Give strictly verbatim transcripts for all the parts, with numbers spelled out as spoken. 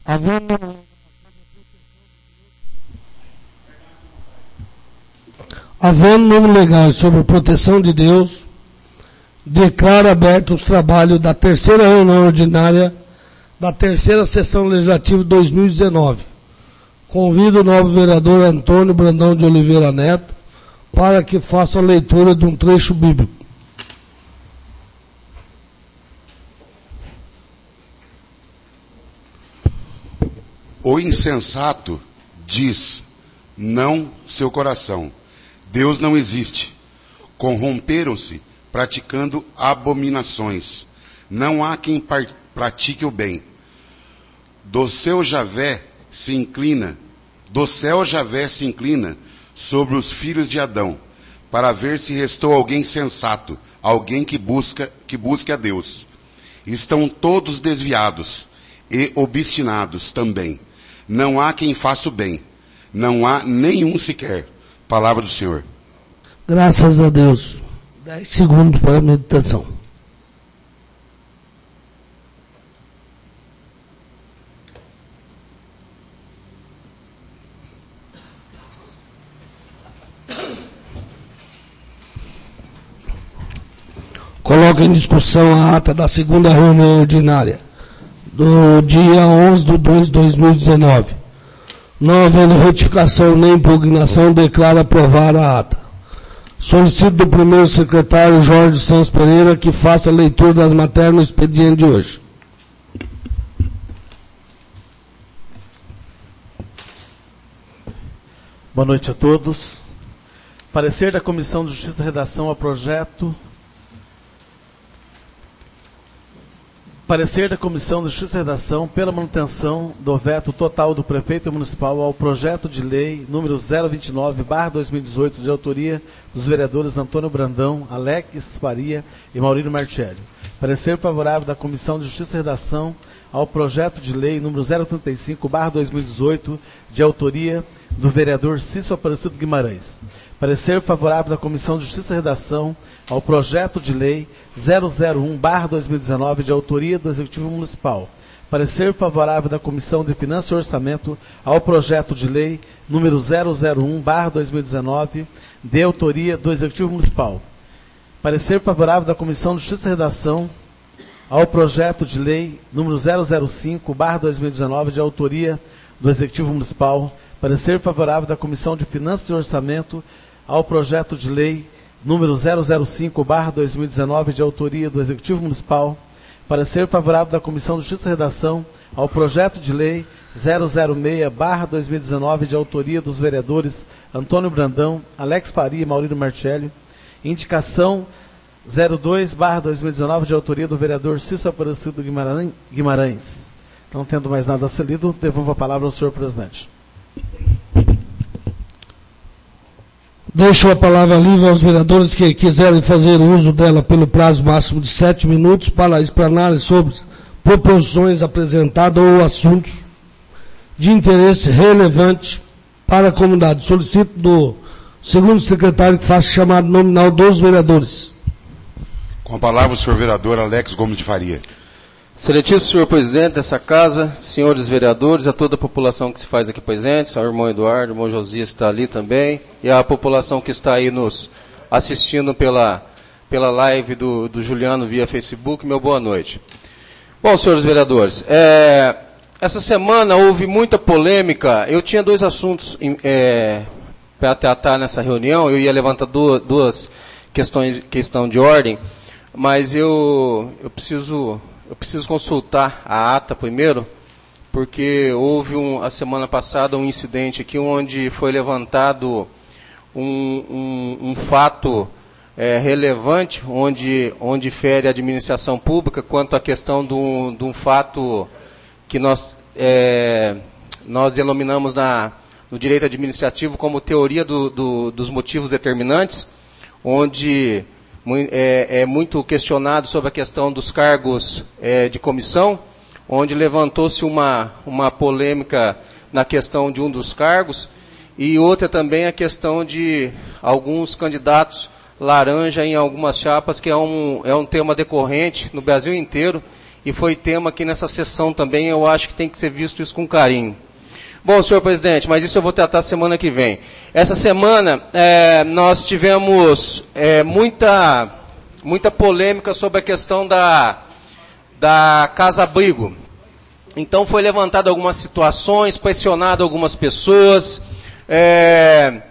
Havendo, havendo normas legais sobre a proteção de Deus, declaro abertos os trabalhos da terceira reunião ordinária da terceira sessão legislativa de dois mil e dezenove. Convido o novo vereador Antônio Brandão de Oliveira Neto para que faça a leitura de um trecho bíblico. O insensato diz, não seu coração, Deus não existe. Corromperam-se, praticando abominações. Não há quem pratique o bem. Do seu Javé se inclina, do céu Javé se inclina sobre os filhos de Adão, para ver se restou alguém sensato, alguém que busca, que busque a Deus. Estão todos desviados e obstinados também. Não há quem faça o bem, não há nenhum sequer. Palavra do Senhor. Graças a Deus. Dez segundos para a meditação. Coloco em discussão a ata da segunda reunião ordinária do dia onze de dois de dois mil e dezenove. Não havendo retificação nem impugnação, declaro aprovada a ata. Solicito do primeiro secretário Jorge Santos Pereira que faça a leitura das matérias no expediente de hoje. Boa noite a todos. Parecer da Comissão de Justiça e Redação ao projeto... Parecer da Comissão de Justiça e Redação pela manutenção do veto total do Prefeito Municipal ao projeto de lei número zero vinte e nove barra dois mil e dezoito, de autoria dos vereadores Antônio Brandão, Alex Faria e Maurílio Martelli. Parecer favorável da Comissão de Justiça e Redação ao projeto de lei número zero trinta e cinco barra dois mil e dezoito, de autoria do vereador Cício Aparecido Guimarães. Parecer favorável da Comissão de Justiça e Redação ao projeto de lei zero zero um barra dois mil e dezenove, de autoria do Executivo Municipal. Parecer favorável da Comissão de Finanças e Orçamento ao projeto de lei número zero zero um barra dois mil e dezenove, de autoria do Executivo Municipal. Parecer favorável da Comissão de Justiça e Redação ao projeto de lei número zero zero cinco barra dois mil e dezenove, de autoria do Executivo Municipal. Parecer favorável da Comissão de Finanças e Orçamento ao projeto de lei número zero zero cinco barra dois mil e dezenove, de autoria do Executivo Municipal. Parecer favorável da Comissão de Justiça e Redação ao projeto de lei zero zero seis barra dois mil e dezenove, de autoria dos vereadores Antônio Brandão, Alex Faria e Maurílio Martelli. Indicação zero dois barra dois mil e dezenove, de autoria do vereador Cício Aparecido Guimarães. Não tendo mais nada a ser lido, devolvo a palavra ao senhor presidente. Deixo a palavra livre aos vereadores que quiserem fazer uso dela pelo prazo máximo de sete minutos para explanarem sobre proposições apresentadas ou assuntos de interesse relevante para a comunidade. Solicito do segundo secretário que faça chamado nominal dos vereadores. Com a palavra o senhor vereador Alex Gomes de Faria. Excelentíssimo senhor presidente dessa casa, senhores vereadores, a toda a população que se faz aqui presente, ao irmão Eduardo, o irmão Josias está ali também, e a população que está aí nos assistindo pela, pela live do, do Juliano via Facebook, meu boa noite. Bom, senhores vereadores, é, essa semana houve muita polêmica. Eu tinha dois assuntos é, para tratar nessa reunião, eu ia levantar duas, duas questões questão de ordem, mas eu, eu preciso... Eu preciso consultar a ata primeiro, porque houve um, a semana passada um incidente aqui onde foi levantado um, um, um fato é, relevante, onde, onde fere a administração pública, quanto à questão de um, de um fato que nós, é, nós denominamos na, no direito administrativo como teoria do, do, dos motivos determinantes, onde... É, é muito questionado sobre a questão dos cargos é, de comissão, onde levantou-se uma, uma polêmica na questão de um dos cargos, e outra também a questão de alguns candidatos laranja em algumas chapas, que é um, é um tema decorrente no Brasil inteiro, e foi tema aqui nessa sessão também, eu acho que tem que ser visto isso com carinho. Bom, senhor presidente, mas isso eu vou tratar semana que vem. Essa semana é, nós tivemos é, muita, muita polêmica sobre a questão da, da casa-abrigo. Então foi levantado algumas situações, pressionado algumas pessoas, é,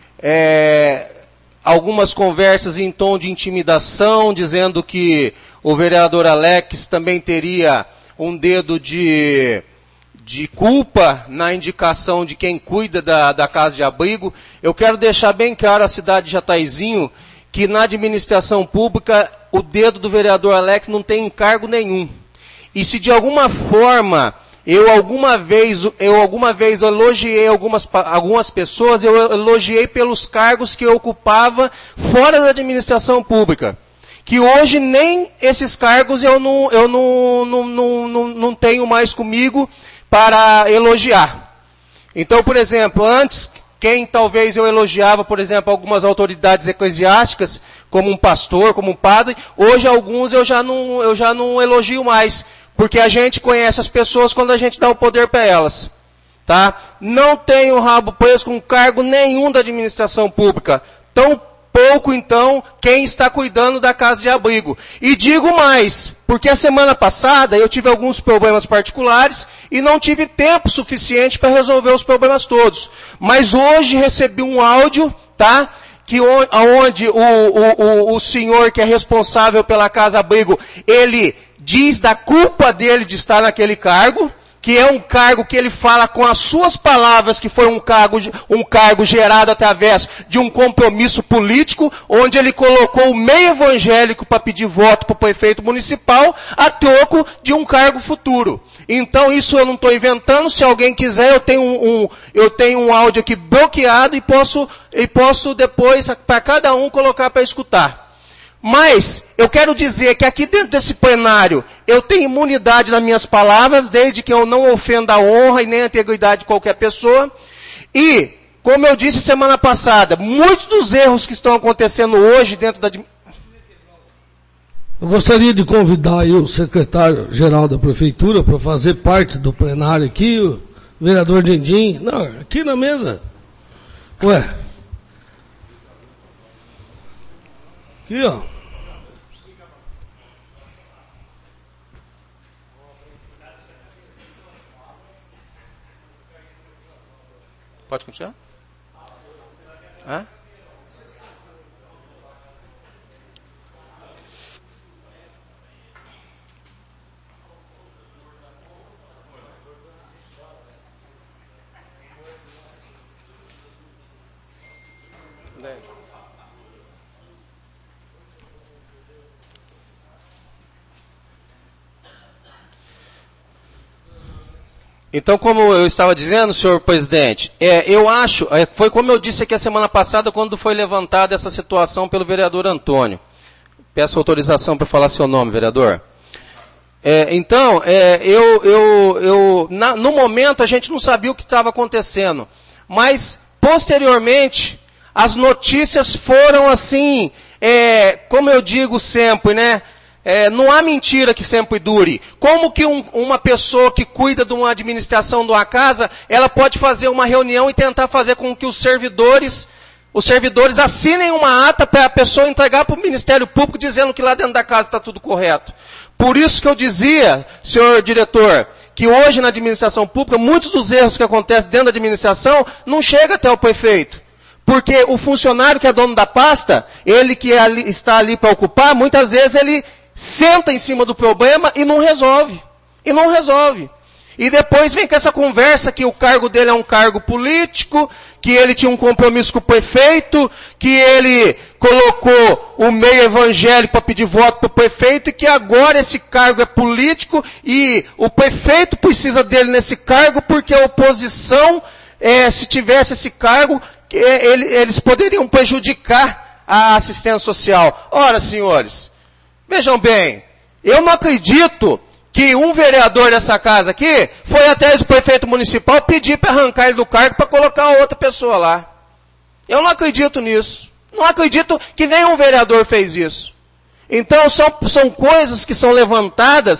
é, algumas conversas em tom de intimidação, dizendo que o vereador Alex também teria um dedo de, de culpa na indicação de quem cuida da, da casa de abrigo. Eu quero deixar bem claro à cidade de Jataizinho que na administração pública o dedo do vereador Alex não tem encargo nenhum. E se de alguma forma eu alguma vez, eu alguma vez elogiei algumas, algumas pessoas, eu elogiei pelos cargos que eu ocupava fora da administração pública. Que hoje nem esses cargos eu não, eu não, não, não, não, não tenho mais comigo para elogiar. Então, por exemplo, antes, quem talvez eu elogiava, por exemplo, algumas autoridades eclesiásticas, como um pastor, como um padre, hoje alguns eu já não, eu já não elogio mais. Porque a gente conhece as pessoas quando a gente dá o poder para elas. Tá? Não tenho rabo preso com cargo nenhum da administração pública. Tão pouco, então, quem está cuidando da casa de abrigo. E digo mais, porque a semana passada eu tive alguns problemas particulares e não tive tempo suficiente para resolver os problemas todos. Mas hoje recebi um áudio, tá? Que onde o, o, o, o senhor que é responsável pela casa abrigo, ele diz da culpa dele de estar naquele cargo, que é um cargo que ele fala com as suas palavras que foi um cargo, um cargo gerado através de um compromisso político, onde ele colocou o meio evangélico para pedir voto para o prefeito municipal, a troco de um cargo futuro. Então isso eu não estou inventando, se alguém quiser eu tenho um, um, eu tenho um áudio aqui bloqueado e posso, e posso depois, para cada um, colocar para escutar. Mas, eu quero dizer que aqui dentro desse plenário, eu tenho imunidade nas minhas palavras, desde que eu não ofenda a honra e nem a integridade de qualquer pessoa. E, como eu disse semana passada, muitos dos erros que estão acontecendo hoje dentro da... Eu gostaria de convidar aí o secretário-geral da Prefeitura para fazer parte do plenário aqui, o vereador Dindim. Não, aqui na mesa. Ué. Aqui, ó. Pode continuar? Hã? Então, como eu estava dizendo, senhor presidente, é, eu acho, é, foi como eu disse aqui a semana passada, quando foi levantada essa situação pelo vereador Antônio. Peço autorização para falar seu nome, vereador. É, então, é, eu, eu, eu, na, no momento a gente não sabia o que estava acontecendo, mas posteriormente as notícias foram assim, é, como eu digo sempre, né? É, não há mentira que sempre dure. Como que um, uma pessoa que cuida de uma administração de uma casa, ela pode fazer uma reunião e tentar fazer com que os servidores, os servidores assinem uma ata para a pessoa entregar para o Ministério Público dizendo que lá dentro da casa está tudo correto. Por isso que eu dizia, senhor diretor, que hoje na administração pública, muitos dos erros que acontecem dentro da administração não chegam até o prefeito. Porque o funcionário que é dono da pasta, ele que é ali, está ali para ocupar, muitas vezes ele senta em cima do problema e não resolve. E não resolve. E depois vem com essa conversa que o cargo dele é um cargo político, que ele tinha um compromisso com o prefeito, que ele colocou o meio evangélico para pedir voto para o prefeito, e que agora esse cargo é político e o prefeito precisa dele nesse cargo porque a oposição, é, se tivesse esse cargo, é, ele, eles poderiam prejudicar a assistência social. Ora, senhores, vejam bem, eu não acredito que um vereador dessa casa aqui foi atrás do prefeito municipal pedir para arrancar ele do cargo para colocar outra pessoa lá. Eu não acredito nisso. Não acredito que nenhum vereador fez isso. Então são, são coisas que são levantadas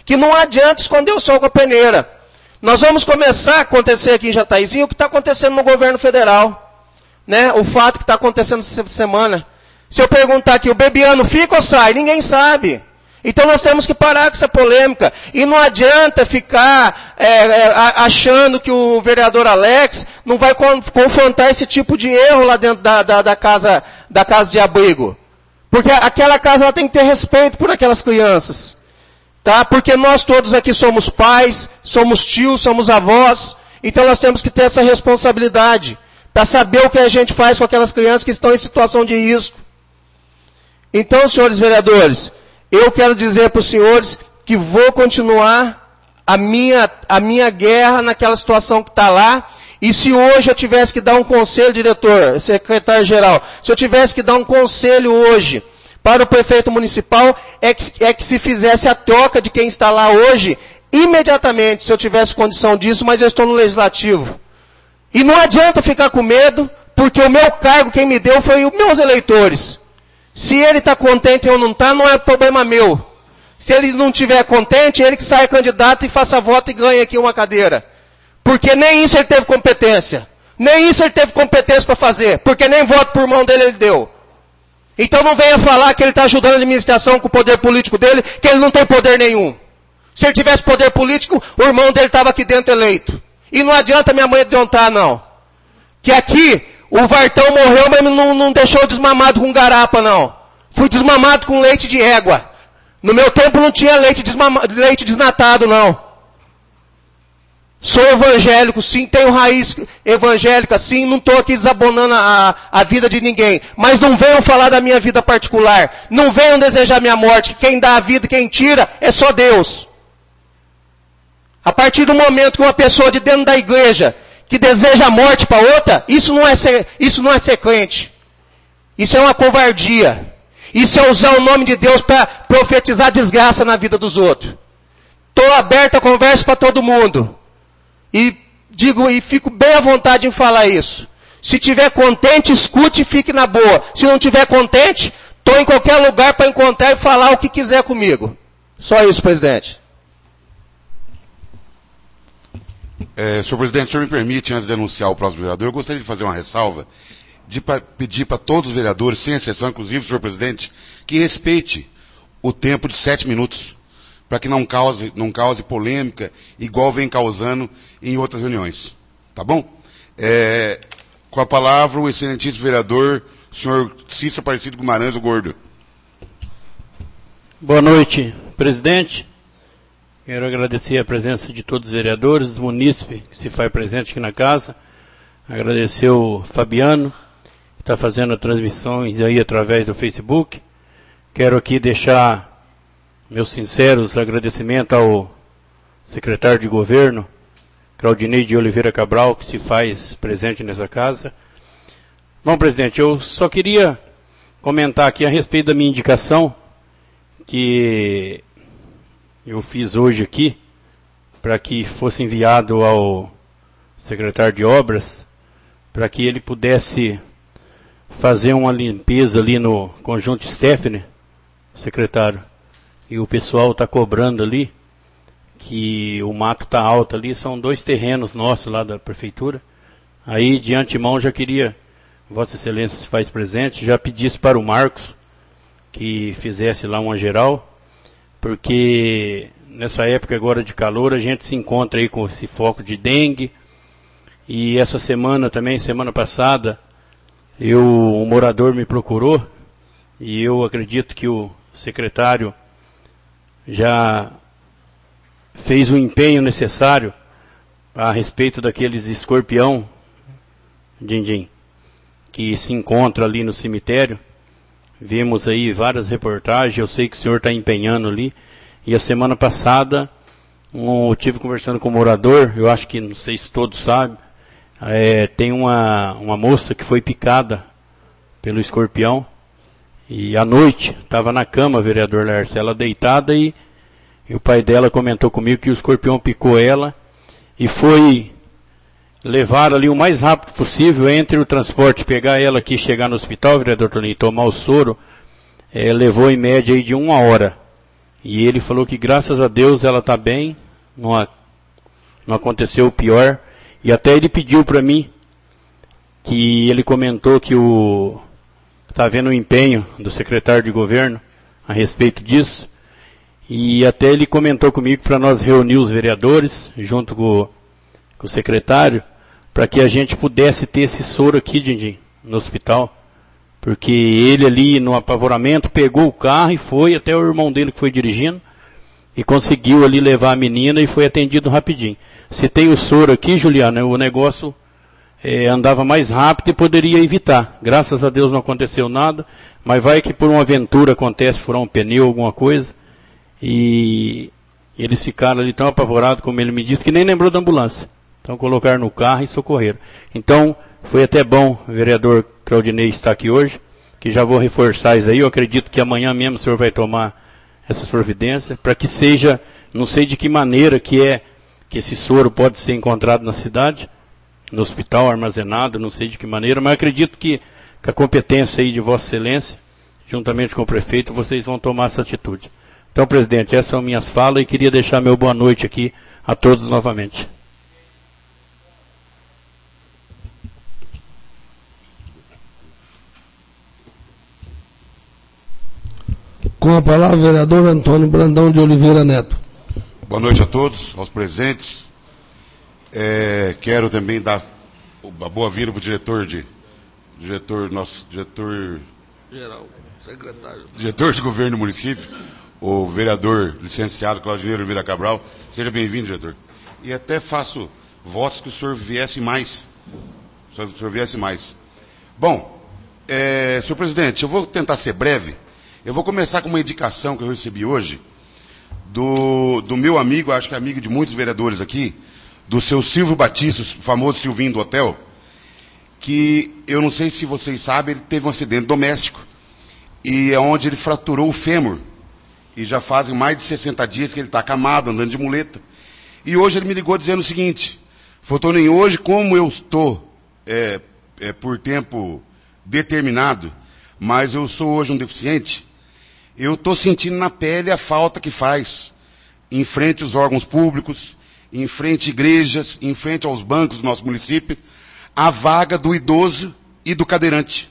que não adianta esconder o sol com a peneira. Nós vamos começar a acontecer aqui em Jataizinho o que está acontecendo no governo federal, né? O fato que está acontecendo essa semana. Se eu perguntar aqui, o Bebiano fica ou sai? Ninguém sabe. Então nós temos que parar com essa polêmica. E não adianta ficar é, é, achando que o vereador Alex não vai confrontar esse tipo de erro lá dentro da, da, da, casa, da casa de abrigo. Porque aquela casa ela tem que ter respeito por aquelas crianças. Tá? Porque nós todos aqui somos pais, somos tios, somos avós. Então nós temos que ter essa responsabilidade. Para saber o que a gente faz com aquelas crianças que estão em situação de risco. Então, senhores vereadores, eu quero dizer para os senhores que vou continuar a minha, a minha guerra naquela situação que está lá. E se hoje eu tivesse que dar um conselho, diretor, secretário-geral, se eu tivesse que dar um conselho hoje para o prefeito municipal, é que, é que se fizesse a troca de quem está lá hoje, imediatamente, se eu tivesse condição disso, mas eu estou no legislativo. E não adianta ficar com medo, porque o meu cargo, quem me deu, foi os meus eleitores. Se ele está contente ou não está, não é problema meu. Se ele não estiver contente, ele que saia candidato e faça voto e ganhe aqui uma cadeira. Porque nem isso ele teve competência. Nem isso ele teve competência para fazer. Porque nem voto por mão dele ele deu. Então não venha falar que ele está ajudando a administração com o poder político dele, que ele não tem poder nenhum. Se ele tivesse poder político, o irmão dele estava aqui dentro eleito. E não adianta minha mãe deontar, não. Que aqui, o Vartão morreu, mas não, não deixou desmamado com garapa, não. Fui desmamado com leite de égua. No meu tempo não tinha leite, desmama, leite desnatado, não. Sou evangélico, sim, tenho raiz evangélica, sim, não estou aqui desabonando a, a vida de ninguém. Mas não venham falar da minha vida particular. Não venham desejar minha morte. Quem dá a vida e quem tira é só Deus. A partir do momento que uma pessoa de dentro da igreja que deseja a morte para outra, isso não é ser, isso não é ser crente. Isso é uma covardia. Isso é usar o nome de Deus para profetizar desgraça na vida dos outros. Estou aberto a conversa para todo mundo. E digo e fico bem à vontade em falar isso. Se tiver contente, escute e fique na boa. Se não tiver contente, estou em qualquer lugar para encontrar e falar o que quiser comigo. Só isso, presidente. É, senhor presidente, o senhor me permite, antes de denunciar o próximo vereador, eu gostaria de fazer uma ressalva, de pra, pedir para todos os vereadores, sem exceção, inclusive, senhor presidente, que respeite o tempo de sete minutos, para que não cause, não cause polêmica, igual vem causando em outras reuniões. Tá bom? É, com a palavra, o excelentíssimo vereador, senhor Cícero Aparecido Guimarães, o Gordo. Boa noite, presidente. Quero agradecer a presença de todos os vereadores, os munícipes que se faz presente aqui na casa. Agradecer o Fabiano, que está fazendo as transmissões aí através do Facebook. Quero aqui deixar meus sinceros agradecimentos ao secretário de governo, Claudinei de Oliveira Cabral, que se faz presente nessa casa. Bom, presidente, eu só queria comentar aqui a respeito da minha indicação, que eu fiz hoje aqui, para que fosse enviado ao secretário de obras, para que ele pudesse fazer uma limpeza ali no conjunto Stephanie, secretário. E o pessoal está cobrando ali, que o mato está alto ali, são dois terrenos nossos lá da prefeitura. Aí, de antemão, já queria, Vossa Excelência se faz presente, já pedisse para o Marcos que fizesse lá uma geral, porque nessa época agora de calor a gente se encontra aí com esse foco de dengue. E essa semana também, semana passada, eu, um morador me procurou, e eu acredito que o secretário já fez o empenho necessário a respeito daqueles escorpião, din-din, que se encontra ali no cemitério. Vimos aí várias reportagens, eu sei que o senhor está empenhando ali. E a semana passada, um, eu tive conversando com um morador, eu acho que, não sei se todos sabem, é, tem uma, uma moça que foi picada pelo escorpião. E à noite, estava na cama, vereador Lércio, ela deitada, e, e o pai dela comentou comigo que o escorpião picou ela e foi levar ali o mais rápido possível entre o transporte, pegar ela aqui, chegar no hospital, vereador Toninho, tomar o soro, é, levou em média aí de uma hora. E ele falou que graças a Deus ela está bem, não, a, não aconteceu o pior. E até ele pediu para mim, que ele comentou que o está havendo um empenho do secretário de governo a respeito disso. E até ele comentou comigo para nós reunir os vereadores, junto com, com o secretário, para que a gente pudesse ter esse soro aqui, Dindim, no hospital. Porque ele ali, no apavoramento, pegou o carro e foi, até o irmão dele que foi dirigindo, e conseguiu ali levar a menina e foi atendido rapidinho. Se tem o soro aqui, Juliana, o negócio é, andava mais rápido e poderia evitar. Graças a Deus não aconteceu nada, mas vai que por uma aventura acontece, furar um pneu, alguma coisa, e eles ficaram ali tão apavorados, como ele me disse, que nem lembrou da ambulância. Então colocaram no carro e socorreram. Então, foi até bom o vereador Claudinei estar aqui hoje, que já vou reforçar isso aí. Eu acredito que amanhã mesmo o senhor vai tomar essas providências, para que seja, não sei de que maneira que é, que esse soro pode ser encontrado na cidade, no hospital, armazenado, não sei de que maneira, mas acredito que, com a competência aí de Vossa Excelência, juntamente com o prefeito, vocês vão tomar essa atitude. Então, presidente, essas são minhas falas e queria deixar meu boa noite aqui a todos novamente. Com a palavra, o vereador Antônio Brandão de Oliveira Neto. Boa noite a todos, aos presentes. É, quero também dar a boa-vinda para o diretor de, diretor, nosso diretor... Geral, secretário. Diretor de governo do município, o vereador licenciado Claudinei Oliveira Cabral. Seja bem-vindo, diretor. E até faço votos que o senhor viesse mais. Que o senhor viesse mais. Bom, é, senhor presidente, eu vou tentar ser breve. Eu vou começar com uma indicação que eu recebi hoje do, do meu amigo, acho que é amigo de muitos vereadores aqui, do seu Silvio Batista, o famoso Silvinho do Hotel, que eu não sei se vocês sabem, ele teve um acidente doméstico e é onde ele fraturou o fêmur. E já fazem mais de sessenta dias que ele está acamado, andando de muleta. E hoje ele me ligou dizendo o seguinte: Fotoninho, hoje como eu estou é, é, por tempo determinado, mas eu sou hoje um deficiente, eu estou sentindo na pele a falta que faz em frente aos órgãos públicos, em frente a igrejas, em frente aos bancos do nosso município, a vaga do idoso e do cadeirante.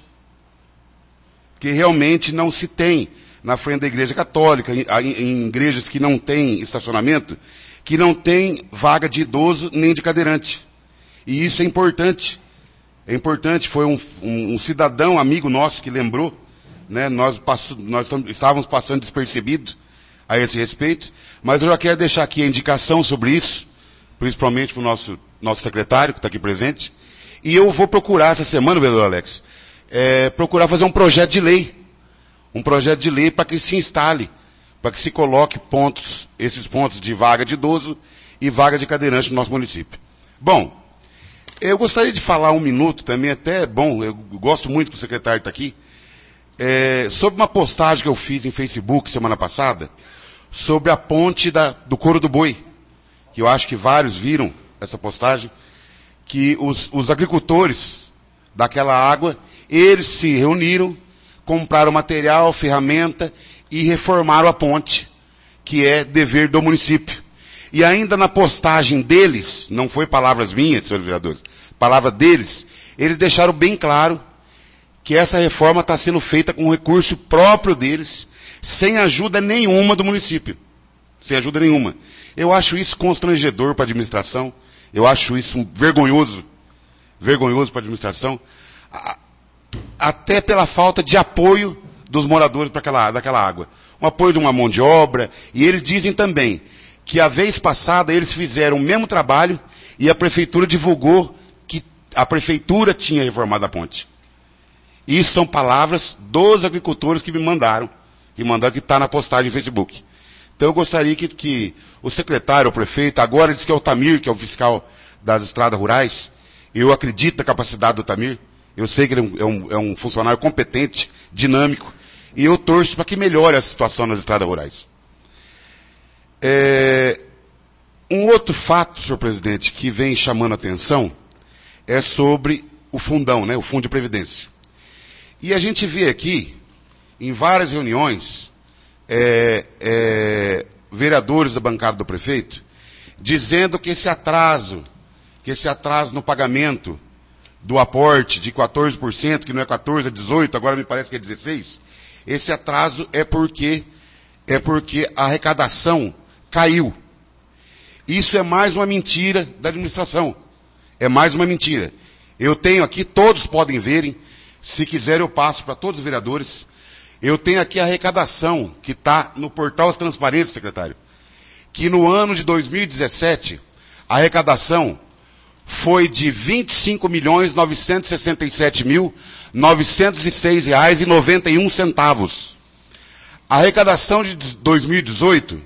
Que realmente não se tem na frente da igreja católica, em, em igrejas que não tem estacionamento, que não tem vaga de idoso nem de cadeirante. E isso é importante. É importante, foi um, um, um cidadão amigo nosso que lembrou, né, nós, passo, nós estávamos passando despercebido a esse respeito, mas eu já quero deixar aqui a indicação sobre isso, principalmente para o nosso, nosso secretário, que está aqui presente, e eu vou procurar essa semana, vereador Alex, é, procurar fazer um projeto de lei, um projeto de lei para que se instale, para que se coloque pontos, esses pontos de vaga de idoso e vaga de cadeirante no nosso município. Bom, eu gostaria de falar um minuto também, até é bom, eu gosto muito que o secretário está aqui, é, sobre uma postagem que eu fiz em Facebook semana passada, sobre a ponte da, do Couro do Boi, que eu acho que vários viram essa postagem, que os, os agricultores daquela água, eles se reuniram, compraram material, ferramenta e reformaram a ponte, que é dever do município. E ainda na postagem deles, não foi palavras minhas, senhores vereadores, palavra deles, eles deixaram bem claro que essa reforma está sendo feita com recurso próprio deles, sem ajuda nenhuma do município. Sem ajuda nenhuma. Eu acho isso constrangedor para a administração, eu acho isso um vergonhoso, vergonhoso para a administração, até pela falta de apoio dos moradores para aquela, daquela água. Um apoio de uma mão de obra, e eles dizem também que a vez passada eles fizeram o mesmo trabalho e a prefeitura divulgou que a prefeitura tinha reformado a ponte. Isso são palavras dos agricultores que me mandaram, que mandaram que está na postagem no Facebook. Então eu gostaria que, que o secretário, o prefeito, agora diz que é o Tamir, que é o fiscal das estradas rurais, eu acredito na capacidade do Tamir, eu sei que ele é um, é um funcionário competente, dinâmico, e eu torço para que melhore a situação nas estradas rurais. É, um outro fato, senhor presidente, que vem chamando a atenção é sobre o fundão, né, o Fundo de Previdência. E a gente vê aqui, em várias reuniões, é, é, vereadores da bancada do prefeito, dizendo que esse atraso, que esse atraso no pagamento do aporte de quatorze por cento, que não é quatorze, é dezoito, agora me parece que é dezesseis, esse atraso é porque, é porque a arrecadação caiu. Isso é mais uma mentira da administração. É mais uma mentira. Eu tenho aqui, todos podem verem, se quiser eu passo para todos os vereadores. Eu tenho aqui a arrecadação que está no portal de transparência, secretário. Que no ano de dois mil e dezessete, a arrecadação foi de vinte e cinco milhões novecentos e sessenta e sete mil novecentos e seis reais e noventa e um centavos. A arrecadação de dois mil e dezoito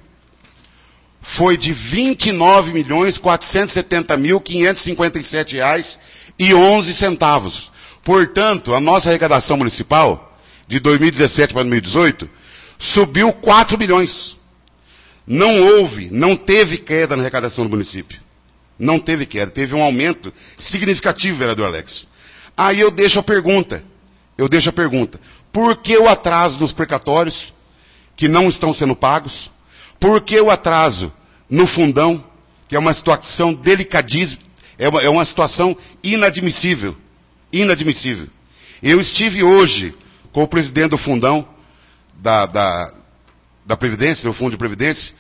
foi de vinte e nove milhões quatrocentos e setenta mil quinhentos e cinquenta e sete reais e onze centavos. Portanto, a nossa arrecadação municipal de dois mil e dezessete para dois mil e dezoito subiu quatro milhões. Não houve, não teve queda na arrecadação do município. Não teve queda, teve um aumento significativo, vereador Alex. Aí eu deixo a pergunta, eu deixo a pergunta. Por que o atraso nos precatórios, que não estão sendo pagos? Por que o atraso no fundão, que é uma situação delicadíssima, é uma, é uma situação inadmissível, inadmissível. Eu estive hoje com o presidente do fundão, da, da, da Previdência, do Fundo de Previdência,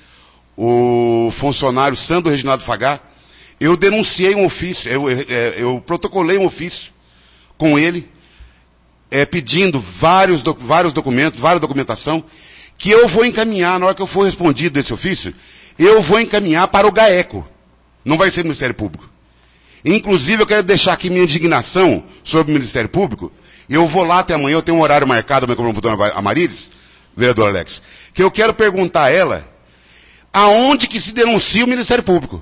o funcionário Sandro Reginaldo Fagá. Eu denunciei um ofício, eu, eu, eu protocolei um ofício com ele, é, pedindo vários, do, vários documentos, várias documentação, que eu vou encaminhar, na hora que eu for respondido desse ofício, eu vou encaminhar para o GAECO. Não vai ser do Ministério Público. Inclusive, eu quero deixar aqui minha indignação sobre o Ministério Público. Eu vou lá até amanhã, eu tenho um horário marcado com a computadora Amarilis, vereador Alex, que eu quero perguntar a ela aonde que se denuncia o Ministério Público.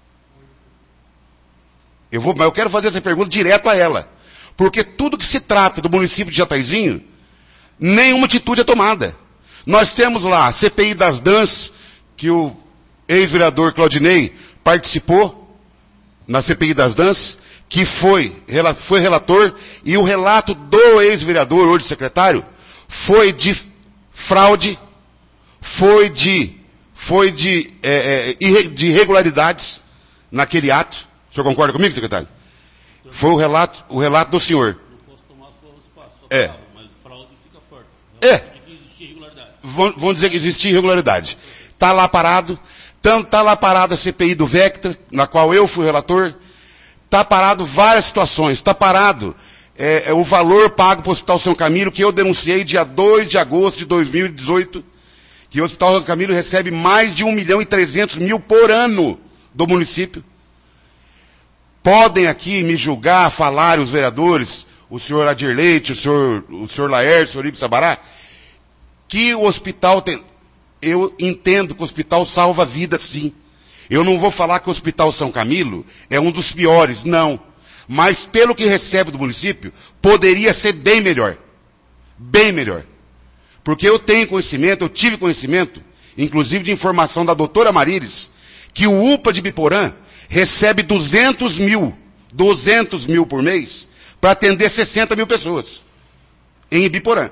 Eu, vou, mas eu quero fazer essa pergunta direto a ela. Porque tudo que se trata do município de Jataizinho, nenhuma atitude é tomada. Nós temos lá a C P I das D A Ns, que o ex-vereador Claudinei participou na C P I das D A Ns, que foi, foi relator, e o relato do ex-vereador, hoje secretário, foi de fraude, foi de, foi de, é, é, de irregularidades naquele ato. O senhor concorda comigo, secretário? Foi o relato, o relato do senhor. Não posso tomar seu espaço, sua é. palavra, mas fraude fica forte. É. Irregularidade. Vão, vão dizer que existia irregularidade. Está lá parado. Está lá parado a C P I do Vectra, na qual eu fui relator. Está parado várias situações. Está parado é, é, o valor pago para o Hospital São Camilo, que eu denunciei dia dois de agosto de dois mil e dezoito, que o Hospital São Camilo recebe mais de um milhão e trezentos mil por ano do município. Podem aqui me julgar, falar os vereadores, o senhor Adir Leite, o senhor, o senhor Laércio, o senhor Ibe Sabará, que o hospital tem... Eu entendo que o hospital salva vidas, sim. Eu não vou falar que o Hospital São Camilo é um dos piores, não. Mas pelo que recebe do município, poderia ser bem melhor. Bem melhor. Porque eu tenho conhecimento, eu tive conhecimento, inclusive de informação da doutora Marilis, que o U P A de Biporã recebe duzentos mil, duzentos mil por mês, para atender sessenta mil pessoas. Em Ibiporã.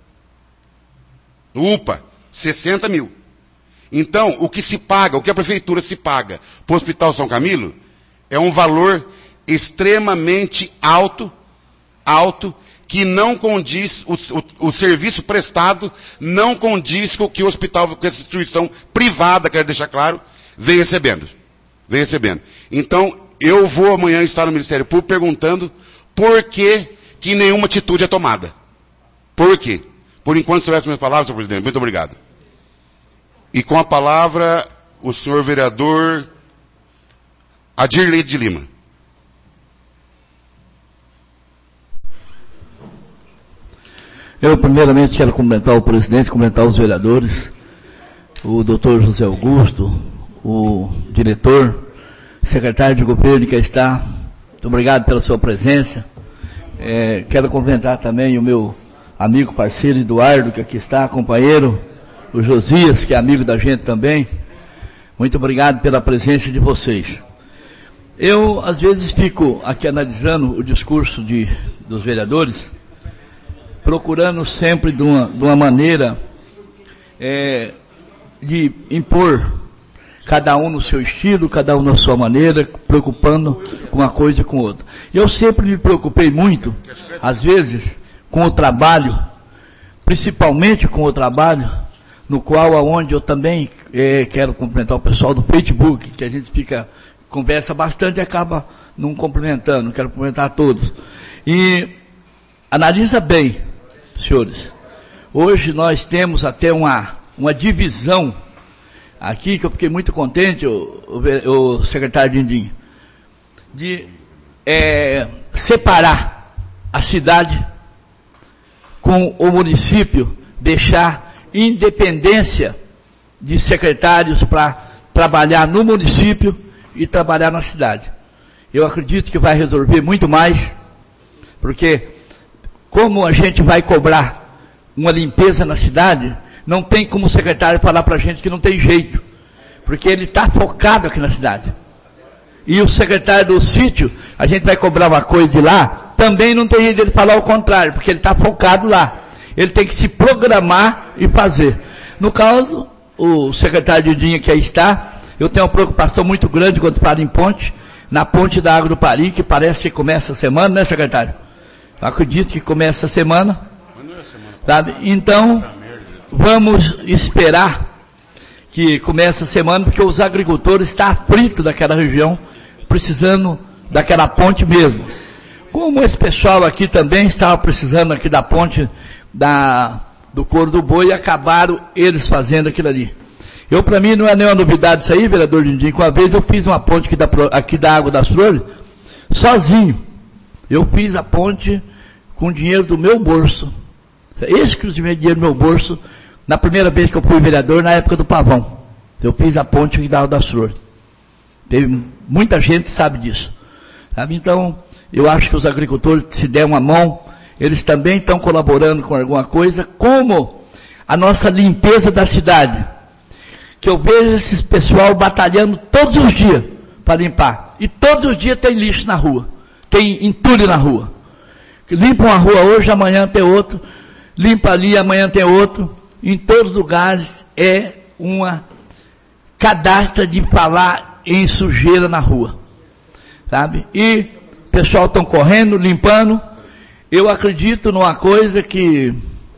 U P A, sessenta mil. Então, o que se paga, o que a prefeitura se paga para o Hospital São Camilo, é um valor extremamente alto, alto, que não condiz, o, o, o serviço prestado não condiz com o que o hospital, com essa instituição privada, quero deixar claro, vem recebendo. Vem recebendo. Então, eu vou amanhã estar no Ministério Público perguntando por que, que nenhuma atitude é tomada. Por quê? Por enquanto, se tivesse minhas palavras, senhor presidente. Muito obrigado. E com a palavra, o senhor vereador Adir Leite de Lima. Eu, primeiramente, quero cumprimentar o presidente, cumprimentar os vereadores, o doutor José Augusto, o diretor, secretário de governo que está. Muito obrigado pela sua presença. É, quero cumprimentar também o meu amigo, parceiro Eduardo, que aqui está, companheiro, o Josias, que é amigo da gente também. Muito obrigado pela presença de vocês. Eu, às vezes, fico aqui analisando o discurso de, dos vereadores, procurando sempre de uma, de uma maneira é, de impor cada um no seu estilo, cada um na sua maneira, preocupando com uma coisa e com outra. Eu sempre me preocupei muito, às vezes, com o trabalho, principalmente com o trabalho, no qual, aonde eu também é, quero cumprimentar o pessoal do Facebook, que a gente fica, conversa bastante e acaba não cumprimentando, quero cumprimentar a todos. E analisa bem, senhores, hoje nós temos até uma, uma divisão aqui, que eu fiquei muito contente, o, o, o secretário Dindim, de é, separar a cidade com o município, deixar independência de secretários para trabalhar no município e trabalhar na cidade. Eu acredito que vai resolver muito mais, porque como a gente vai cobrar uma limpeza na cidade, não tem como o secretário falar para a gente que não tem jeito, porque ele está focado aqui na cidade. E o secretário do sítio, a gente vai cobrar uma coisa de lá, também não tem jeito de falar o contrário, porque ele está focado lá. Ele tem que se programar e fazer. No caso, o secretário Didinha que aí está, eu tenho uma preocupação muito grande quando falo em ponte, na ponte da Água do Pari, que parece que começa a semana, né, secretário? Eu acredito que começa a semana. Sabe? Então, vamos esperar que comece a semana, porque os agricultores estão aflitos daquela região, precisando daquela ponte mesmo. Como esse pessoal aqui também estava precisando aqui da ponte da, do Couro do Boi, e acabaram eles fazendo aquilo ali. Eu, para mim, não é nenhuma novidade isso aí, vereador Dindim. Uma vez eu fiz uma ponte aqui da, aqui da Água das Flores, sozinho. Eu fiz a ponte com dinheiro do meu bolso, exclusivamente dinheiro do meu bolso, na primeira vez que eu fui vereador, na época do Pavão. Eu fiz a ponte aqui da Água das Flores. Teve, muita gente sabe disso. Sabe? Então, eu acho que os agricultores, se der uma mão, eles também estão colaborando com alguma coisa, como a nossa limpeza da cidade. Que eu vejo esses pessoal batalhando todos os dias para limpar. E todos os dias tem lixo na rua. Tem entulho na rua. Limpa uma rua hoje, amanhã tem outro. Limpa ali, amanhã tem outro. Em todos os lugares é uma cadastra de falar em sujeira na rua. Sabe? E o pessoal estão correndo, limpando. Eu acredito numa coisa que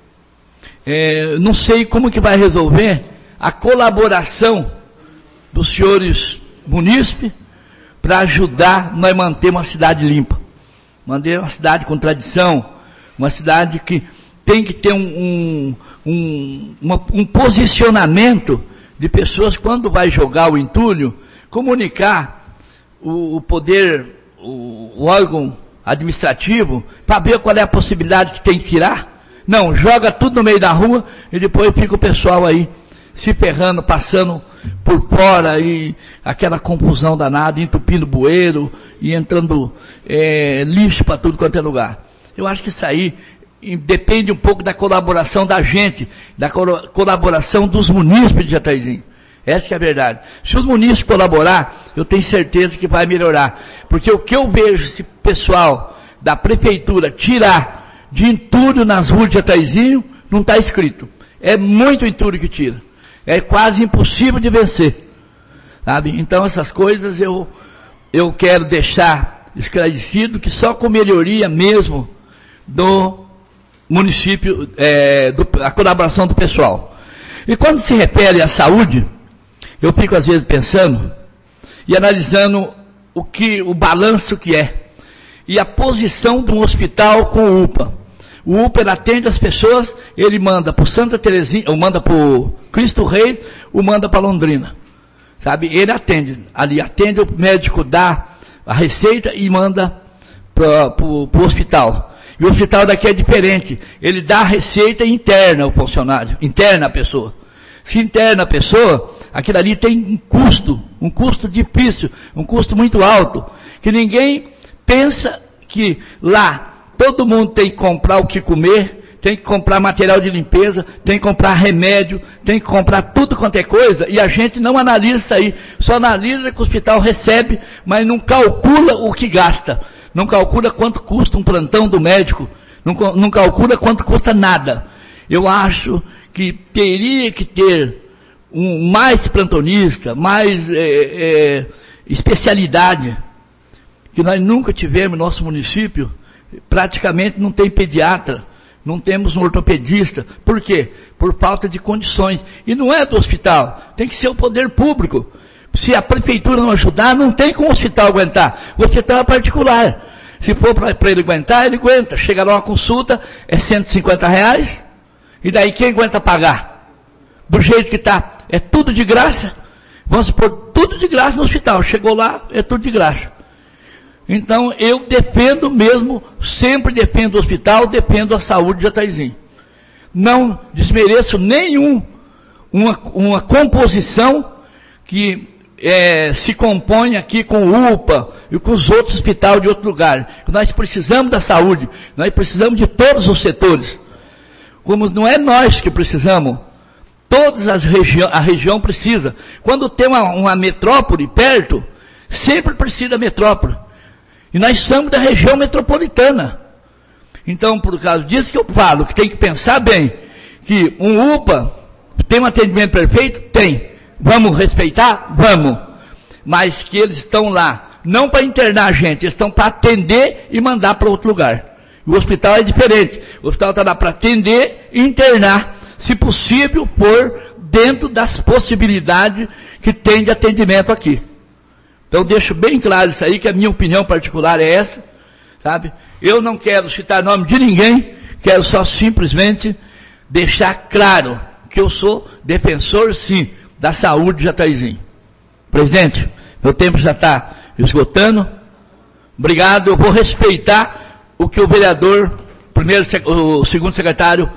é, não sei como que vai resolver a colaboração dos senhores munícipes para ajudar nós manter uma cidade limpa. Manter uma cidade com tradição, uma cidade que tem que ter um, um, um, uma, um posicionamento de pessoas quando vai jogar o entulho, comunicar o, o poder, o, o órgão administrativo, para ver qual é a possibilidade que tem que tirar. Não, joga tudo no meio da rua e depois fica o pessoal aí se ferrando, passando por fora e aquela confusão danada, entupindo bueiro e entrando é, lixo para tudo quanto é lugar. Eu acho que isso aí depende um pouco da colaboração da gente, da colaboração dos munícipes de Jataizinho. Essa que é a verdade. Se os munícipes colaborar, eu tenho certeza que vai melhorar. Porque o que eu vejo esse pessoal da prefeitura tirar de entulho nas ruas de Jataizinho, não está escrito. É muito entulho que tira. É quase impossível de vencer. Sabe? Então essas coisas eu, eu quero deixar esclarecido que só com melhoria mesmo do município, é, do, a colaboração do pessoal. E quando se refere à saúde, eu fico às vezes pensando e analisando o que, o balanço que é. E a posição de um hospital com o U P A. O U P A ele atende as pessoas, ele manda para Santa Terezinha, ou manda para o Cristo Rei, ou manda para Londrina. Sabe? Ele atende. Ali atende, o médico dá a receita e manda para o hospital. E o hospital daqui é diferente. Ele dá a receita interna ao funcionário, interna a pessoa. Se interna a pessoa, aquilo ali tem um custo, um custo difícil, um custo muito alto, que ninguém pensa que lá todo mundo tem que comprar o que comer, tem que comprar material de limpeza, tem que comprar remédio, tem que comprar tudo quanto é coisa, e a gente não analisa isso aí, só analisa que o hospital recebe, mas não calcula o que gasta, não calcula quanto custa um plantão do médico, não, não calcula quanto custa nada. Eu acho que teria que ter um, mais plantonista, mais é, é, especialidade, que nós nunca tivemos no nosso município. Praticamente não tem pediatra, não temos um ortopedista. Por quê? Por falta de condições. E não é do hospital, tem que ser o poder público. Se a prefeitura não ajudar, não tem como o hospital aguentar. O hospital é particular. Se for para ele aguentar, ele aguenta. Chega lá uma consulta, é cento e cinquenta reais, e daí quem aguenta pagar? Do jeito que está, é tudo de graça. Vamos pôr tudo de graça no hospital. Chegou lá, é tudo de graça. Então, eu defendo mesmo, sempre defendo o hospital, defendo a saúde de Jataizinho. Não desmereço nenhum, uma, uma composição que é, se compõe aqui com o U P A e com os outros hospitais de outro lugar. Nós precisamos da saúde, nós precisamos de todos os setores. Como não é nós que precisamos, todas as regiões, a região precisa. Quando tem uma, uma metrópole perto, sempre precisa da metrópole. E nós somos da região metropolitana. Então, por causa disso que eu falo, que tem que pensar bem, que um U P A tem um atendimento perfeito? Tem. Vamos respeitar? Vamos. Mas que eles estão lá, não para internar a gente, eles estão para atender e mandar para outro lugar. O hospital é diferente. O hospital está lá para atender e internar, se possível, for dentro das possibilidades que tem de atendimento aqui. Então, deixo bem claro isso aí, que a minha opinião particular é essa, sabe? Eu não quero citar nome de ninguém, quero só simplesmente deixar claro que eu sou defensor, sim, da saúde de Jataizinho. Presidente, meu tempo já está esgotando. Obrigado, eu vou respeitar o que o vereador, primeiro, o segundo secretário,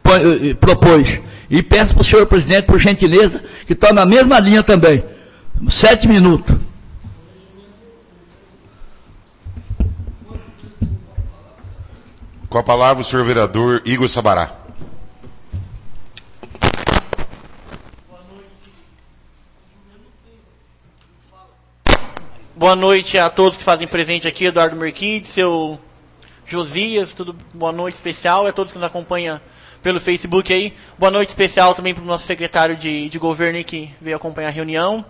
propôs. E peço para o senhor presidente, por gentileza, que tome a mesma linha também. Sete minutos. Com a palavra o senhor vereador Igor Sabará. Boa noite a todos que fazem presente aqui, Eduardo Merquides, seu Josias, tudo, boa noite especial a todos que nos acompanham pelo Facebook aí. Boa noite especial também para o nosso secretário de, de governo aí, que veio acompanhar a reunião.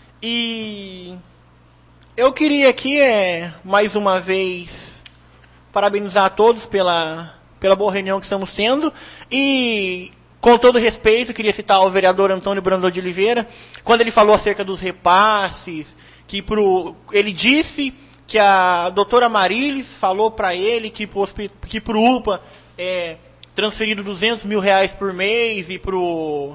E eu queria aqui, é, mais uma vez, parabenizar a todos pela, pela boa reunião que estamos tendo. E, com todo respeito, queria citar o vereador Antônio Brandão de Oliveira, quando ele falou acerca dos repasses, que pro, ele disse que a doutora Marilis falou para ele que para o U P A é transferido duzentos mil reais por mês e para o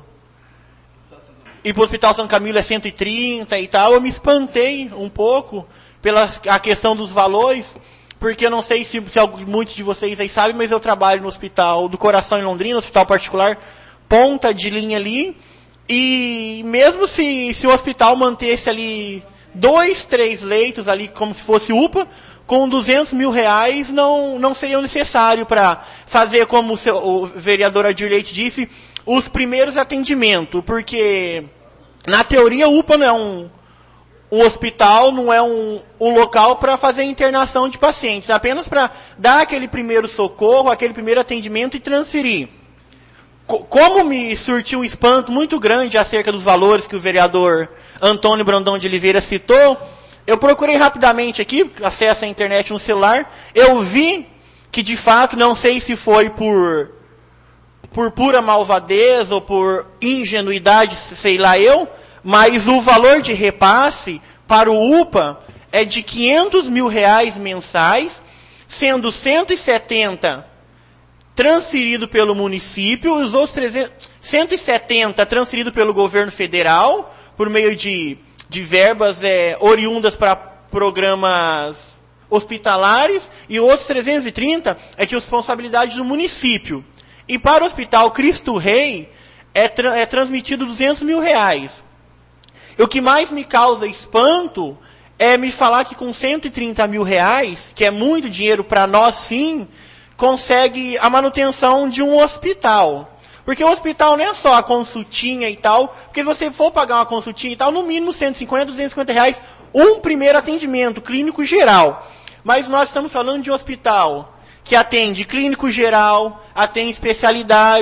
e pro Hospital São Camilo é cento e trinta e tal. Eu me espantei um pouco pela a questão dos valores, porque eu não sei se, se muitos de vocês aí sabem, mas eu trabalho no Hospital do Coração em Londrina, hospital particular, ponta de linha ali, e mesmo se, se o hospital mantesse ali dois, três leitos ali, como se fosse U P A, com duzentos mil reais não, não seria necessário para fazer, como o, seu, o vereador Adir Leite disse, os primeiros atendimentos, porque na teoria o U P A não é um, um hospital, não é um, um local para fazer internação de pacientes, apenas para dar aquele primeiro socorro, aquele primeiro atendimento e transferir. Como me surtiu um espanto muito grande acerca dos valores que o vereador Antônio Brandão de Oliveira citou, eu procurei rapidamente aqui, acesso à internet no celular, eu vi que de fato, não sei se foi por, por pura malvadez ou por ingenuidade, sei lá eu, mas o valor de repasse para o U P A é de quinhentos mil reais mensais, sendo cento e setenta transferido pelo município, e os outros trezentos, cento e setenta transferido pelo governo federal, por meio de, de verbas é, oriundas para programas hospitalares, e os outros trezentos e trinta é de responsabilidade do município. E para o Hospital Cristo Rei, é, tra é transmitido duzentos mil reais. E o que mais me causa espanto é me falar que com cento e trinta mil reais, que é muito dinheiro para nós sim, consegue a manutenção de um hospital. Porque o hospital não é só a consultinha e tal, porque se você for pagar uma consultinha e tal, no mínimo cento e cinquenta, duzentos e cinquenta reais, um primeiro atendimento clínico geral. Mas nós estamos falando de um hospital que atende clínico geral, atende especialidade,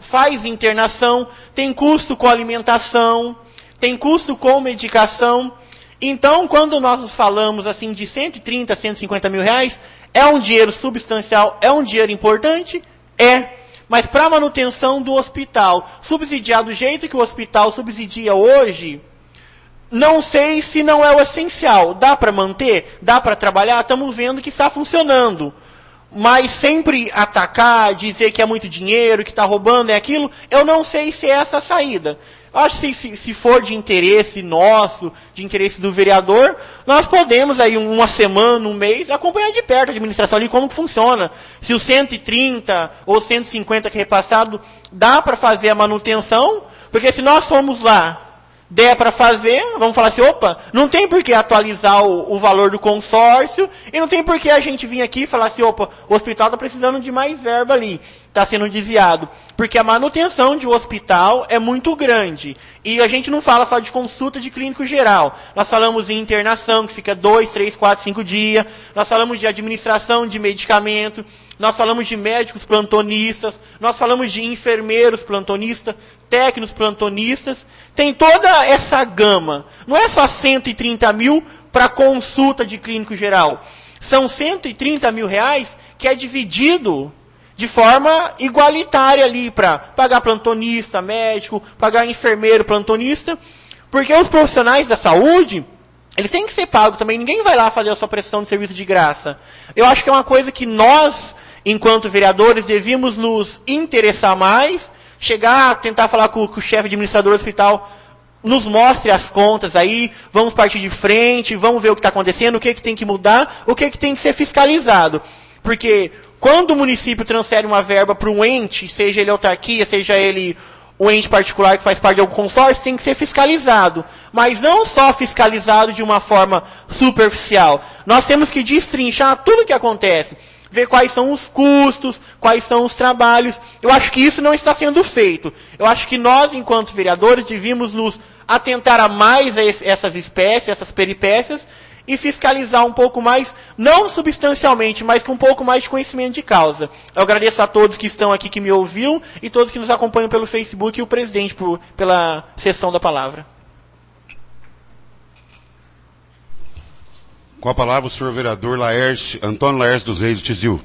faz internação, tem custo com alimentação, tem custo com medicação. Então, quando nós falamos assim de cento e trinta, cento e cinquenta mil reais, é um dinheiro substancial, é um dinheiro importante? É. Mas para a manutenção do hospital, subsidiar do jeito que o hospital subsidia hoje, não sei se não é o essencial. Dá para manter? Dá para trabalhar? Estamos vendo que está funcionando. Mas sempre atacar, dizer que é muito dinheiro, que está roubando, é aquilo, eu não sei se é essa a saída. Acho que se, se for de interesse nosso, de interesse do vereador, nós podemos aí uma semana, um mês, acompanhar de perto a administração ali, como que funciona. Se o cento e trinta ou cento e cinquenta que é repassado, dá para fazer a manutenção, porque se nós formos lá, der para fazer, vamos falar assim, opa, não tem por que atualizar o, o valor do consórcio, e não tem por que a gente vir aqui e falar assim, opa, o hospital está precisando de mais verba ali, está sendo desviado. Porque a manutenção de um hospital é muito grande. E a gente não fala só de consulta de clínico geral. Nós falamos em internação, que fica dois, três, quatro, cinco dias. Nós falamos de administração de medicamento. Nós falamos de médicos plantonistas. Nós falamos de enfermeiros plantonistas, técnicos plantonistas. Tem toda essa gama. Não é só cento e trinta mil para consulta de clínico geral. São cento e trinta mil reais que é dividido de forma igualitária ali para pagar plantonista, médico, pagar enfermeiro, plantonista, porque os profissionais da saúde, eles têm que ser pagos também, ninguém vai lá fazer a sua prestação de serviço de graça. Eu acho que é uma coisa que nós, enquanto vereadores, devíamos nos interessar mais, chegar, tentar falar com, com o chefe administrador do hospital, nos mostre as contas aí, vamos partir de frente, vamos ver o que está acontecendo, o que, que tem que mudar, o que, que tem que ser fiscalizado. Porque quando o município transfere uma verba para um ente, seja ele autarquia, seja ele o ente particular que faz parte de algum consórcio, tem que ser fiscalizado. Mas não só fiscalizado de uma forma superficial. Nós temos que destrinchar tudo o que acontece. Ver quais são os custos, quais são os trabalhos. Eu acho que isso não está sendo feito. Eu acho que nós, enquanto vereadores, devíamos nos atentar a mais a essas espécies, essas peripécias, e fiscalizar um pouco mais, não substancialmente, mas com um pouco mais de conhecimento de causa. Eu agradeço a todos que estão aqui, que me ouviram, e todos que nos acompanham pelo Facebook, e o presidente por, pela sessão da palavra. Com a palavra o senhor vereador Laércio, Antônio Laércio dos Reis, do Tizil.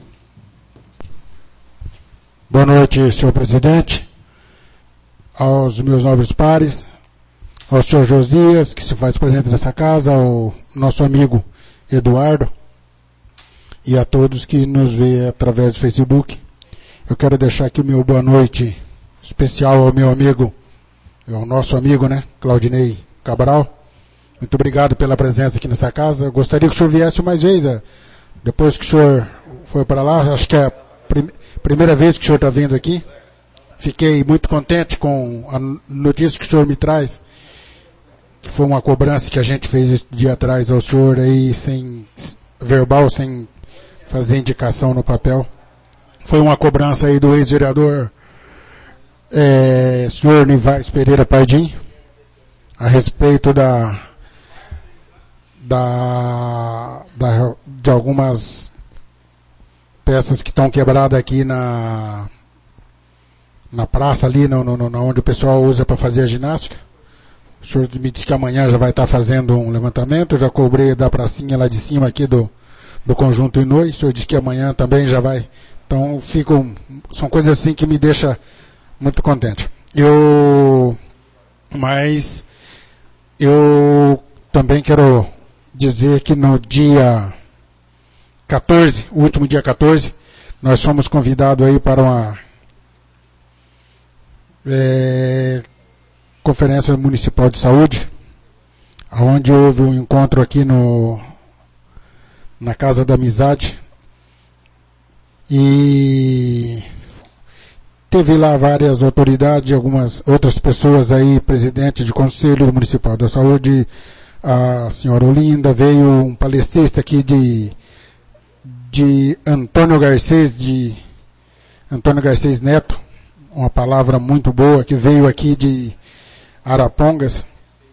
Boa noite, senhor presidente, aos meus nobres pares, ao senhor Josias, que se faz presente nessa casa, ao nosso amigo Eduardo, e a todos que nos vê através do Facebook. Eu quero deixar aqui o meu boa noite especial ao meu amigo, ao nosso amigo, né, Claudinei Cabral. Muito obrigado pela presença aqui nessa casa. Eu gostaria que o senhor viesse mais vezes, depois que o senhor foi para lá, acho que é a prim- primeira vez que o senhor está vindo aqui. Fiquei muito contente com a notícia que o senhor me traz, que foi uma cobrança que a gente fez esse dia atrás ao senhor aí, sem verbal, sem fazer indicação no papel. Foi uma cobrança aí do ex-vereador é, senhor Nivais Pereira Pardim, a respeito da, da, da de algumas peças que estão quebradas aqui na, na praça ali, no, no, no, onde o pessoal usa para fazer a ginástica. O senhor me disse que amanhã já vai estar fazendo um levantamento, eu já cobrei da pracinha lá de cima aqui do, do Conjunto Inoi, o senhor disse que amanhã também já vai. Então, fico, são coisas assim que me deixam muito contente. Eu, mas, eu também quero dizer que no dia quatorze, o último dia quatorze, nós fomos convidados aí para uma é, Conferência Municipal de Saúde, onde houve um encontro aqui no, na Casa da Amizade, e teve lá várias autoridades, algumas outras pessoas aí, presidente de Conselho Municipal da Saúde, a senhora Olinda, veio um palestrista aqui de, de Antônio Garcês, de Antônio Garcês Neto, uma palavra muito boa, que veio aqui de Arapongas,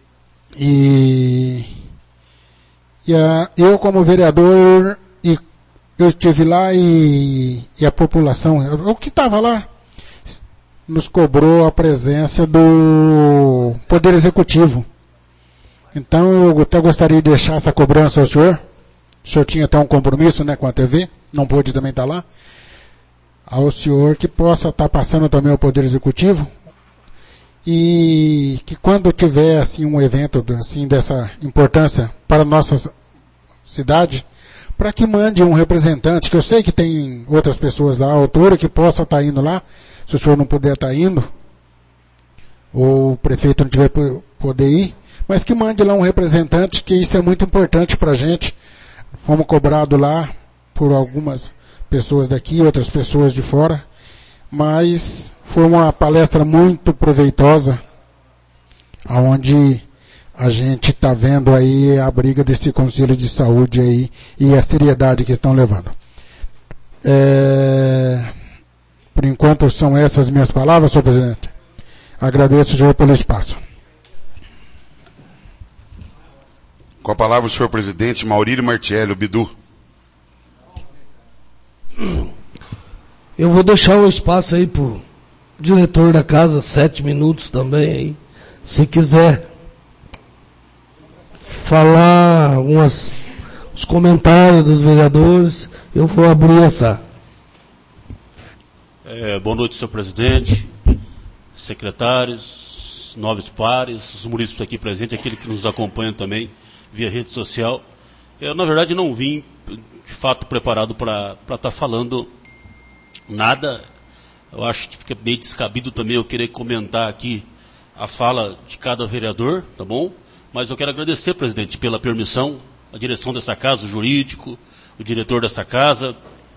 e, e a, eu como vereador, e eu estive lá e, e a população, o que estava lá, nos cobrou a presença do Poder Executivo. Então eu até gostaria de deixar essa cobrança ao senhor. O senhor tinha até um compromisso, né, com a T V, não pôde também estar lá. Ao senhor que possa estar passando também ao Poder Executivo e que quando tiver assim um evento assim dessa importância para a nossa cidade, para que mande um representante, que eu sei que tem outras pessoas lá à altura que possa estar indo lá, se o senhor não puder estar indo, ou o prefeito não tiver poder ir, mas que mande lá um representante, que isso é muito importante para a gente. Fomos cobrados lá por algumas pessoas daqui, outras pessoas de fora, mas foi uma palestra muito proveitosa, onde a gente está vendo aí a briga desse Conselho de Saúde aí e a seriedade que estão levando. É, por enquanto são essas minhas palavras, senhor presidente. Agradeço, senhor, pelo espaço. Com a palavra o senhor presidente Maurílio Martiello, Bidu. Eu vou deixar um espaço aí pro diretor da casa, sete minutos também aí. Se quiser falar algumas, os comentários dos vereadores, eu vou abrir essa. É, boa noite, senhor presidente, secretários, nobres pares, os munícipes aqui presentes, aquele que nos acompanha também via rede social. Eu, na verdade, não vim, de fato, preparado para estar falando nada. Eu acho que fica meio descabido também eu querer comentar aqui a fala de cada vereador, tá bom? Mas eu quero agradecer, presidente, pela permissão, a direção dessa casa, o jurídico, o diretor dessa casa,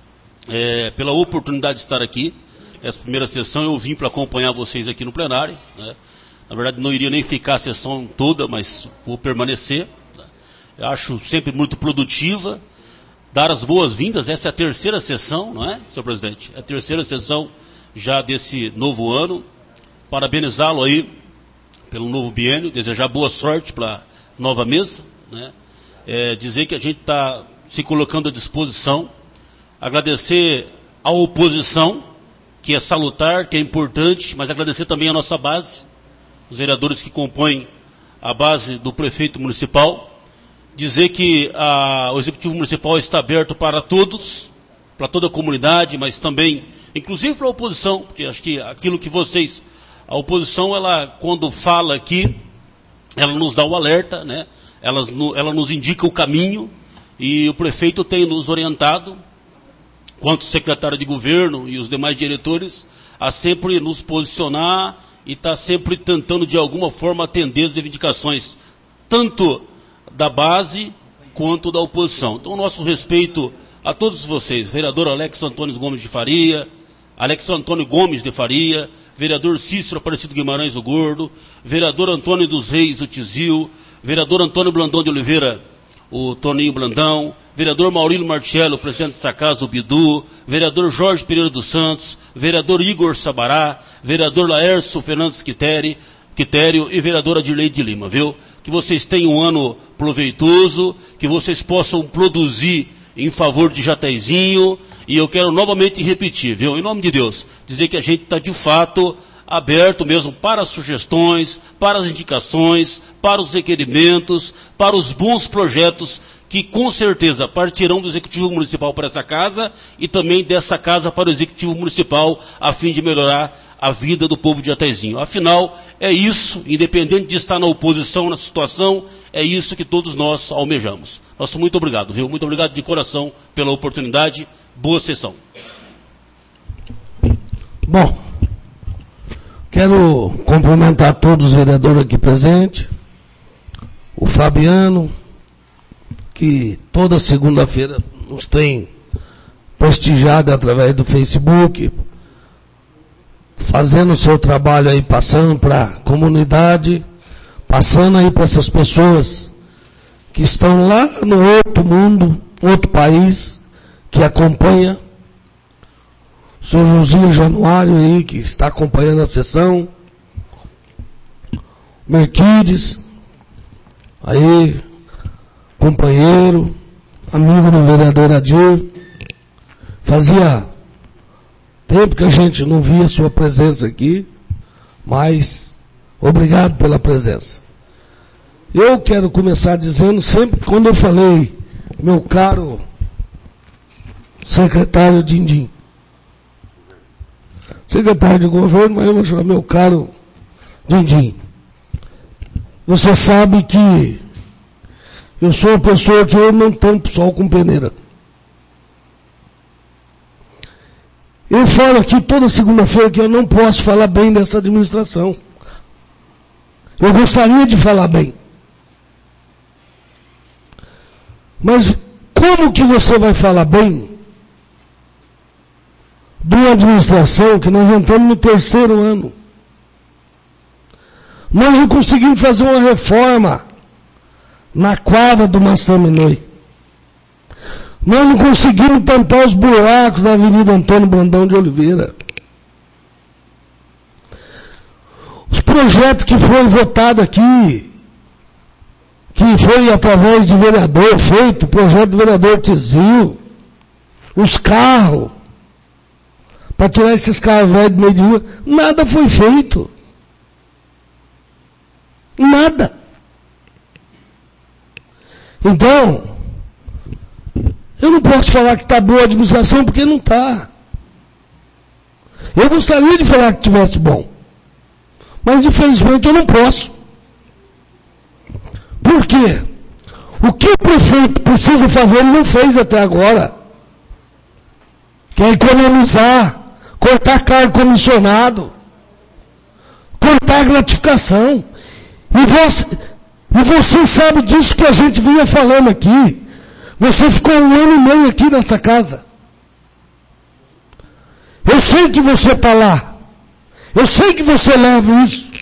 é, pela oportunidade de estar aqui. Essa primeira sessão eu vim para acompanhar vocês aqui no plenário, né? Na verdade, não iria nem ficar a sessão toda, mas vou permanecer. Eu acho sempre muito produtiva. Dar as boas-vindas, essa é a terceira sessão, não é, senhor presidente? É a terceira sessão já desse novo ano. Parabenizá-lo aí pelo novo biênio, desejar boa sorte para a nova mesa, né? É, dizer que a gente está se colocando à disposição, agradecer à oposição, que é salutar, que é importante, mas agradecer também a nossa base, os vereadores que compõem a base do prefeito municipal, dizer que a, o Executivo Municipal está aberto para todos, para toda a comunidade, mas também, inclusive para a oposição, porque acho que aquilo que vocês, a oposição, ela, quando fala aqui, ela nos dá o alerta, né? ela, ela nos indica o caminho, e o prefeito tem nos orientado, quanto secretário de governo e os demais diretores, a sempre nos posicionar e estar tá sempre tentando, de alguma forma, atender as reivindicações, tanto da base quanto da oposição. Então, nosso respeito a todos vocês, vereador Alex Antônio Gomes de Faria, Alex Antônio Gomes de Faria, vereador Cícero Aparecido Guimarães o Gordo, vereador Antônio dos Reis o Tizil, vereador Antônio Blandão de Oliveira o Toninho Blandão, vereador Maurílio Martiello, presidente dessa casa, o Bidu, vereador Jorge Pereira dos Santos, vereador Igor Sabará, vereador Laércio Fernandes Quitério, Quitério e vereadora Adirleide de Lima, viu? Que vocês tenham um ano proveitoso, que vocês possam produzir em favor de Jataizinho, e eu quero novamente repetir, viu? Em nome de Deus, dizer que a gente está de fato aberto mesmo para as sugestões, para as indicações, para os requerimentos, para os bons projetos que com certeza partirão do Executivo Municipal para essa casa e também dessa casa para o Executivo Municipal, a fim de melhorar a vida do povo de Jataizinho. Afinal, é isso, independente de estar na oposição, na situação, é isso que todos nós almejamos. Nosso muito obrigado, viu? Muito obrigado de coração pela oportunidade. Boa sessão. Bom, quero cumprimentar todos os vereadores aqui presentes, o Fabiano, que toda segunda-feira nos tem prestigiado através do Facebook, fazendo o seu trabalho aí, passando para a comunidade, passando aí para essas pessoas que estão lá no outro mundo, outro país, que acompanha. O senhor Josinho Januário aí, que está acompanhando a sessão. Merquides, aí, companheiro, amigo do vereador Adir. Fazia tempo que a gente não via sua presença aqui, mas obrigado pela presença. Eu quero começar dizendo, sempre quando eu falei, meu caro secretário Dindim, secretário de governo, mas eu vou chamar meu caro Dindim, você sabe que eu sou uma pessoa que eu não tampo sol com peneira. Eu falo aqui toda segunda-feira que eu não posso falar bem dessa administração. Eu gostaria de falar bem. Mas como que você vai falar bem de uma administração que nós entramos no terceiro ano? Nós não conseguimos fazer uma reforma na quadra do Massaminoi. Nós não conseguimos tampar os buracos da Avenida Antônio Brandão de Oliveira. Os projetos que foram votados aqui, que foi através de vereador feito, projeto do vereador Tizil, os carros, para tirar esses carros velhos do meio de rua, nada foi feito. Nada. Então, eu não posso falar que está boa a administração, porque não está. Eu gostaria de falar que estivesse bom. Mas, infelizmente, eu não posso. Por quê? O que o prefeito precisa fazer, ele não fez até agora. Que é economizar, cortar cargo comissionado, cortar gratificação. E você, e você sabe disso que a gente vinha falando aqui. Você ficou um ano e meio aqui nessa casa. Eu sei que você está lá. Eu sei que você leva isso.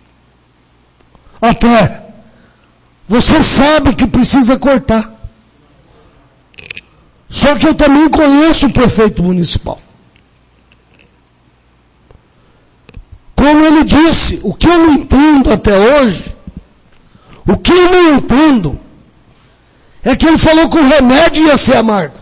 Até. Você sabe que precisa cortar. Só que eu também conheço o prefeito municipal. Como ele disse, o que eu não entendo até hoje, o que eu não entendo, é que ele falou que o remédio ia ser amargo.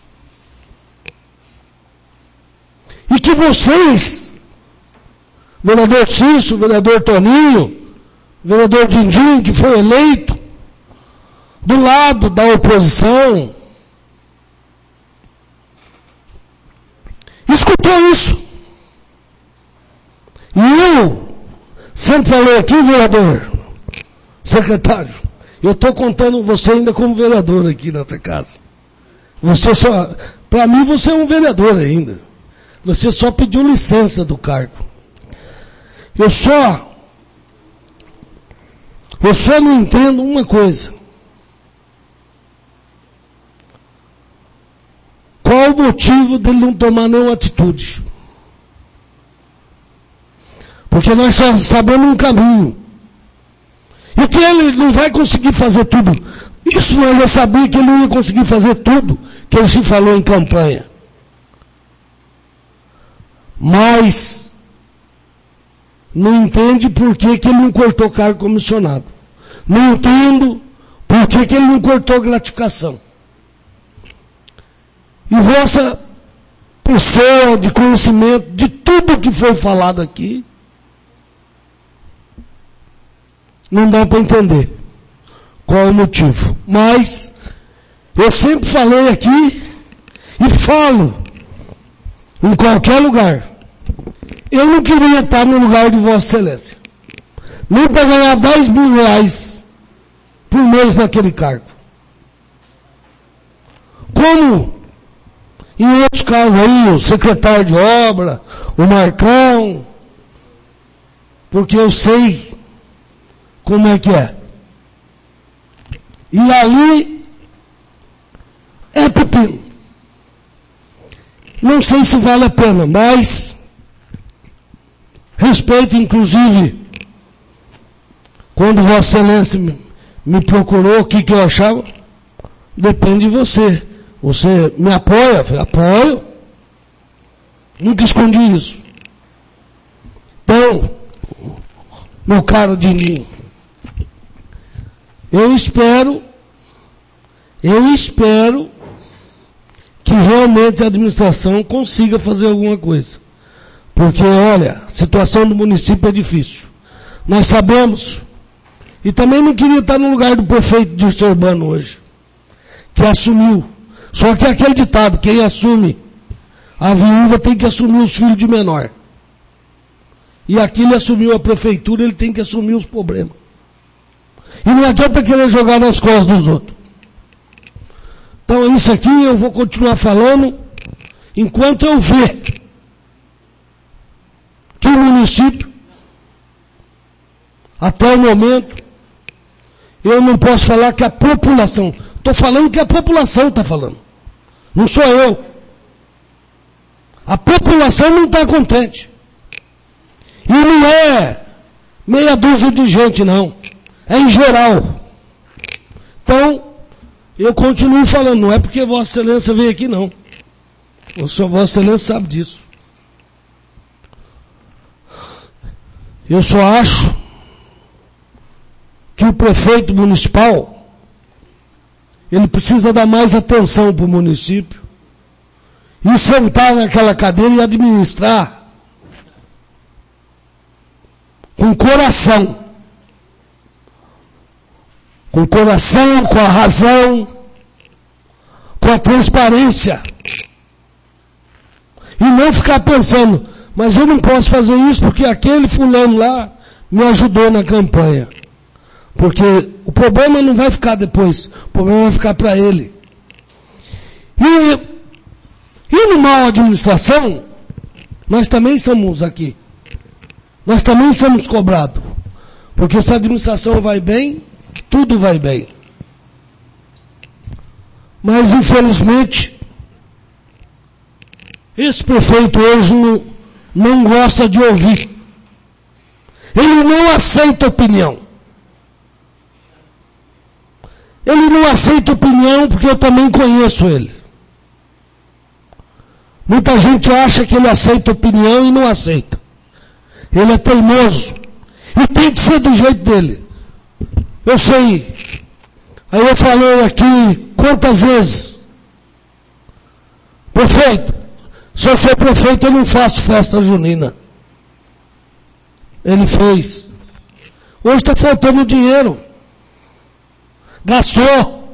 E que vocês, vereador Cício, vereador Toninho, vereador Dindim, que foi eleito do lado da oposição, escutou isso. E eu sempre falei aqui, vereador, secretário, eu estou contando você ainda como vereador aqui nessa casa. Você só, para mim você é um vereador ainda. Você só pediu licença do cargo. Eu só, eu só não entendo uma coisa. Qual o motivo dele não tomar nenhuma atitude? Porque nós só sabemos um caminho. E que ele não vai conseguir fazer tudo. Isso nós já sabia que ele não ia conseguir fazer tudo que ele se falou em campanha. Mas não entende por que, que ele não cortou cargo comissionado. Não entendo por que, que ele não cortou gratificação. E vossa pessoa de conhecimento de tudo que foi falado aqui, não dá para entender qual é o motivo. Mas eu sempre falei aqui e falo em qualquer lugar. Eu não queria estar no lugar de Vossa Excelência. Nem para ganhar dez mil reais por mês naquele cargo. Como em outros cargos aí, o secretário de obra, o Marcão, porque eu sei como é que é. E ali é pepino. Não sei se vale a pena, mas respeito, inclusive, quando Vossa Excelência me, me procurou, o que, que eu achava, depende de você. Você me apoia? Eu falei, apoio. Nunca escondi isso. Então, meu caro Dindim, eu espero, eu espero que que realmente a administração consiga fazer alguma coisa. Porque, olha, a situação do município é difícil. Nós sabemos, e também não queria estar no lugar do prefeito de Distrito Urbano hoje, que assumiu. Só que é aquele ditado, quem assume a viúva tem que assumir os filhos de menor. E aqui ele assumiu a prefeitura, ele tem que assumir os problemas. E não adianta querer jogar nas costas dos outros. Então isso aqui eu vou continuar falando enquanto eu ver que o município, até o momento, eu não posso falar que a população, estou falando que a população está falando, não sou eu. A população não está contente. E não é meia dúzia de gente, não. É em geral. Então, eu continuo falando, não é porque Vossa Excelência veio aqui, não. O senhor Vossa Excelência sabe disso. Eu só acho que o prefeito municipal, ele precisa dar mais atenção para o município e sentar naquela cadeira e administrar com coração. Com coração, com a razão, com a transparência. E não ficar pensando, mas eu não posso fazer isso porque aquele fulano lá me ajudou na campanha. Porque o problema não vai ficar depois, o problema vai ficar para ele. E, e no mal administração, nós também somos aqui. Nós também somos cobrados. Porque se a administração vai bem, tudo vai bem. Mas, infelizmente, esse prefeito hoje não, não gosta de ouvir. Ele não aceita opinião. Ele não aceita opinião porque eu também conheço ele. Muita gente acha que ele aceita opinião e não aceita. Ele é teimoso. E tem que ser do jeito dele. Eu sei. Aí eu falei aqui quantas vezes. Prefeito, se eu sou prefeito eu não faço festa junina. Ele fez. Hoje está faltando dinheiro. Gastou.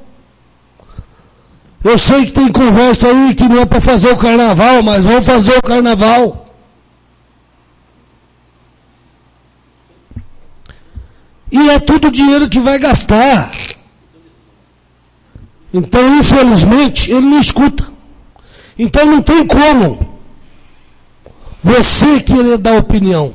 Eu sei que tem conversa aí que não é para fazer o carnaval, mas vamos fazer o carnaval. E é tudo dinheiro que vai gastar. Então, infelizmente, ele não escuta. Então não tem como você querer dar opinião.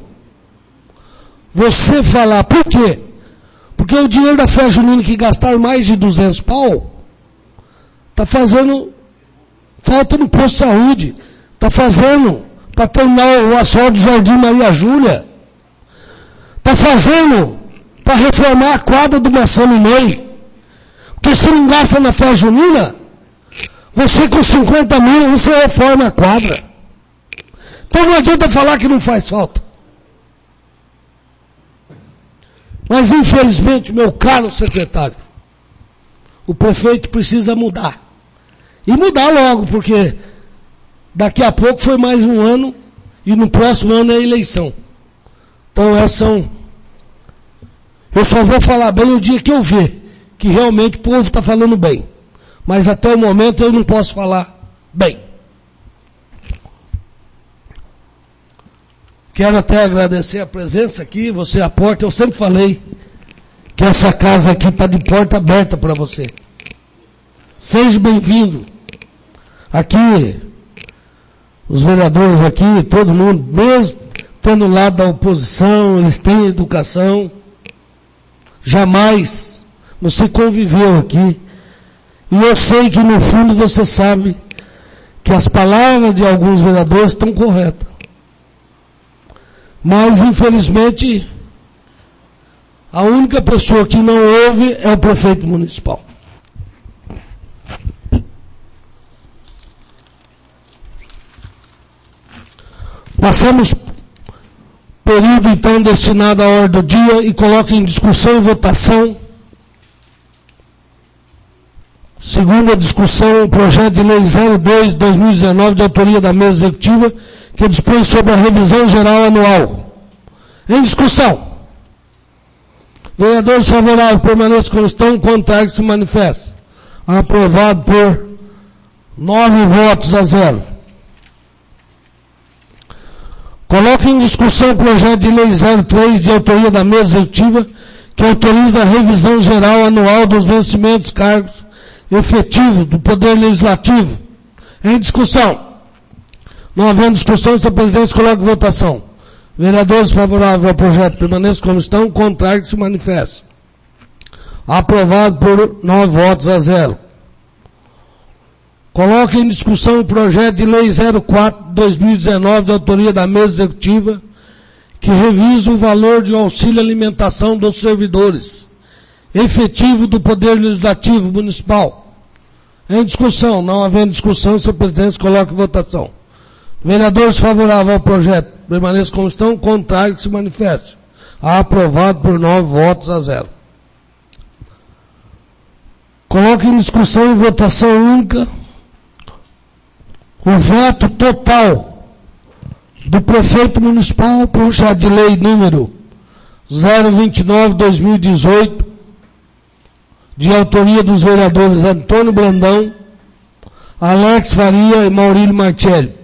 Você falar. Por quê? Porque o dinheiro da festa junina que gastaram mais de duzentos pau, está fazendo falta no posto de saúde. Está fazendo para terminar o asfalto do Jardim Maria Júlia. Está fazendo para reformar a quadra do Maçã Minei. Porque se não gasta na festa junina, você com cinquenta mil, você reforma a quadra. Então não adianta falar que não faz falta. Mas infelizmente, meu caro secretário, o prefeito precisa mudar. E mudar logo, porque daqui a pouco foi mais um ano, e no próximo ano é eleição. Então essas são... Eu só vou falar bem o dia que eu ver que realmente o povo está falando bem. Mas até o momento eu não posso falar bem. Quero até agradecer a presença aqui, você a porta. Eu sempre falei que essa casa aqui está de porta aberta para você. Seja bem-vindo. Aqui, os vereadores aqui, todo mundo, mesmo estando do lado da oposição, eles têm educação. Jamais você conviveu aqui. E eu sei que no fundo você sabe que as palavras de alguns vereadores estão corretas. Mas infelizmente a única pessoa que não ouve é o prefeito municipal. Passamos período então destinado à ordem do dia e coloco em discussão e votação Segunda discussão, o projeto de lei zero dois barra dois mil e dezenove, de autoria da mesa executiva, que dispõe sobre a revisão geral anual. Em discussão. Vereadores favoráveis permaneçam como estão, contrários se manifestam. Aprovado por nove votos a zero. Coloque em discussão o projeto de lei zero três, de autoria da mesa executiva, que autoriza a revisão geral anual dos vencimentos cargos efetivos do Poder Legislativo. Em discussão. Não havendo discussão, se a presidência coloca em votação. Vereadores favoráveis ao projeto permaneçam como estão, contrários se manifestam. Aprovado por nove votos a zero. Coloque em discussão o projeto de lei zero quatro barra dois mil e dezenove, de autoria da mesa executiva, que revisa o valor de auxílio alimentação dos servidores efetivo do Poder Legislativo Municipal. Em discussão. Não havendo discussão, se a presidência coloca em votação. Vereadores favoráveis ao projeto permaneçam como estão, contrários se manifestam. Aprovado por nove votos a zero. Coloque em discussão e votação única o veto total do prefeito municipal ao projeto de lei número zero vinte e nove barra dois mil e dezoito, de autoria dos vereadores Antônio Brandão, Alex Faria e Maurílio Martelli,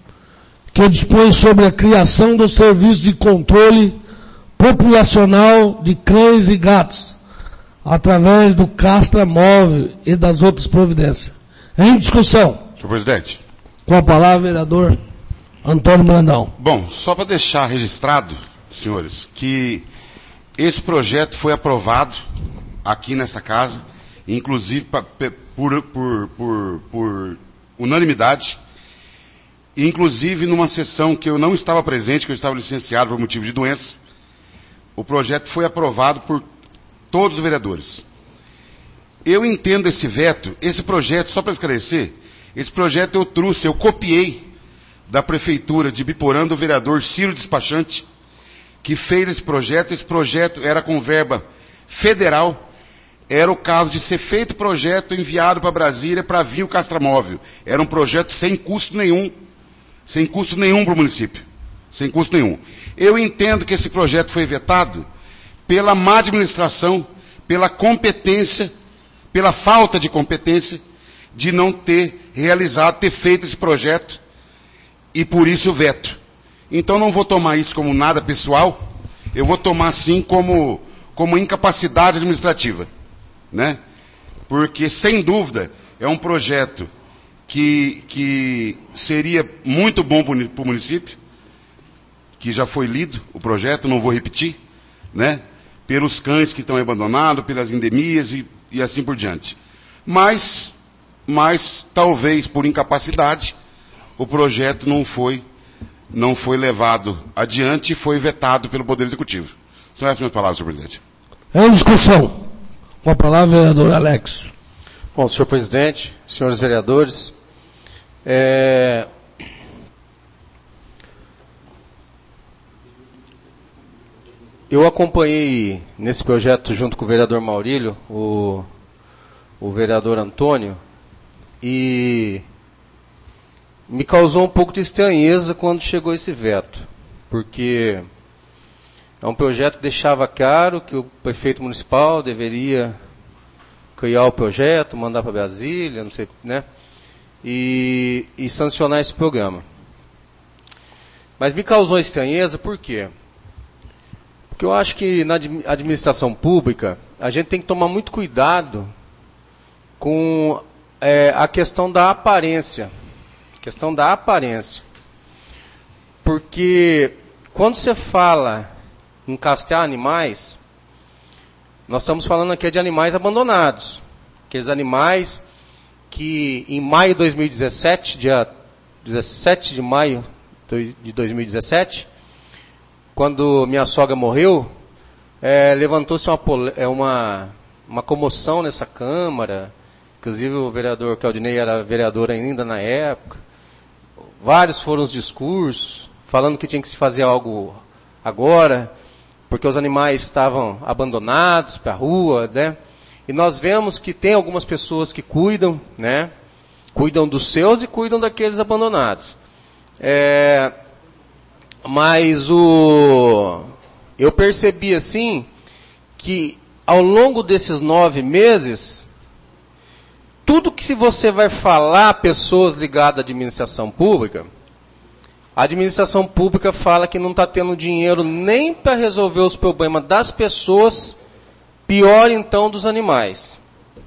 que dispõe sobre a criação do serviço de controle populacional de cães e gatos, através do Castra Móvel e das outras providências. Em discussão. Senhor presidente. Com a palavra, vereador Antônio Brandão. Bom, só para deixar registrado, senhores, que esse projeto foi aprovado aqui nessa casa, inclusive pra, por, por, por, por unanimidade, inclusive numa sessão que eu não estava presente, que eu estava licenciado por motivo de doença. O projeto foi aprovado por todos os vereadores. Eu entendo esse veto, esse projeto, só para esclarecer, esse projeto eu trouxe, eu copiei da prefeitura de Biporã, do vereador Ciro Despachante, que fez esse projeto. Esse projeto era com verba federal, era o caso de ser feito projeto enviado para Brasília para vir o Castramóvel. Era um projeto sem custo nenhum, sem custo nenhum para o município, sem custo nenhum. Eu entendo que esse projeto foi vetado pela má administração, pela competência, pela falta de competência, de não ter realizado, ter feito esse projeto, e por isso o veto. Então não vou tomar isso como nada pessoal, eu vou tomar sim como, como incapacidade administrativa, né? Porque, sem dúvida, é um projeto que, que seria muito bom para o município, que já foi lido o projeto, não vou repetir, né? Pelos cães que estão abandonados, pelas endemias e, e assim por diante. Mas, mas, talvez por incapacidade, o projeto não foi, não foi levado adiante e foi vetado pelo Poder Executivo. São essas minhas palavras, senhor presidente. Em discussão. Com a palavra, vereador Alex. Bom, senhor presidente, senhores vereadores, é... eu acompanhei nesse projeto, junto com o vereador Maurílio, o, o vereador Antônio, e me causou um pouco de estranheza quando chegou esse veto, porque é um projeto que deixava claro que o prefeito municipal deveria criar o projeto, mandar para Brasília, não sei, né, e, e sancionar esse programa. Mas me causou estranheza por quê? Porque eu acho que na administração pública a gente tem que tomar muito cuidado com é, a questão da aparência. Questão da aparência. Porque quando você fala em castrar animais, nós estamos falando aqui de animais abandonados. Aqueles animais que em maio de dois mil e dezessete, dia dezessete de maio de dois mil e dezessete, quando minha sogra morreu, é, levantou-se uma, uma, uma comoção nessa Câmara. Inclusive o vereador Claudinei era vereador ainda na época. Vários foram os discursos, falando que tinha que se fazer algo agora, porque os animais estavam abandonados para a rua, né? E nós vemos que tem algumas pessoas que cuidam, né? Cuidam dos seus e cuidam daqueles abandonados. É, mas o, eu percebi assim, que ao longo desses nove meses, tudo que você vai falar a pessoas ligadas à administração pública, a administração pública fala que não está tendo dinheiro nem para resolver os problemas das pessoas, pior então dos animais.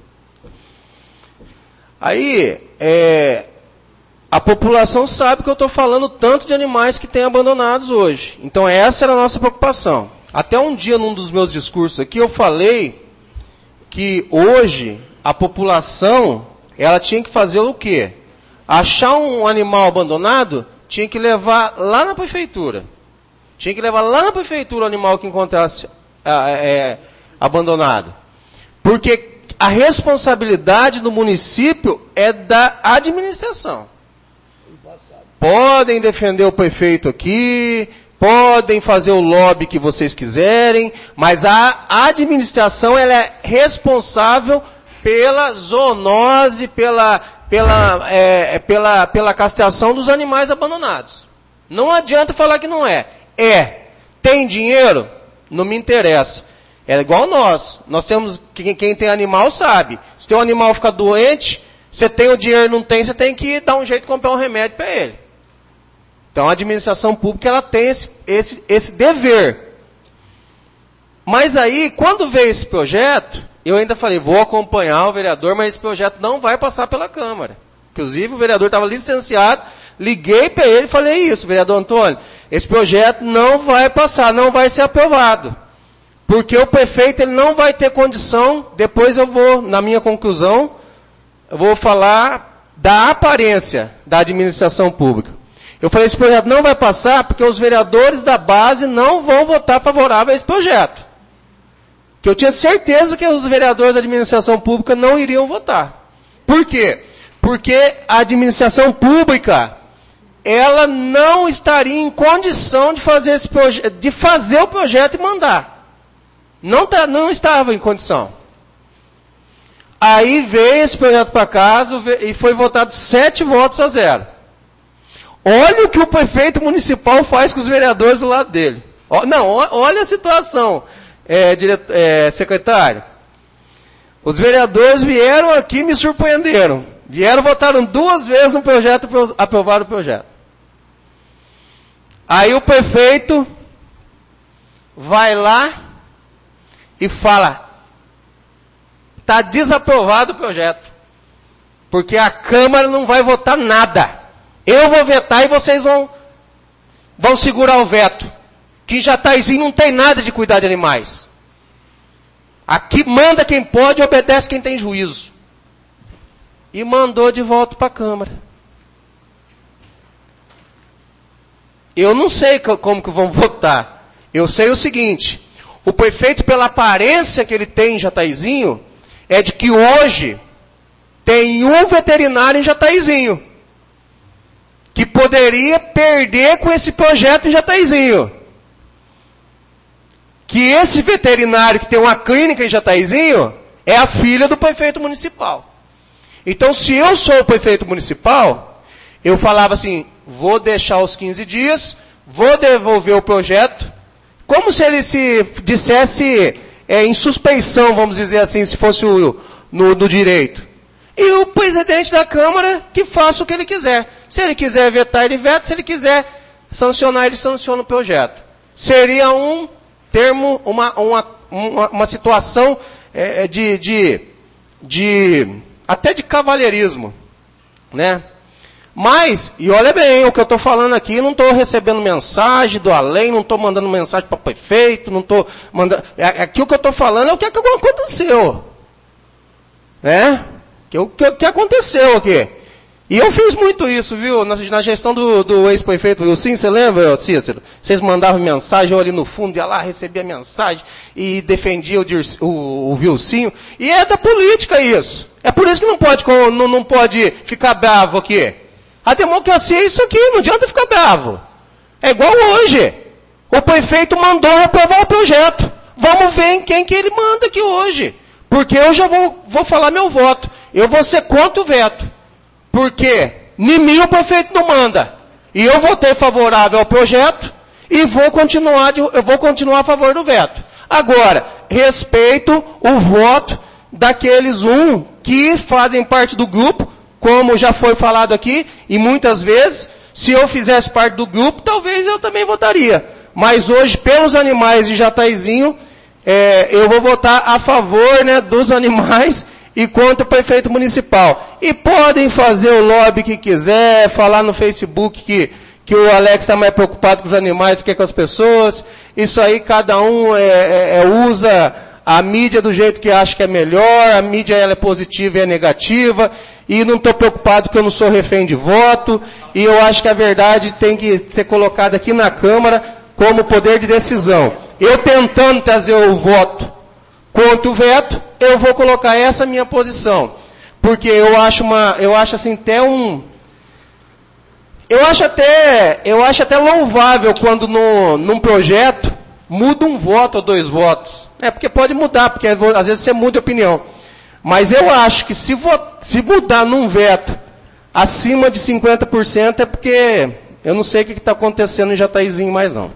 Aí, é, a população sabe que eu estou falando tanto de animais que tem abandonados hoje. Então essa era a nossa preocupação. Até um dia, num dos meus discursos aqui, eu falei que hoje a população, ela tinha que fazer o quê? Achar um animal abandonado, tinha que levar lá na prefeitura. Tinha que levar lá na prefeitura o animal que encontrasse é, é, abandonado. Porque a responsabilidade do município é da administração. Podem defender o prefeito aqui, podem fazer o lobby que vocês quiserem, mas a administração ela é responsável pela zoonose, pela, pela, é, pela, pela castração dos animais abandonados. Não adianta falar que não é. É. Tem dinheiro? Não me interessa. É igual nós. Nós temos, quem, quem tem animal sabe. Se teu animal ficar doente, você tem o dinheiro e não tem, você tem que dar um jeito de comprar um remédio para ele. Então a administração pública ela tem esse, esse, esse dever. Mas aí, quando veio esse projeto, eu ainda falei, vou acompanhar o vereador, mas esse projeto não vai passar pela Câmara. Inclusive o vereador estava licenciado, liguei para ele e falei isso, vereador Antônio, esse projeto não vai passar, não vai ser aprovado. Porque o prefeito ele não vai ter condição, depois eu vou, na minha conclusão, eu vou falar da aparência da administração pública. Eu falei, esse projeto não vai passar porque os vereadores da base não vão votar favorável a esse projeto. Que eu tinha certeza que os vereadores da administração pública não iriam votar. Por quê? Porque a administração pública, ela não estaria em condição de fazer, esse proje- de fazer o projeto e mandar. Não, tá, não estava em condição. Aí veio esse projeto para casa e foi votado sete votos a zero. Olha o que o prefeito municipal faz com os vereadores do lado dele. Não, olha a situação, é, diretor, é, secretário. Os vereadores vieram aqui e me surpreenderam. Vieram, votaram duas vezes no projeto, aprovaram o projeto. Aí o prefeito vai lá e fala, está desaprovado o projeto, porque a Câmara não vai votar nada. Eu vou vetar e vocês vão, vão segurar o veto. Que Jataizinho não tem nada de cuidar de animais. Aqui manda quem pode e obedece quem tem juízo. E mandou de volta para a Câmara. Eu não sei como que vão votar. Eu sei o seguinte, o prefeito, pela aparência que ele tem em Jataizinho, é de que hoje tem um veterinário em Jataizinho, que poderia perder com esse projeto em Jataizinho. Que esse veterinário que tem uma clínica em Jataizinho é a filha do prefeito municipal. Então, se eu sou o prefeito municipal, eu falava assim, vou deixar os quinze dias, vou devolver o projeto, como se ele se dissesse é, em suspeição, vamos dizer assim, se fosse o, no, no direito. E o presidente da Câmara que faça o que ele quiser. Se ele quiser vetar, ele veta. Se ele quiser sancionar, ele sanciona o projeto. Seria um termo, uma, uma, uma, uma situação é, de, de, de, até de cavalheirismo, né? Mas, e olha bem, o que eu estou falando aqui, não estou recebendo mensagem do além, não estou mandando mensagem para o prefeito, não estou mandando... Aqui o que eu estou falando é o que aconteceu. Né? O que, que aconteceu aqui. E eu fiz muito isso, viu? Na, na gestão do, do ex-prefeito Wilson, você lembra, Cícero? Vocês mandavam mensagem, eu ali no fundo ia lá, recebia mensagem e defendia o, o, o Wilson. E é da política isso. É por isso que não pode, não, não pode ficar bravo aqui. A democracia é isso aqui, não adianta ficar bravo. É igual hoje. O prefeito mandou aprovar o projeto. Vamos ver em quem que ele manda aqui hoje. Porque eu já vou, vou falar meu voto. Eu vou ser contra o veto. Porque em mim o prefeito não manda. E eu votei favorável ao projeto e vou continuar, de, eu vou continuar a favor do veto. Agora, respeito o voto daqueles um que fazem parte do grupo, como já foi falado aqui, e muitas vezes, se eu fizesse parte do grupo, talvez eu também votaria. Mas hoje, pelos animais de Jataizinho, é, eu vou votar a favor, né, dos animais e contra o prefeito municipal. E podem fazer o lobby que quiser, falar no Facebook que, que o Alex está mais preocupado com os animais do que com as pessoas. Isso aí cada um é, é, usa a mídia do jeito que acha que é melhor, a mídia ela é positiva e é negativa, e não estou preocupado porque eu não sou refém de voto, e eu acho que a verdade tem que ser colocada aqui na Câmara como poder de decisão. Eu tentando trazer o voto contra o veto, eu vou colocar essa minha posição. Porque eu acho uma, eu acho assim até um, eu acho até, eu acho até louvável quando no, num projeto muda um voto ou dois votos. É porque pode mudar, porque às vezes você muda de opinião. Mas eu acho que se, vo, se mudar num veto acima de cinquenta por cento é porque eu não sei o que está acontecendo em Jataizinho mais não.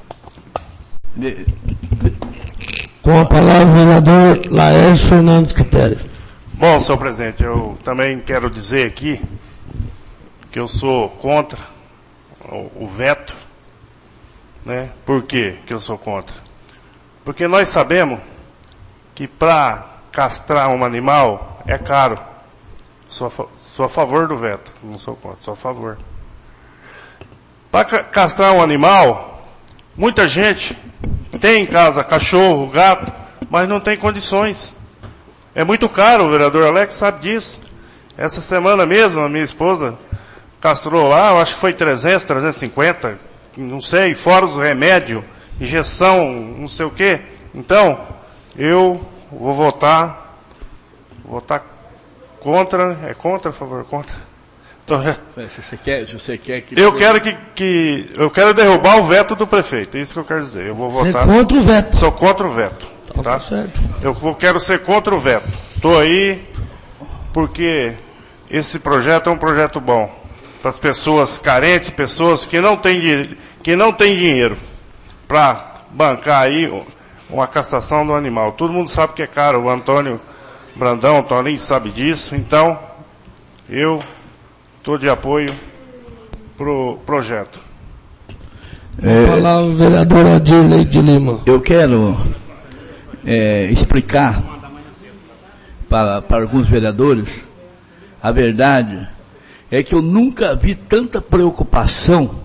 Com a palavra o vereador Laércio Fernandes Quitério. Bom, senhor presidente, eu também quero dizer aqui que eu sou contra o, o veto. Né? Por quê que eu sou contra? Porque nós sabemos que para castrar um animal é caro. Sou a, sou a favor do veto, não sou contra, sou a favor. Para castrar um animal, muita gente tem em casa cachorro, gato, mas não tem condições. É muito caro, o vereador Alex sabe disso. Essa semana mesmo, a minha esposa castrou lá, eu acho que foi trezentos, trezentos e cinquenta, não sei, fora os remédios, injeção, não sei o quê. Então, eu vou votar, vou votar contra, é contra, a favor, contra? Então, se você quer, se você quer que... Eu quero que, que, eu quero derrubar o veto do prefeito, é isso que eu quero dizer. Eu vou votar... Você é contra o veto? Sou contra o veto, então, tá? Tá certo. Eu vou, quero ser contra o veto. Estou aí porque esse projeto é um projeto bom para as pessoas carentes, pessoas que não têm, que não têm dinheiro para bancar aí uma castração do animal. Todo mundo sabe que é caro, o Antônio Brandão, o Toninho sabe disso, então eu estou de apoio para o projeto. É, palavra o vereador Adirley de Lima. Eu quero é, explicar para, para alguns vereadores a verdade é que eu nunca vi tanta preocupação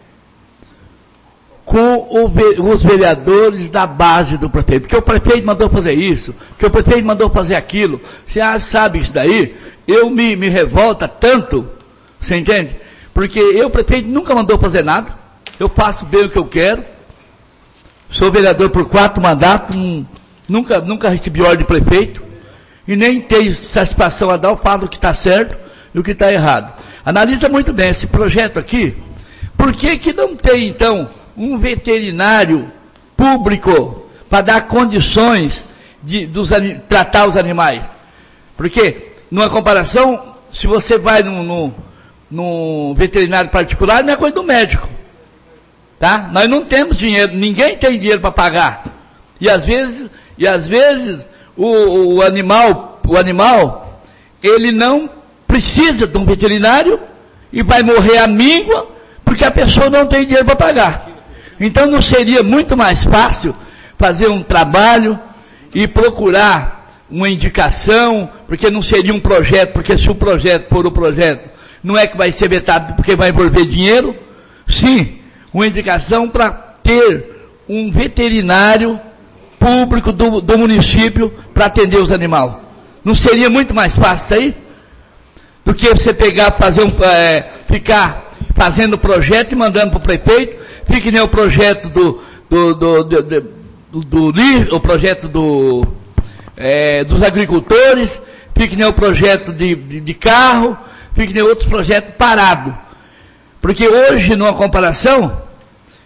com o, os vereadores da base do prefeito. Porque o prefeito mandou fazer isso, porque o prefeito mandou fazer aquilo. Você sabe isso daí? Eu me, me revolta tanto, você entende? Porque eu, prefeito, nunca mandou fazer nada. Eu faço bem o que eu quero. Sou vereador por quatro mandatos, um, nunca, nunca recebi ordem de prefeito. E nem tenho satisfação a dar, eu falo o que está certo e o que está errado. Analisa muito bem esse projeto aqui. Por que que não tem, então, um veterinário público para dar condições de dos, tratar os animais? Porque, numa comparação, se você vai num, num, num veterinário particular, não é coisa do médico. Tá? Nós não temos dinheiro, ninguém tem dinheiro para pagar. E às vezes, e às vezes o, o animal, o animal, ele não precisa de um veterinário e vai morrer à míngua porque a pessoa não tem dinheiro para pagar. Então não seria muito mais fácil fazer um trabalho e procurar uma indicação, porque não seria um projeto, porque se o projeto for o projeto, não é que vai ser vetado porque vai envolver dinheiro? Sim, uma indicação para ter um veterinário público do, do município para atender os animais. Não seria muito mais fácil isso aí? Do que você pegar, fazer um, é, ficar fazendo projeto e mandando para o prefeito, fique nem o projeto do, do, do, do, do, do, do o projeto do, é, dos agricultores, fique nem o projeto de, de, de carro, fique nem outros projetos parados. Porque hoje, numa comparação,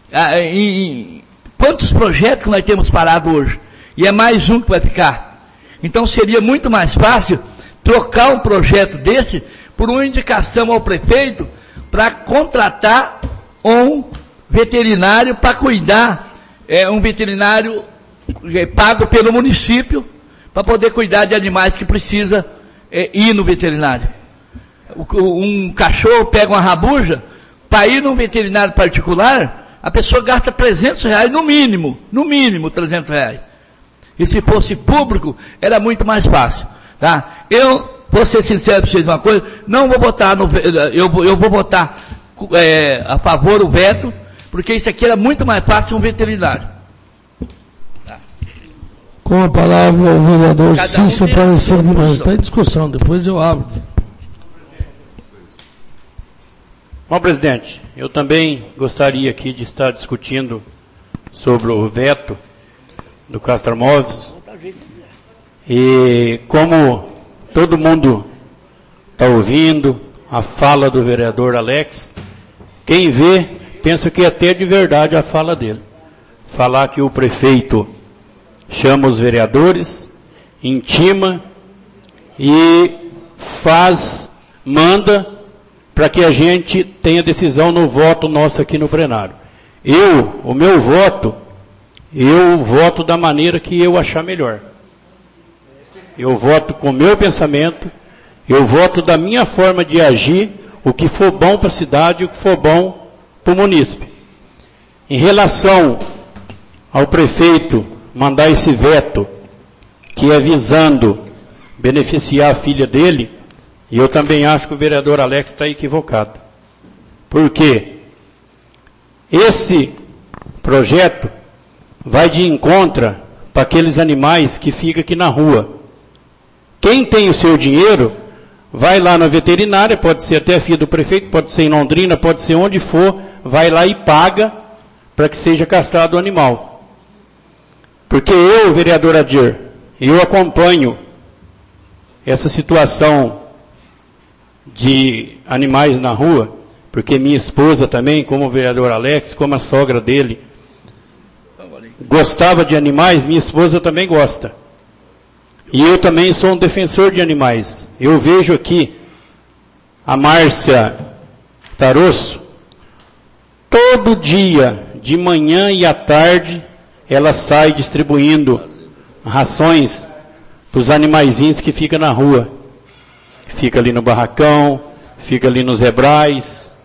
em, em, quantos projetos que nós temos parado hoje? E é mais um que vai ficar. Então seria muito mais fácil trocar um projeto desse por uma indicação ao prefeito para contratar um veterinário para cuidar, é, um veterinário é, pago pelo município para poder cuidar de animais que precisa é, ir no veterinário. Um cachorro pega uma rabuja, para ir num veterinário particular, a pessoa gasta trezentos reais no mínimo, no mínimo trezentos reais. E se fosse público, era muito mais fácil. Tá? Eu vou ser sincero para vocês uma coisa, não vou votar no, eu, eu vou votar é, a favor do veto, porque isso aqui era muito mais fácil um veterinário. Tá. Com a palavra o vereador Cada Cícero um para tem ser está em discussão, depois eu abro. Bom, presidente, eu também gostaria aqui de estar discutindo sobre o veto do Castromóveis. E como todo mundo está ouvindo a fala do vereador Alex, quem vê pensa que é até de verdade a fala dele. Falar que o prefeito chama os vereadores, intima e faz, manda para que a gente tenha decisão no voto nosso aqui no plenário. Eu, o meu voto, eu voto da maneira que eu achar melhor. Eu voto com o meu pensamento, eu voto da minha forma de agir, o que for bom para a cidade, o que for bom para o munícipe. Em relação ao prefeito mandar esse veto, que é visando beneficiar a filha dele, e eu também acho que o vereador Alex está equivocado. Por quê? Esse projeto vai de encontro para aqueles animais que ficam aqui na rua. Quem tem o seu dinheiro, vai lá na veterinária, pode ser até a filha do prefeito, pode ser em Londrina, pode ser onde for, vai lá e paga para que seja castrado o animal. Porque eu, vereador Adir, eu acompanho essa situação de animais na rua, porque minha esposa também, como o vereador Alex, como a sogra dele, gostava de animais, minha esposa também gosta. E eu também sou um defensor de animais. Eu vejo aqui a Márcia Tarosso, todo dia, de manhã e à tarde, ela sai distribuindo rações para os animaizinhos que ficam na rua. Fica ali no barracão, fica ali nos hebrais.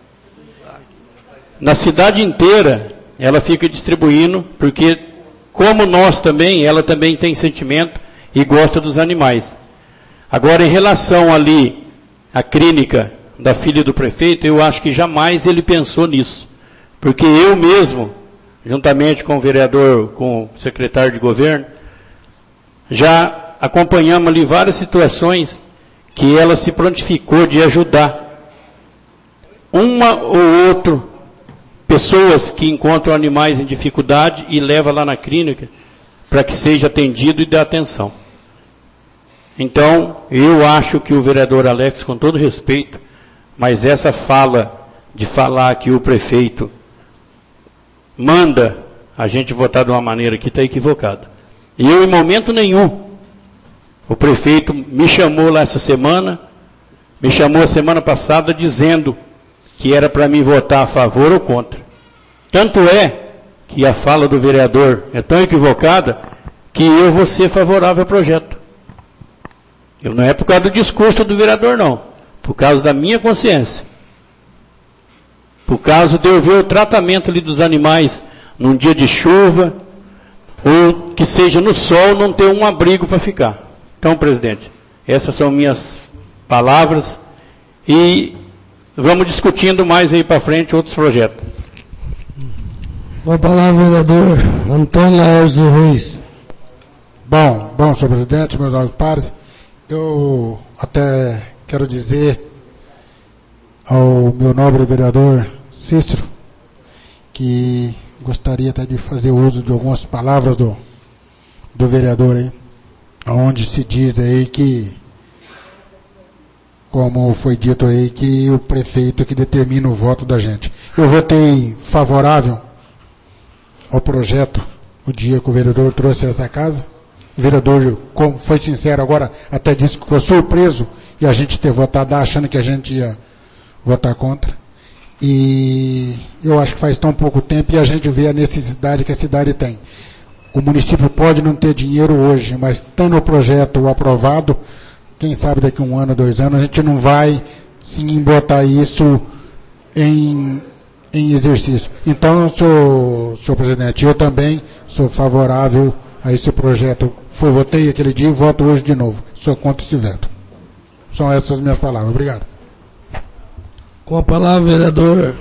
Na cidade inteira, ela fica distribuindo, porque como nós também, ela também tem sentimento e gosta dos animais. Agora, em relação ali à clínica da filha do prefeito, eu acho que jamais ele pensou nisso. Porque eu mesmo, juntamente com o vereador, com o secretário de governo, já acompanhamos ali várias situações que ela se prontificou de ajudar uma ou outra pessoas que encontram animais em dificuldade e leva lá na clínica para que seja atendido e dê atenção. Então, eu acho que o vereador Alex, com todo respeito, mas essa fala de falar que o prefeito manda a gente votar de uma maneira que está equivocada. E eu, em momento nenhum, o prefeito me chamou lá essa semana, me chamou a semana passada dizendo que era para mim votar a favor ou contra. Tanto é que a fala do vereador é tão equivocada que eu vou ser favorável ao projeto. Eu não é por causa do discurso do vereador, não. Por causa da minha consciência. Por causa de eu ver o tratamento ali dos animais num dia de chuva, ou que seja no sol, não ter um abrigo para ficar. Então, presidente, essas são minhas palavras e vamos discutindo mais aí para frente outros projetos. Com a palavra, vereador Antônio Laércio Reis. Bom, bom, senhor presidente, meus nobres pares, eu até quero dizer ao meu nobre vereador Cícero que gostaria até de fazer uso de algumas palavras do, do vereador aí, onde se diz aí que, como foi dito aí, que o prefeito que determina o voto da gente. Eu votei favorável ao projeto o dia que o vereador trouxe essa casa, O vereador como foi sincero agora, até disse que ficou surpreso e a gente ter votado achando que a gente ia votar contra. E eu acho que faz tão pouco tempo e a gente vê a necessidade que a cidade tem. O município pode não ter dinheiro hoje, mas estando o projeto aprovado, quem sabe daqui a um ano, dois anos, a gente não vai sim botar isso em, em exercício. Então, senhor, senhor presidente, eu também sou favorável a esse projeto. Foi, votei aquele dia e voto hoje de novo. Sou contra esse veto. São essas minhas palavras. Obrigado. Com a palavra, vereador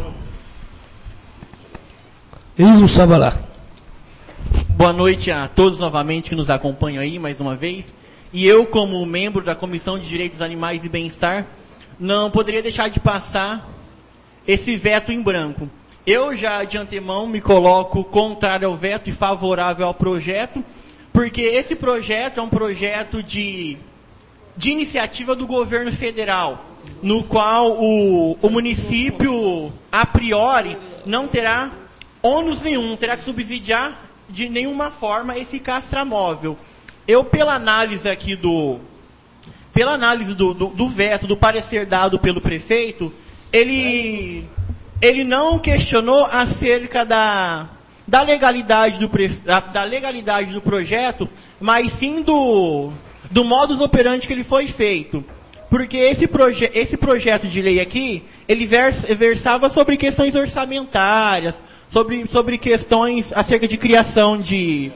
Ilo Sabalá. Boa noite a todos novamente que nos acompanham aí mais uma vez. E eu, como membro da Comissão de Direitos Animais e Bem-Estar, não poderia deixar de passar esse veto em branco. Eu já de antemão me coloco contrário ao veto e favorável ao projeto, porque esse projeto é um projeto de, de iniciativa do governo federal, no qual o, o município, a priori, não terá ônus nenhum, terá que subsidiar de nenhuma forma esse castramóvel. Eu, pela análise aqui do, pela análise do, do, do veto, do parecer dado pelo prefeito, ele, ele não questionou acerca da, da, legalidade do prefe, da, da legalidade do projeto, mas sim do, do modus operandi que ele foi feito. Porque esse, proje, esse projeto de lei aqui, ele vers, versava sobre questões orçamentárias, sobre, sobre questões acerca de criação de...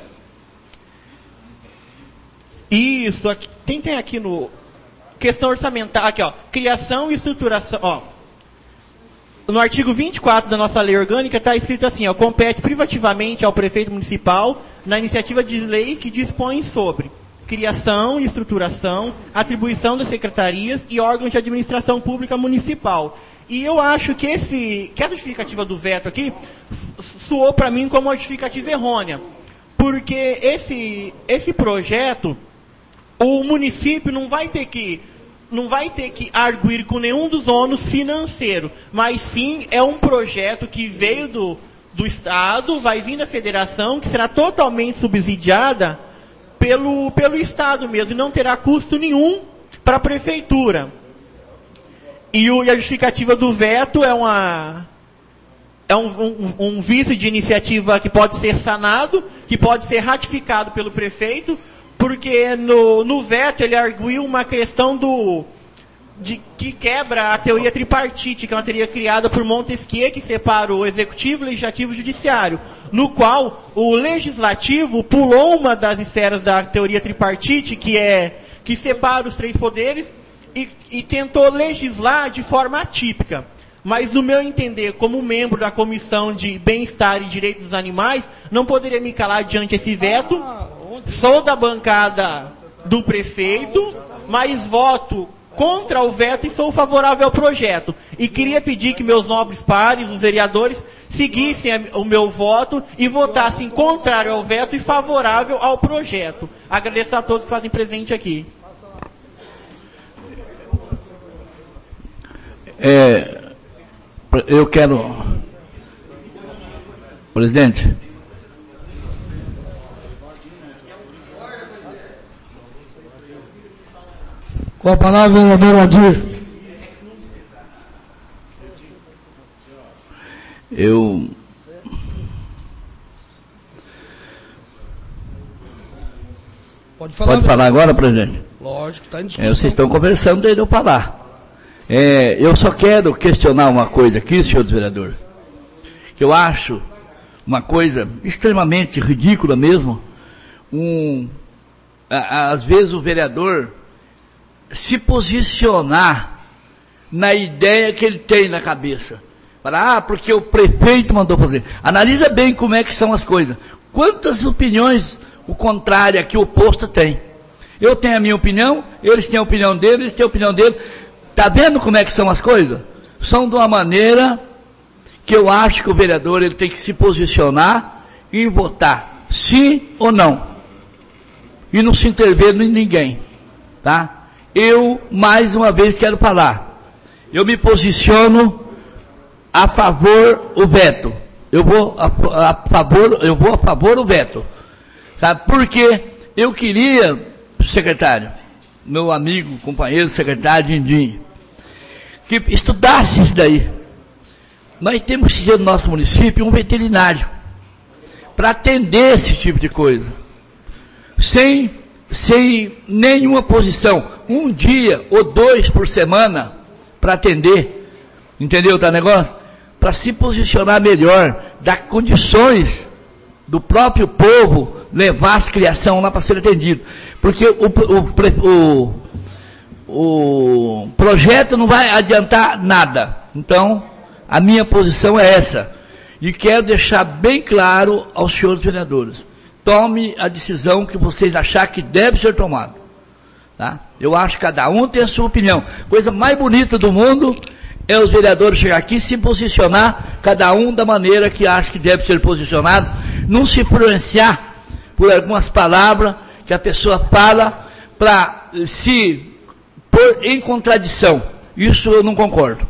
Isso, aqui, tem, tem aqui no... Questão orçamentária, aqui ó, criação e estruturação, ó. No artigo vinte e quatro da nossa lei orgânica está escrito assim, ó, compete privativamente ao prefeito municipal na iniciativa de lei que dispõe sobre criação e estruturação, atribuição das secretarias e órgãos de administração pública municipal. E eu acho que, esse, que a justificativa do veto aqui soou para mim como uma justificativa errônea, porque esse, esse projeto, o município não vai ter que, não vai ter que arguir com nenhum dos ônus financeiros, mas sim é um projeto que veio do, do Estado, vai vir da Federação, que será totalmente subsidiada pelo, pelo Estado mesmo, e não terá custo nenhum para a Prefeitura. E, o, e a justificativa do veto é, uma, é um, um, um vício de iniciativa que pode ser sanado, que pode ser ratificado pelo prefeito, porque no, no veto ele arguiu uma questão do, de, que quebra a teoria tripartite, que é uma teoria criada por Montesquieu, que separa o executivo, o legislativo e o judiciário, no qual o legislativo pulou uma das esferas da teoria tripartite, que, é, que separa os três poderes, e, e tentou legislar de forma atípica. Mas, no meu entender, como membro da Comissão de Bem-Estar e Direitos dos Animais, não poderia me calar diante desse veto. Sou da bancada do prefeito, mas voto contra o veto e sou favorável ao projeto. E queria pedir que meus nobres pares, os vereadores, seguissem o meu voto e votassem contrário ao veto e favorável ao projeto. Agradeço a todos que fazem presente aqui. É, eu quero... Presidente... Com a palavra, vereador Adir. Eu... Pode falar, Pode falar agora, presidente? Lógico, está em discussão. É, vocês estão conversando desde eu falar. É, eu só quero questionar uma coisa aqui, senhor vereador, que eu acho uma coisa extremamente ridícula mesmo. Um, a, às vezes o vereador se posicionar na ideia que ele tem na cabeça. Para, ah, porque o prefeito mandou fazer. Analisa bem como é que são as coisas. Quantas opiniões o contrário, que o oposto tem. Eu tenho a minha opinião, eles têm a opinião deles, eles têm a opinião dele. Está vendo como é que são as coisas? São de uma maneira que eu acho que o vereador ele tem que se posicionar e votar sim ou não. E não se intervir em ninguém. Tá? Eu, mais uma vez, quero falar. Eu me posiciono a favor o veto. Eu vou a, a favor, eu vou a favor o veto. Sabe? Porque eu queria, secretário, meu amigo, companheiro, secretário Dindim, que estudasse isso daí. Nós temos que ter no nosso município um veterinário para atender esse tipo de coisa. Sem, sem nenhuma posição. Um dia ou dois por semana para atender. Entendeu, tá negócio? Para se posicionar melhor, dar condições do próprio povo levar as criações lá para ser atendido. Porque o, o, o, o projeto não vai adiantar nada. Então, a minha posição é essa. E quero deixar bem claro aos senhores vereadores. Tome a decisão que vocês acharem que deve ser tomada. Tá? Eu acho que cada um tem a sua opinião. Coisa mais bonita do mundo é os vereadores chegar aqui e se posicionar, cada um da maneira que acha que deve ser posicionado, não se influenciar por algumas palavras que a pessoa fala para se pôr em contradição. Isso eu não concordo.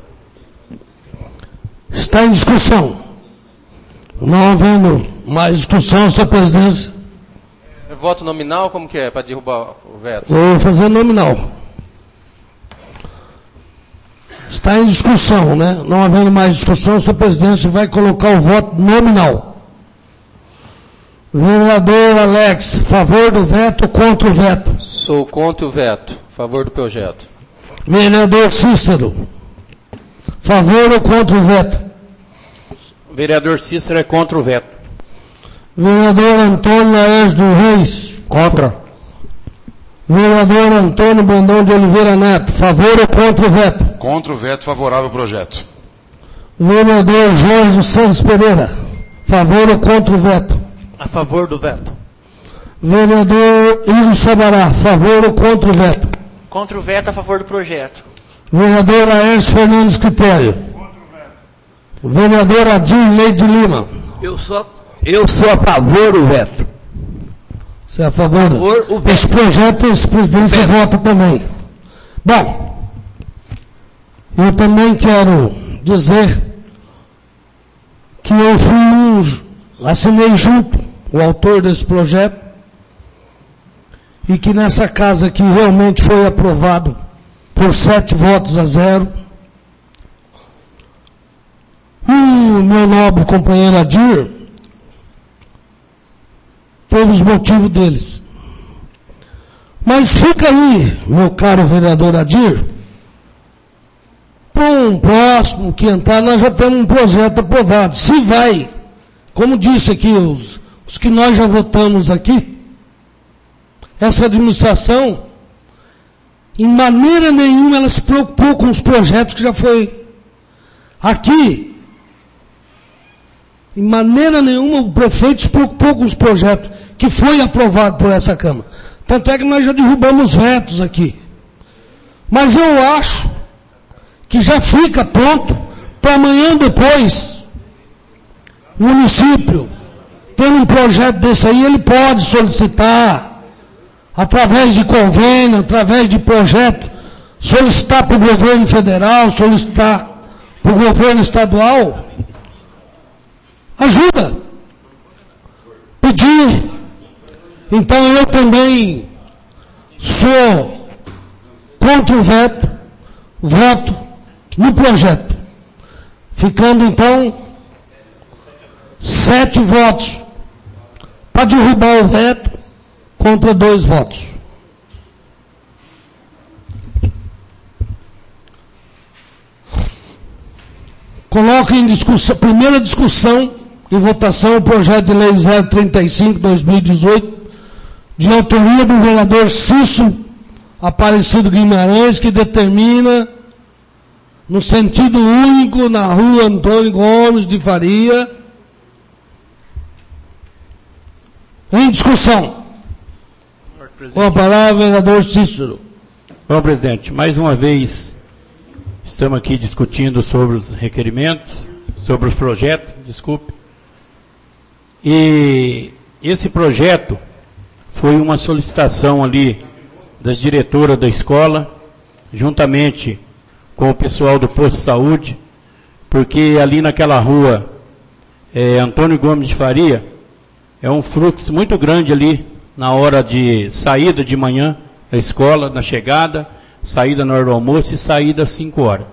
Está em discussão. Não havendo mais discussão, senhor presidente. É voto nominal, como que é, para derrubar o veto? Vou fazer nominal. Está em discussão, né? Não havendo mais discussão, senhor presidente vai colocar o voto nominal. Vereador Alex, favor do veto ou contra o veto? Sou contra o veto, favor do projeto. Vereador Cícero, favor ou contra o veto? Vereador Cícero é contra o veto. Vereador Antônio Laércio dos Reis, Contra. vereador Antônio Brandão de Oliveira Neto, favor ou contra o veto? Contra o veto, favorável ao projeto. Vereador Jorge Santos Pereira, favor ou contra o veto? A favor do veto. Vereador Igor Sabará, favor ou contra o veto? Contra o veto, a favor do projeto. Vereador Laércio Fernandes Critério. Contra o veto. Vereador Adir Leite de Lima. Eu sou, eu sou a favor do veto. Você é a favor? A favor o veto. Esse projeto, esse presidente se vota também. Bom, eu também quero dizer que eu fui um, assinei junto o autor desse projeto e que nessa casa aqui realmente foi aprovado por sete votos a zero. E o meu nobre companheiro Adir teve os motivos deles. Mas fica aí, meu caro vereador Adir, para um próximo que entrar, nós já temos um projeto aprovado. Se vai, como disse aqui, os, os que nós já votamos aqui, essa administração, em maneira nenhuma, ela se preocupou com os projetos que já foi aqui. Em maneira nenhuma, o prefeito se preocupou com os projetos que foi aprovado por essa Câmara. Tanto é que nós já derrubamos vetos aqui. Mas eu acho que já fica pronto para amanhã depois, o município, tendo um projeto desse aí, ele pode solicitar, através de convênio, através de projeto, solicitar para o governo federal, solicitar para o governo estadual, ajuda, pedir. Então eu também sou contra o veto, voto no projeto. Ficando então sete votos para derrubar o veto contra dois votos. Coloco em discussão, primeira discussão e votação o projeto de lei zero trinta e cinco barra dois mil e dezoito, de autoria do vereador Cícero Aparecido Guimarães, que determina, no sentido único, na rua Antônio Gomes de Faria. Em discussão. Com a palavra, vereador Cícero. Bom, presidente, mais uma vez estamos aqui discutindo sobre os requerimentos, sobre os projetos, desculpe. E esse projeto foi uma solicitação ali das diretoras da escola, juntamente com o pessoal do posto de saúde, porque ali naquela rua é, Antônio Gomes de Faria, é um fluxo muito grande ali na hora de saída de manhã da escola, na chegada, saída na hora do almoço e saída às cinco horas.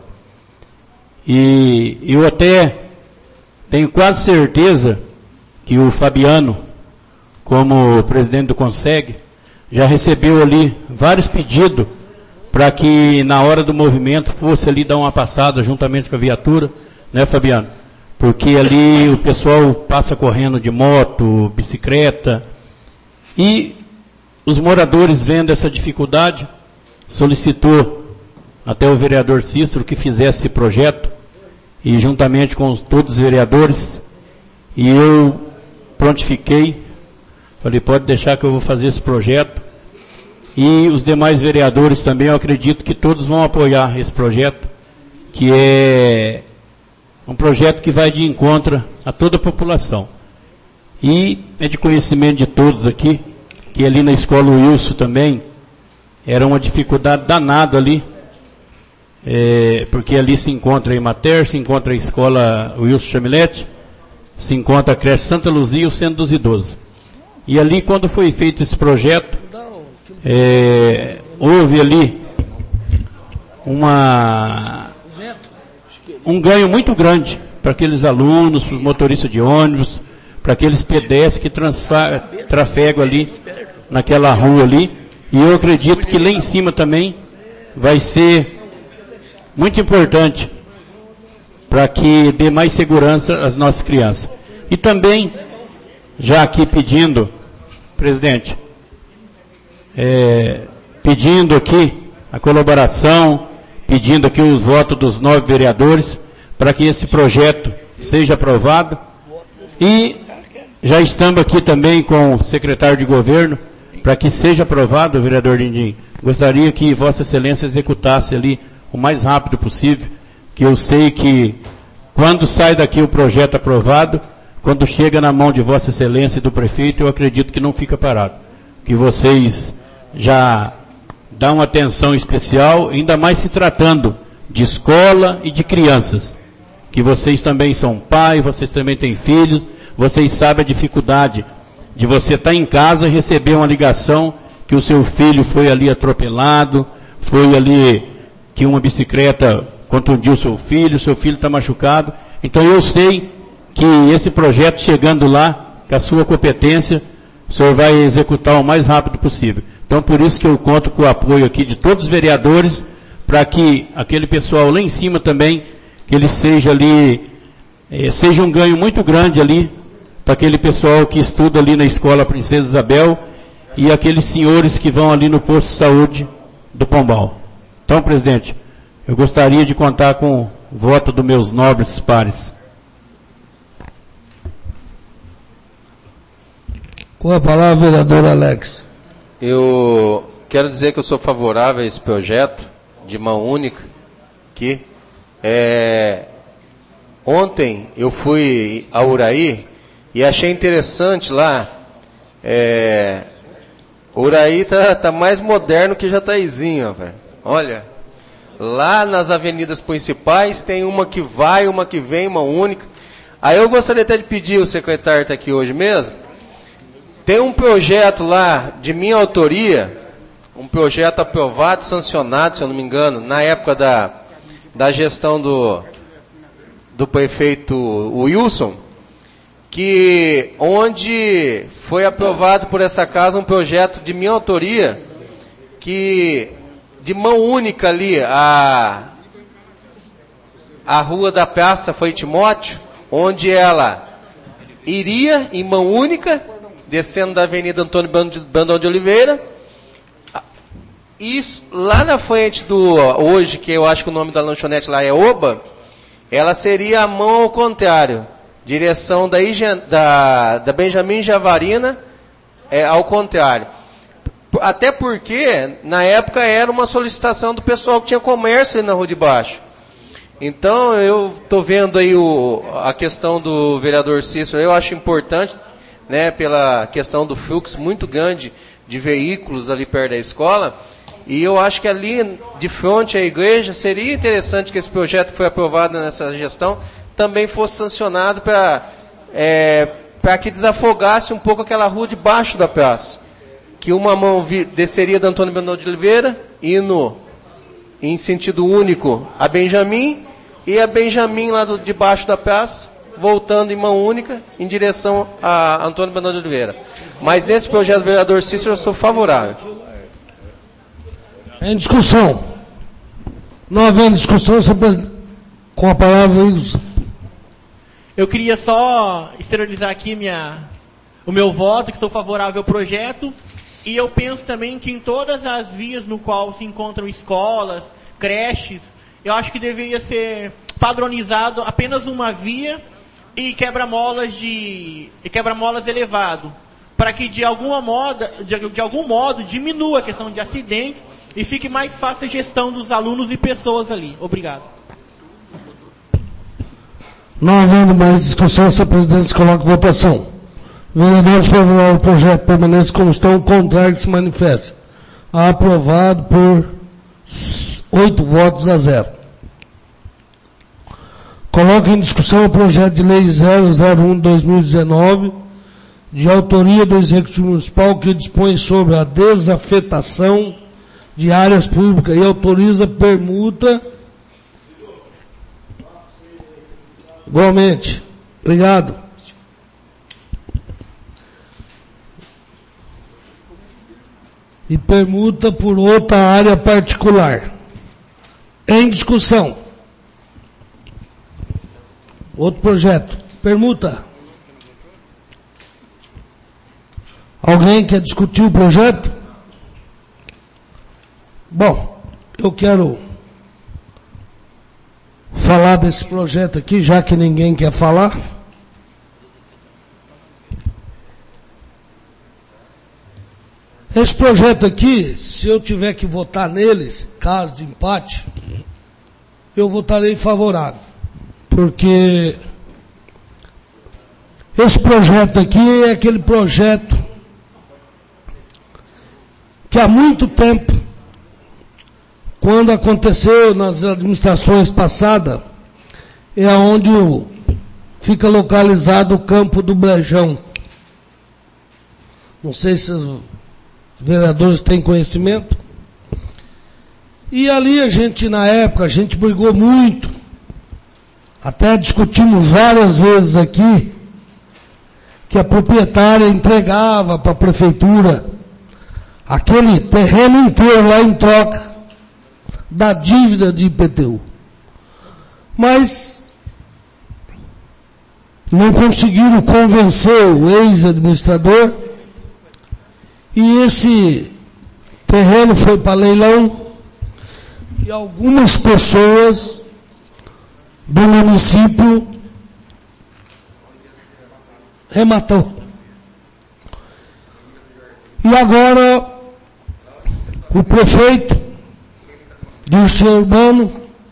E eu até tenho quase certeza que o Fabiano, como presidente do Conseg, já recebeu ali vários pedidos para que na hora do movimento fosse ali dar uma passada juntamente com a viatura, né, Fabiano? Porque ali o pessoal passa correndo de moto, bicicleta, e os moradores vendo essa dificuldade, solicitou até o vereador Cícero que fizesse esse projeto, e juntamente com todos os vereadores, e eu prontifiquei, falei, pode deixar que eu vou fazer esse projeto, e os demais vereadores também, eu acredito que todos vão apoiar esse projeto, que é um projeto que vai de encontro a toda a população. E é de conhecimento de todos aqui, que ali na escola Wilson também, era uma dificuldade danada ali, é, porque ali se encontra a Imater, se encontra a escola Wilson Chamilete, se encontra a creche Santa Luzia e o Centro dos Idosos. E ali, quando foi feito esse projeto, é, houve ali uma, um ganho muito grande para aqueles alunos, para os motoristas de ônibus, para aqueles pedestres que transfa, trafegam ali naquela rua ali. E eu acredito que lá em cima também vai ser muito importante para que dê mais segurança às nossas crianças. E também, já aqui pedindo, presidente, é, pedindo aqui a colaboração, pedindo aqui os votos dos nove vereadores, para que esse projeto seja aprovado. E já estamos aqui também com o secretário de governo, para que seja aprovado, vereador Dindim. Gostaria que Vossa Excelência executasse ali o mais rápido possível, que eu sei que quando sai daqui o projeto aprovado, quando chega na mão de Vossa Excelência e do prefeito, eu acredito que não fica parado. Que vocês já dão atenção especial, ainda mais se tratando de escola e de crianças. Que vocês também são pais, vocês também têm filhos, vocês sabem a dificuldade de você estar em casa e receber uma ligação que o seu filho foi ali atropelado, foi ali que uma bicicleta contundiu o seu filho, o seu filho está machucado. Então eu sei que esse projeto chegando lá, com a sua competência, o senhor vai executar o mais rápido possível. Então por isso que eu conto com o apoio aqui de todos os vereadores, para que aquele pessoal lá em cima também, que ele seja ali, eh, seja um ganho muito grande ali, para aquele pessoal que estuda ali na escola Princesa Isabel, e aqueles senhores que vão ali no posto de saúde do Pombal. Então, presidente, eu gostaria de contar com o voto dos meus nobres pares. Com a palavra, vereador Alex. Eu quero dizer que eu sou favorável a esse projeto de mão única, que é, ontem eu fui a Uraí e achei interessante lá, é, Uraí tá, tá mais moderno que Jataizinho, velho. Olha, lá nas avenidas principais tem uma que vai, uma que vem, uma única. Aí eu gostaria até de pedir, o secretário está aqui hoje mesmo, tem um projeto lá de minha autoria, um projeto aprovado, sancionado, se eu não me engano, na época da, da gestão do, do prefeito Wilson, que onde foi aprovado por essa casa um projeto de minha autoria, que de mão única ali, a, a rua da Praça foi Timóteo, onde ela iria em mão única, descendo da Avenida Antônio Brandão de Oliveira, e lá na frente do, hoje, que eu acho que o nome da lanchonete lá é Oba, ela seria a mão ao contrário, direção da, da, da Benjamin Javarina, é, ao contrário. Até porque, na época, era uma solicitação do pessoal que tinha comércio ali na Rua de Baixo. Então, eu estou vendo aí o, a questão do vereador Cícero, eu acho importante, né, pela questão do fluxo muito grande de veículos ali perto da escola, e eu acho que ali, de frente à igreja, seria interessante que esse projeto que foi aprovado nessa gestão também fosse sancionado para é, para que desafogasse um pouco aquela rua debaixo da praça. que uma mão vi, desceria da Antônio Brandão de Oliveira, indo em sentido único a Benjamin, e a Benjamin lá do, debaixo da praça, voltando em mão única em direção a Antônio Brandão de Oliveira. Mas nesse projeto do vereador Cícero eu sou favorável. Em discussão. Não havendo discussão, com a palavra, Igor. Eu queria só exteriorizar aqui minha, o meu voto, que sou favorável ao projeto, e eu penso também que em todas as vias no qual se encontram escolas, creches, eu acho que deveria ser padronizado apenas uma via e quebra-molas de e quebra-molas elevado, para que de alguma moda, de, de algum modo diminua a questão de acidentes e fique mais fácil a gestão dos alunos e pessoas ali. Obrigado. Não havendo mais discussão, se a presidência coloca votação. Vereadores favoráveis ao projeto permaneçam como estão, contrário que se manifeste. Aprovado por oito votos a zero. Coloco em discussão o projeto de lei zero zero um de dois mil e dezenove, de autoria do Executivo Municipal, que dispõe sobre a desafetação de áreas públicas e autoriza permuta. Igualmente. Obrigado. E permuta por outra área particular. Em discussão. Outro projeto. Permuta. Alguém quer discutir o projeto? Bom, eu quero falar desse projeto aqui, já que ninguém quer falar. Esse projeto aqui, se eu tiver que votar neles, caso de empate, eu votarei favorável. Porque esse projeto aqui é aquele projeto que há muito tempo, quando aconteceu nas administrações passadas, é onde fica localizado o campo do Brejão. Não sei se os vereadores têm conhecimento. E ali a gente, na época, a gente brigou muito. Até discutimos várias vezes aqui que a proprietária entregava para a prefeitura aquele terreno inteiro lá em troca da dívida de I P T U. Mas não conseguiram convencer o ex-administrador e esse terreno foi para leilão e algumas pessoas do município rematou. E agora o prefeito Dirceu Urbano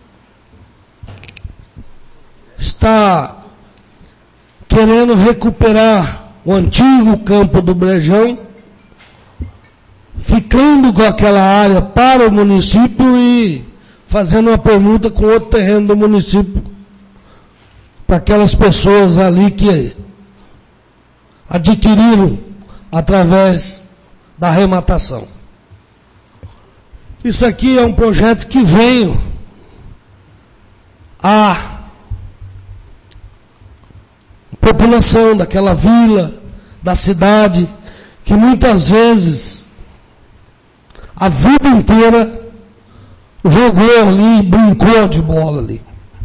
está querendo recuperar o antigo campo do Brejão, ficando com aquela área para o município e fazendo uma permuta com outro terreno do município, para aquelas pessoas ali que adquiriram através da arrematação. Isso aqui é um projeto que veio a população daquela vila, da cidade, que muitas vezes, a vida inteira, jogou ali, brincou de bola ali.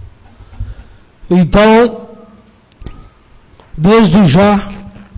Então, desde já,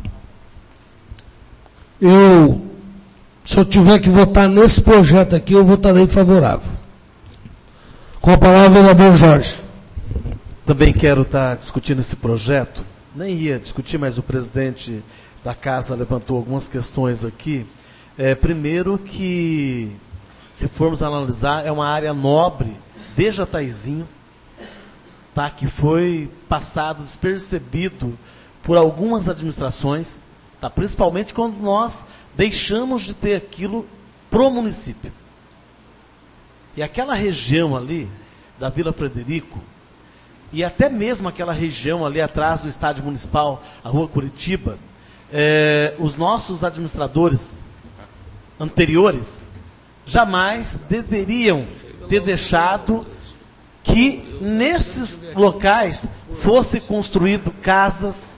eu, se eu tiver que votar nesse projeto aqui, eu votarei favorável. Com a palavra, vereador Jorge. Também quero estar discutindo esse projeto. Nem ia discutir, mas o presidente da casa levantou algumas questões aqui. É, primeiro que, se formos analisar, é uma área nobre de Jataizinho, tá, que foi passado despercebido por algumas administrações, tá, principalmente quando nós deixamos de ter aquilo pro município. E aquela região ali, da Vila Frederico, e até mesmo aquela região ali atrás do estádio municipal, a rua Curitiba, é, os nossos administradores anteriores jamais deveriam ter deixado que nesses locais fosse construído casas.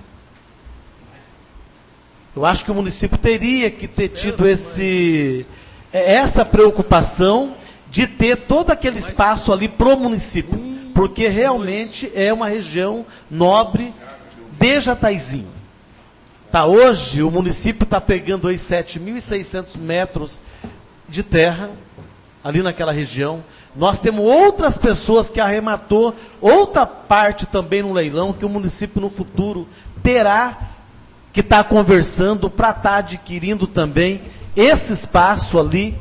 Eu acho que o município teria que ter tido esse, essa preocupação de ter todo aquele espaço ali para o município, porque realmente é uma região nobre de Jataizinho. Tá, hoje o município está pegando aí sete mil e seiscentos metros de terra ali naquela região. Nós temos outras pessoas que arrematou outra parte também no leilão que o município no futuro terá que estar tá conversando para estar tá adquirindo também esse espaço ali,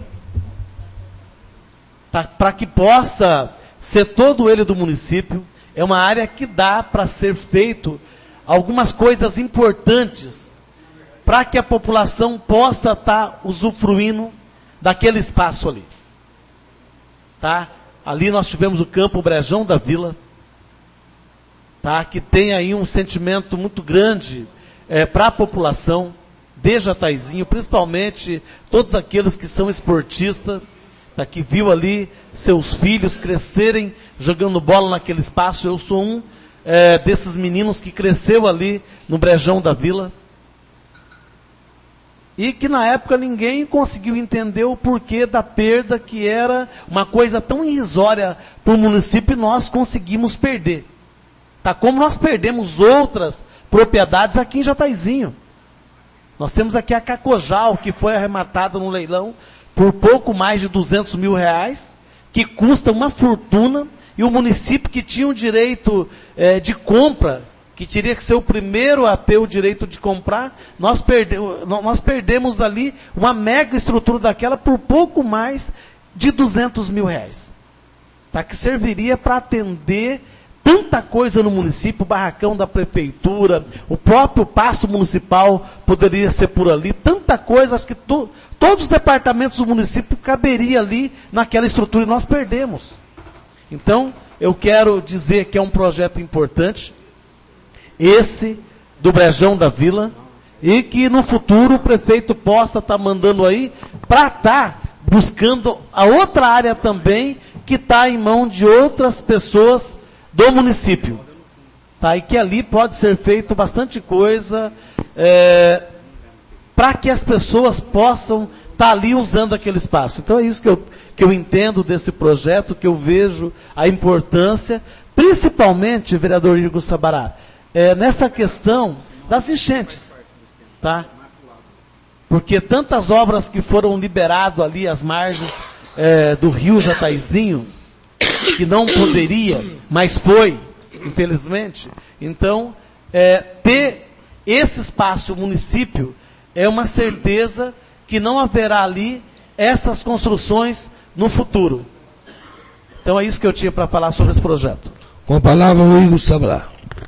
tá, para que possa ser todo ele do município. É uma área que dá para ser feito algumas coisas importantes para que a população possa estar tá usufruindo daquele espaço ali. Tá? Ali nós tivemos o campo Brejão da Vila, tá? Que tem aí um sentimento muito grande é, para a população de Jataizinho, principalmente todos aqueles que são esportistas, tá? Que viu ali seus filhos crescerem jogando bola naquele espaço. Eu sou um é, desses meninos que cresceu ali no Brejão da Vila. E que na época ninguém conseguiu entender o porquê da perda, que era uma coisa tão irrisória para o município, e nós conseguimos perder. Tá, como nós perdemos outras propriedades aqui em Jataizinho. Nós temos aqui a Cacojal, que foi arrematada no leilão por pouco mais de duzentos mil reais, que custa uma fortuna, e o município que tinha o direito é, de compra, que teria que ser o primeiro a ter o direito de comprar, nós, perde, nós perdemos ali uma mega estrutura daquela por pouco mais de duzentos mil reais. Tá, que serviria para atender tanta coisa no município, o barracão da prefeitura, o próprio paço municipal poderia ser por ali, tanta coisa, acho que to, todos os departamentos do município caberia ali naquela estrutura, e nós perdemos. Então, eu quero dizer que é um projeto importante, esse do Brejão da Vila, e que no futuro o prefeito possa estar tá mandando aí para estar tá buscando a outra área também que está em mão de outras pessoas do município. Tá? E que ali pode ser feito bastante coisa é, para que as pessoas possam estar tá ali usando aquele espaço. Então é isso que eu, que eu entendo desse projeto, que eu vejo a importância, principalmente, vereador Igor Sabará, É, nessa questão das enchentes, tá? Porque tantas obras que foram liberadas ali às margens é, do rio Jataizinho, que não poderia, mas foi, infelizmente. Então, é, ter esse espaço, o município, é uma certeza que não haverá ali essas construções no futuro. Então é isso que eu tinha para falar sobre esse projeto. Com a palavra o Igor Sabará.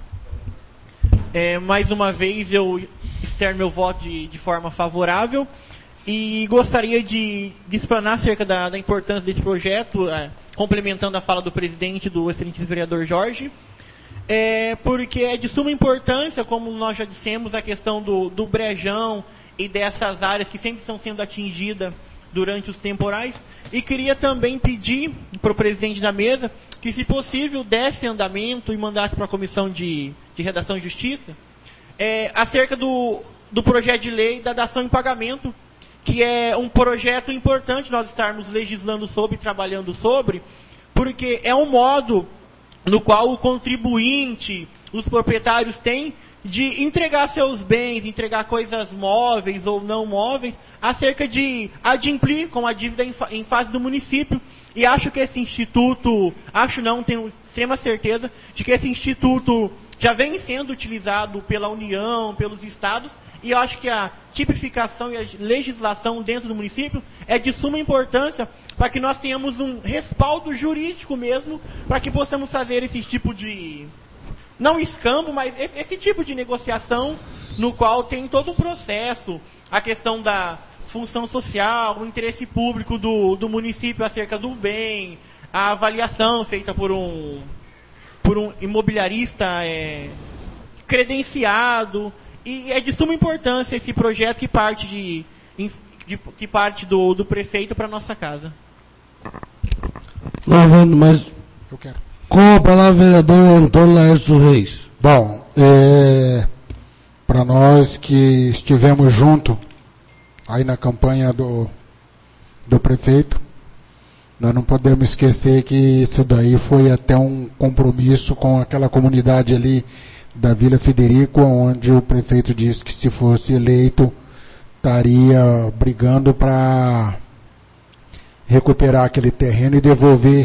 É, mais uma vez eu externo meu voto de, de forma favorável e gostaria de, de explanar acerca da, da importância desse projeto, é, complementando a fala do presidente, do excelente vereador Jorge, é, porque é de suma importância, como nós já dissemos, a questão do, do brejão e dessas áreas que sempre estão sendo atingidas durante os temporais, e queria também pedir para o presidente da mesa que, se possível, desse andamento e mandasse para a Comissão de, de Redação e Justiça é, acerca do, do projeto de lei da dação em pagamento, que é um projeto importante nós estarmos legislando sobre, trabalhando sobre, porque é um modo no qual o contribuinte, os proprietários têm de entregar seus bens, entregar coisas móveis ou não móveis, acerca de adimplir com a dívida em, fa em fase do município. E acho que esse instituto, acho não, tenho extrema certeza, de que esse instituto já vem sendo utilizado pela União, pelos estados, e eu acho que a tipificação e a legislação dentro do município é de suma importância para que nós tenhamos um respaldo jurídico mesmo, para que possamos fazer esse tipo de... não escambo, mas esse, esse tipo de negociação no qual tem todo um processo, a questão da função social, o interesse público do, do município acerca do bem, a avaliação feita por um, por um imobiliarista é, credenciado, e é de suma importância esse projeto que parte de, de, que parte do, do prefeito para nossa casa. Não havendo mais. Eu quero. Com a palavra, vereador Antônio Laércio Reis. Bom, é, para nós que estivemos junto aí na campanha do, do prefeito, nós não podemos esquecer que isso daí foi até um compromisso com aquela comunidade ali da Vila Federico, onde o prefeito disse que se fosse eleito estaria brigando para recuperar aquele terreno e devolver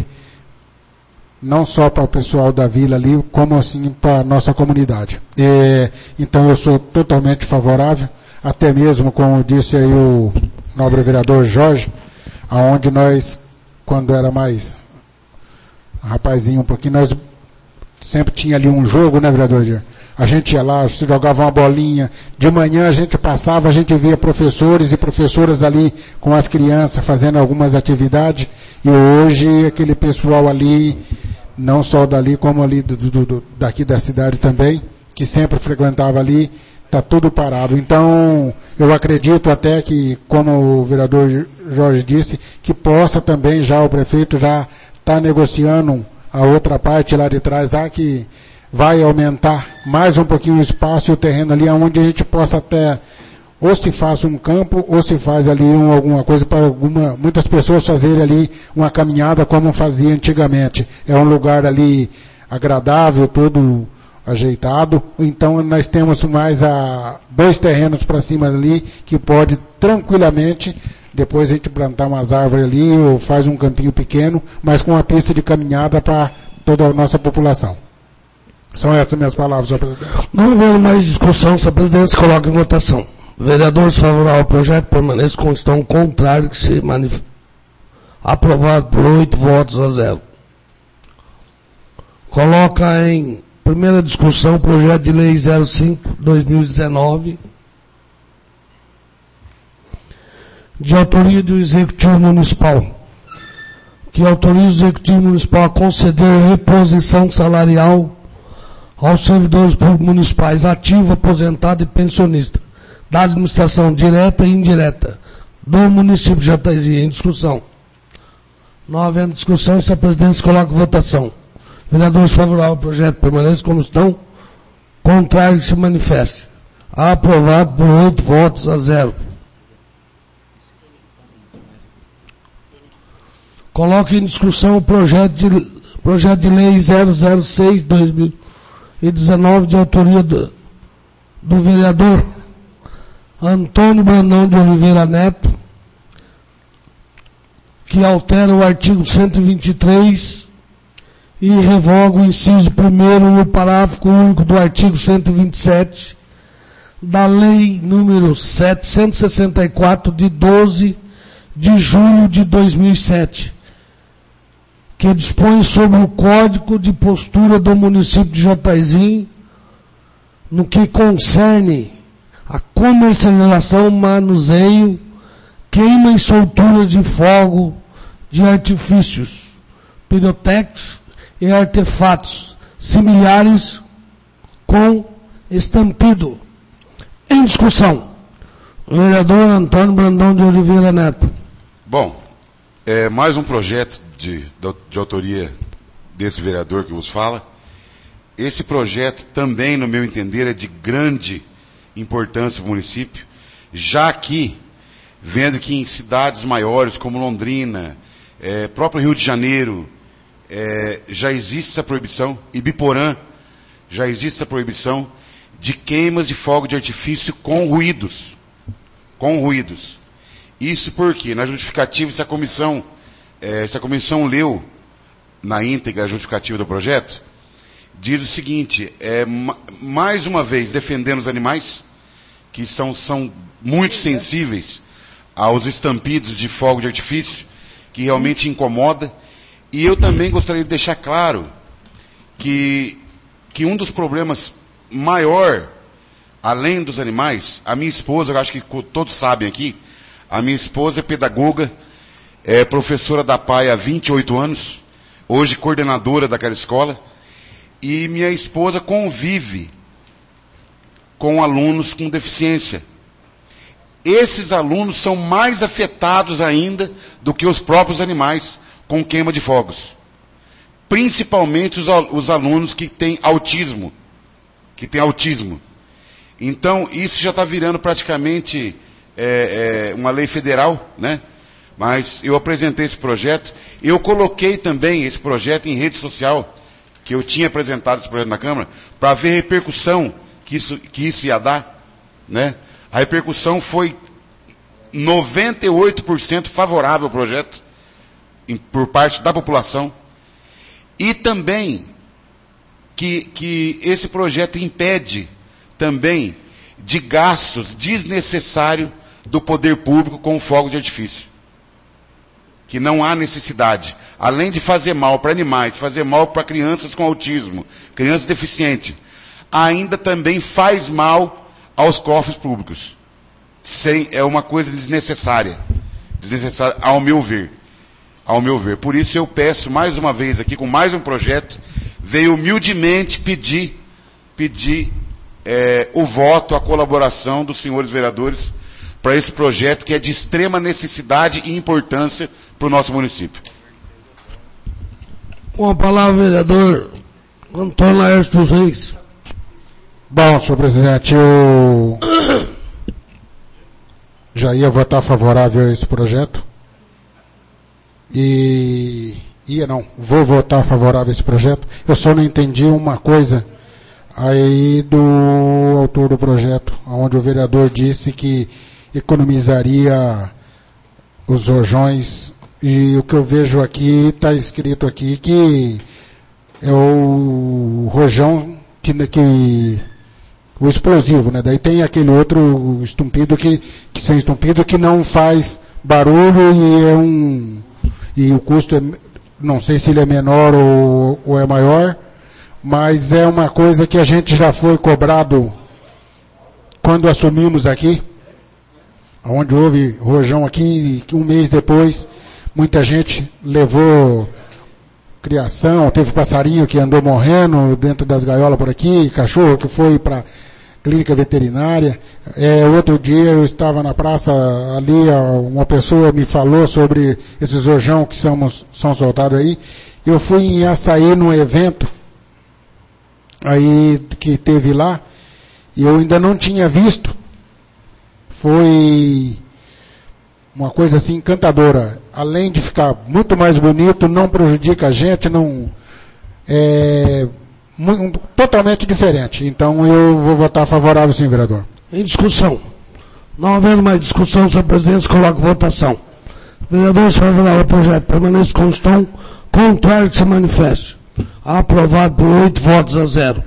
não só para o pessoal da vila ali, como assim para a nossa comunidade. É, então eu sou totalmente favorável, até mesmo, como disse aí o nobre vereador Jorge, aonde nós, quando era mais rapazinho um pouquinho, nós sempre tinha ali um jogo, né, vereador Jorge? A gente ia lá, se jogava uma bolinha, de manhã a gente passava, a gente via professores e professoras ali com as crianças fazendo algumas atividades, e hoje aquele pessoal ali, não só dali, como ali do, do, do, daqui da cidade também, que sempre frequentava ali, está tudo parado. Então, eu acredito até que, como o vereador Jorge disse, que possa também já o prefeito já estar tá negociando a outra parte lá de trás, lá que vai aumentar mais um pouquinho o espaço e o terreno ali, onde a gente possa até, ou se faz um campo, ou se faz ali um, alguma coisa para alguma, muitas pessoas fazerem ali uma caminhada como fazia antigamente. É um lugar ali agradável, todo ajeitado. Então nós temos mais a, dois terrenos para cima ali, que pode tranquilamente, depois a gente plantar umas árvores ali, ou faz um campinho pequeno, mas com uma pista de caminhada para toda a nossa população. São essas minhas palavras, senhor presidente. Não havendo mais discussão, senhor presidente, se coloca em votação. Vereadores favoráveis ao projeto permaneçam com estão contrário que se manif... aprovado por oito votos a zero. Coloca em primeira discussão o projeto de lei zero cinco barra dois mil e dezenove, de autoria do Executivo Municipal, que autoriza o Executivo Municipal a conceder reposição salarial aos servidores públicos municipais ativo, aposentado e pensionista, da administração direta e indireta do município de Jataizinho. Em discussão. Não havendo discussão, senhor presidente, se coloca em votação. Vereadores favoráveis ao projeto permaneçam como estão, contrário que se manifeste. Aprovado por oito votos a zero. Coloque em discussão o projeto de, projeto de lei zero zero seis barra dois mil e dezenove, de autoria do, do vereador Antônio Brandão de Oliveira Neto, que altera o artigo cento e vinte e três e revoga o inciso primeiro e o parágrafo único do artigo cento e vinte e sete da lei número setecentos e sessenta e quatro, de doze de julho de dois mil e sete, que dispõe sobre o Código de Postura do município de Jataizinho, no que concerne a comercialização, manuseio, queima e soltura de fogo de artifícios, pirotécnicos e artefatos similares com estampido. Em discussão, o vereador Antônio Brandão de Oliveira Neto. Bom, é mais um projeto de, de autoria desse vereador que vos fala. Esse projeto também, no meu entender, é de grande importância para o município, já que, vendo que em cidades maiores como Londrina, é, próprio Rio de Janeiro, é, já existe essa proibição, e Biporã, já existe essa proibição de queimas de fogo de artifício com ruídos. Com ruídos. Isso porque, na justificativa, se a comissão, é, se a comissão leu na íntegra a justificativa do projeto, diz o seguinte, é, mais uma vez, defendendo os animais, que são, são muito sensíveis aos estampidos de fogo de artifício, que realmente incomoda. E eu também gostaria de deixar claro que, que um dos problemas maior, além dos animais, a minha esposa, eu acho que todos sabem aqui, a minha esposa é pedagoga, é professora da P A I há vinte e oito anos, hoje coordenadora daquela escola, e minha esposa convive com alunos com deficiência. esses alunos são mais afetados ainda do que os próprios animais com queima de fogos. Principalmente os, os alunos que têm autismo. Que têm autismo. Então, isso já está virando praticamente é, é, uma lei federal, né? Mas eu apresentei esse projeto. Eu coloquei também esse projeto em rede social, que eu tinha apresentado esse projeto na Câmara, para ver a repercussão que isso, que isso ia dar, né? A repercussão foi noventa e oito por cento favorável ao projeto, em, por parte da população. E também que, que esse projeto impede também de gastos desnecessários do poder público com o fogo de artifício. Que não há necessidade. Além de fazer mal para animais, fazer mal para crianças com autismo, crianças deficientes, ainda também faz mal aos cofres públicos. Sem, é uma coisa desnecessária. Desnecessária, ao meu ver. Ao meu ver. Por isso eu peço mais uma vez aqui, com mais um projeto, venho humildemente pedir, pedir é, o voto, a colaboração dos senhores vereadores para esse projeto que é de extrema necessidade e importância para o nosso município. Com a palavra, vereador Antônio Laércio dos Reis. Bom, senhor presidente, eu já ia votar favorável a esse projeto. E ia não, vou votar favorável a esse projeto. Eu só não entendi uma coisa aí do autor do projeto, onde o vereador disse que economizaria os rojões, e o que eu vejo aqui, está escrito aqui que é o rojão que, que o explosivo, né? Daí tem aquele outro estumpido que, que sem estumpido que não faz barulho e é um e o custo é, não sei se ele é menor ou, ou é maior, mas é uma coisa que a gente já foi cobrado quando assumimos aqui, onde houve rojão aqui, e um mês depois muita gente levou criação, teve passarinho que andou morrendo dentro das gaiolas por aqui, cachorro que foi para clínica veterinária. É, outro dia eu estava na praça ali, uma pessoa me falou sobre esses rojão que somos, são soltados aí. Eu fui em Açaí num evento aí que teve lá, e eu ainda não tinha visto. Foi uma coisa assim encantadora. Além de ficar muito mais bonito, não prejudica a gente, não é muito, totalmente diferente. Então eu vou votar favorável, sim, vereador. Em discussão. Não havendo mais discussão, senhor presidente, coloca votação. Vereadores favorável ao projeto, permaneça como estão, contrário que se manifeste. Aprovado por oito votos a zero.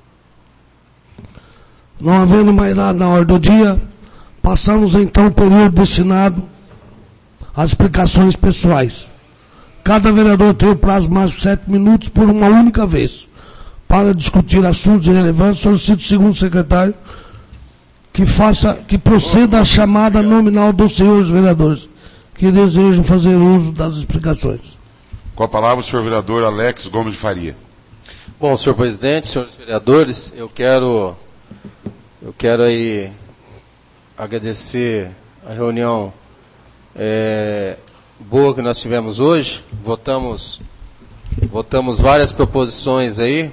Não havendo mais nada na ordem do dia, passamos então ao período destinado às explicações pessoais. Cada vereador tem o prazo máximo de sete minutos por uma única vez. Para discutir assuntos irrelevantes, solicito o segundo secretário que faça, que proceda à chamada nominal dos senhores vereadores que desejam fazer uso das explicações. Com a palavra o senhor vereador Alex Gomes de Faria. Bom, senhor presidente, senhores vereadores, eu quero, eu quero aí agradecer a reunião é, boa que nós tivemos hoje. Votamos, votamos várias proposições aí.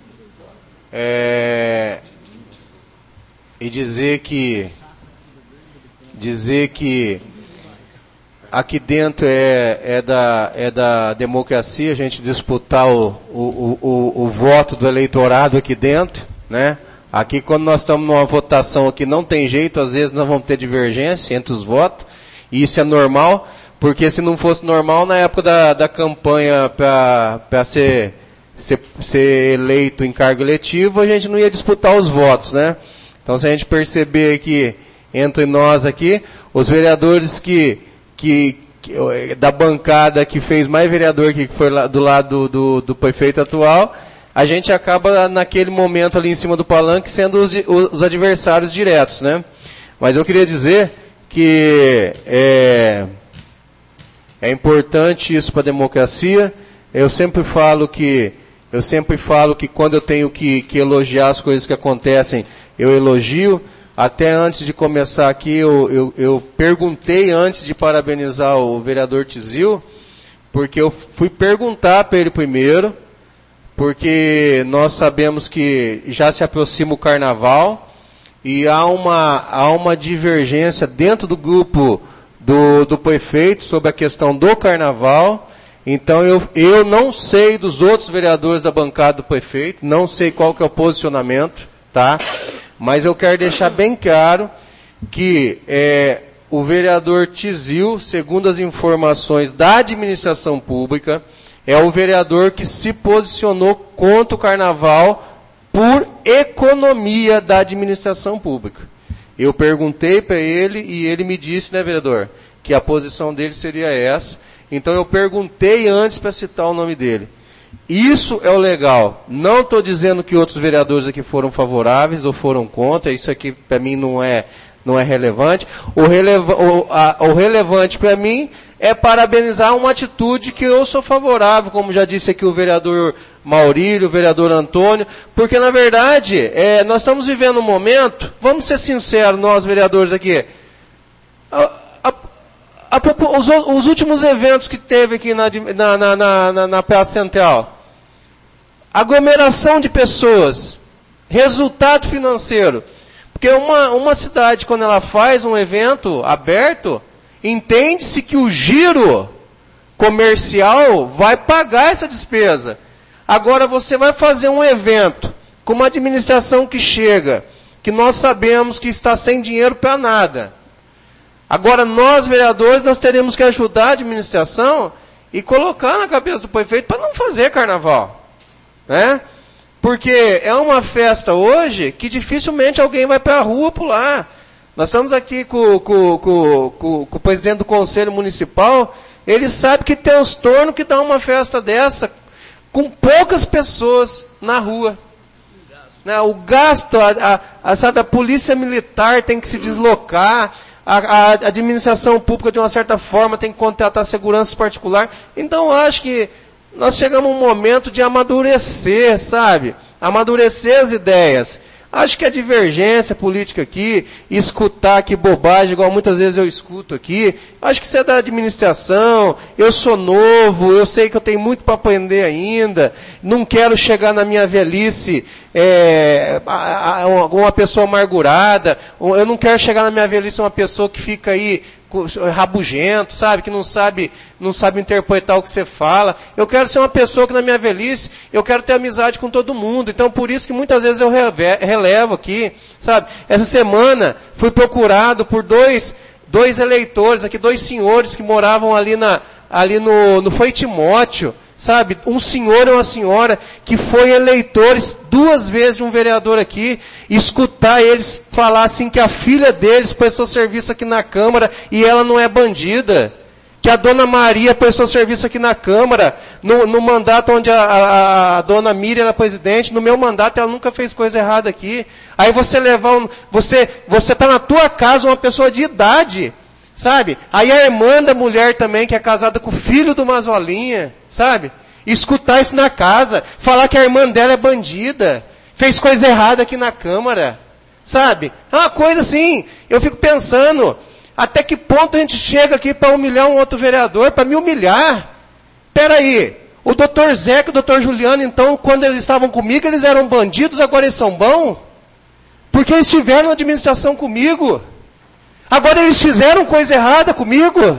É, e dizer que dizer que aqui dentro é, é, da, é da democracia, a gente disputar o, o, o, o voto do eleitorado aqui dentro, né? Aqui, quando nós estamos numa votação aqui, não tem jeito, às vezes nós vamos ter divergência entre os votos, e isso é normal, porque se não fosse normal, na época da, da campanha para ser, ser, ser eleito em cargo eletivo, a gente não ia disputar os votos, né? Então, se a gente perceber que, entre nós aqui, os vereadores que, que, que da bancada que fez mais vereador aqui, que foi lá, do lado do, do, do prefeito atual, a gente acaba, naquele momento ali em cima do palanque, sendo os, os adversários diretos, né? Mas eu queria dizer que é, é importante isso para a democracia. Eu sempre falo que, eu sempre falo que quando eu tenho que, que elogiar as coisas que acontecem, eu elogio, Até antes de começar aqui, eu, eu, eu perguntei antes de parabenizar o vereador Tizil, porque eu fui perguntar para ele primeiro, porque nós sabemos que já se aproxima o carnaval e há uma, há uma divergência dentro do grupo do, do prefeito sobre a questão do carnaval. Então eu, eu não sei dos outros vereadores da bancada do prefeito, não sei qual que é o posicionamento, tá? Mas eu quero deixar bem claro que é, o vereador Tizil, segundo as informações da administração pública, é o vereador que se posicionou contra o carnaval por economia da administração pública. Eu perguntei para ele e ele me disse, né, vereador, que a posição dele seria essa. Então eu perguntei antes para citar o nome dele. Isso é o legal. Não estou dizendo que outros vereadores aqui foram favoráveis ou foram contra. Isso aqui para mim não é, não é relevante. O, releva, o, a, o relevante para mim é parabenizar uma atitude que eu sou favorável, como já disse aqui o vereador Maurílio, o vereador Antônio, porque na verdade é, nós estamos vivendo um momento, vamos ser sinceros nós vereadores aqui, a, a, a, os, os últimos eventos que teve aqui na, na, na, na, na Praça Central, aglomeração de pessoas, resultado financeiro, porque uma, uma cidade quando ela faz um evento aberto, entende-se que o giro comercial vai pagar essa despesa. Agora você vai fazer um evento com uma administração que chega, que nós sabemos que está sem dinheiro para nada. Agora nós, vereadores, nós teremos que ajudar a administração e colocar na cabeça do prefeito para não fazer carnaval. Né? Porque é uma festa hoje que dificilmente alguém vai para a rua pular. Nós estamos aqui com, com, com, com, com o presidente do Conselho Municipal, ele sabe que tem os tornos que dá uma festa dessa, com poucas pessoas na rua. Né? O gasto, a, a, a, sabe, a polícia militar tem que se deslocar, a, a administração pública, de uma certa forma, tem que contratar segurança particular. Então, eu acho que nós chegamos a um momento de amadurecer, sabe? Amadurecer as ideias. Acho que a divergência política aqui, escutar aqui bobagem, igual muitas vezes eu escuto aqui, acho que isso é da administração, eu sou novo, eu sei que eu tenho muito para aprender ainda, não quero chegar na minha velhice é, a, a, uma pessoa amargurada, eu não quero chegar na minha velhice uma pessoa que fica aí rabugento, sabe, que não sabe, não sabe interpretar o que você fala. Eu quero ser uma pessoa que na minha velhice, eu quero ter amizade com todo mundo. Então, por isso que muitas vezes eu relevo aqui, sabe. Essa semana, fui procurado por dois, dois eleitores aqui, dois senhores que moravam ali na, ali no, no foi Timóteo, sabe, um senhor e uma senhora que foi eleitores duas vezes de um vereador aqui, escutar eles falar assim que a filha deles prestou serviço aqui na Câmara e ela não é bandida, que a dona Maria prestou serviço aqui na Câmara, no, no mandato onde a, a, a dona Miriam era presidente, no meu mandato ela nunca fez coisa errada aqui. Aí você levar, um, você você está na tua casa uma pessoa de idade, sabe? Aí a irmã da mulher também, que é casada com o filho do Mazolinha, sabe? Escutar isso na casa, falar que a irmã dela é bandida, fez coisa errada aqui na Câmara, sabe? É uma coisa assim, eu fico pensando, até que ponto a gente chega aqui para humilhar um outro vereador, para me humilhar? Peraí, o doutor Zeca e o doutor Juliano, então, quando eles estavam comigo, eles eram bandidos, agora eles são bons? Porque eles estiveram na administração comigo. Agora eles fizeram coisa errada comigo?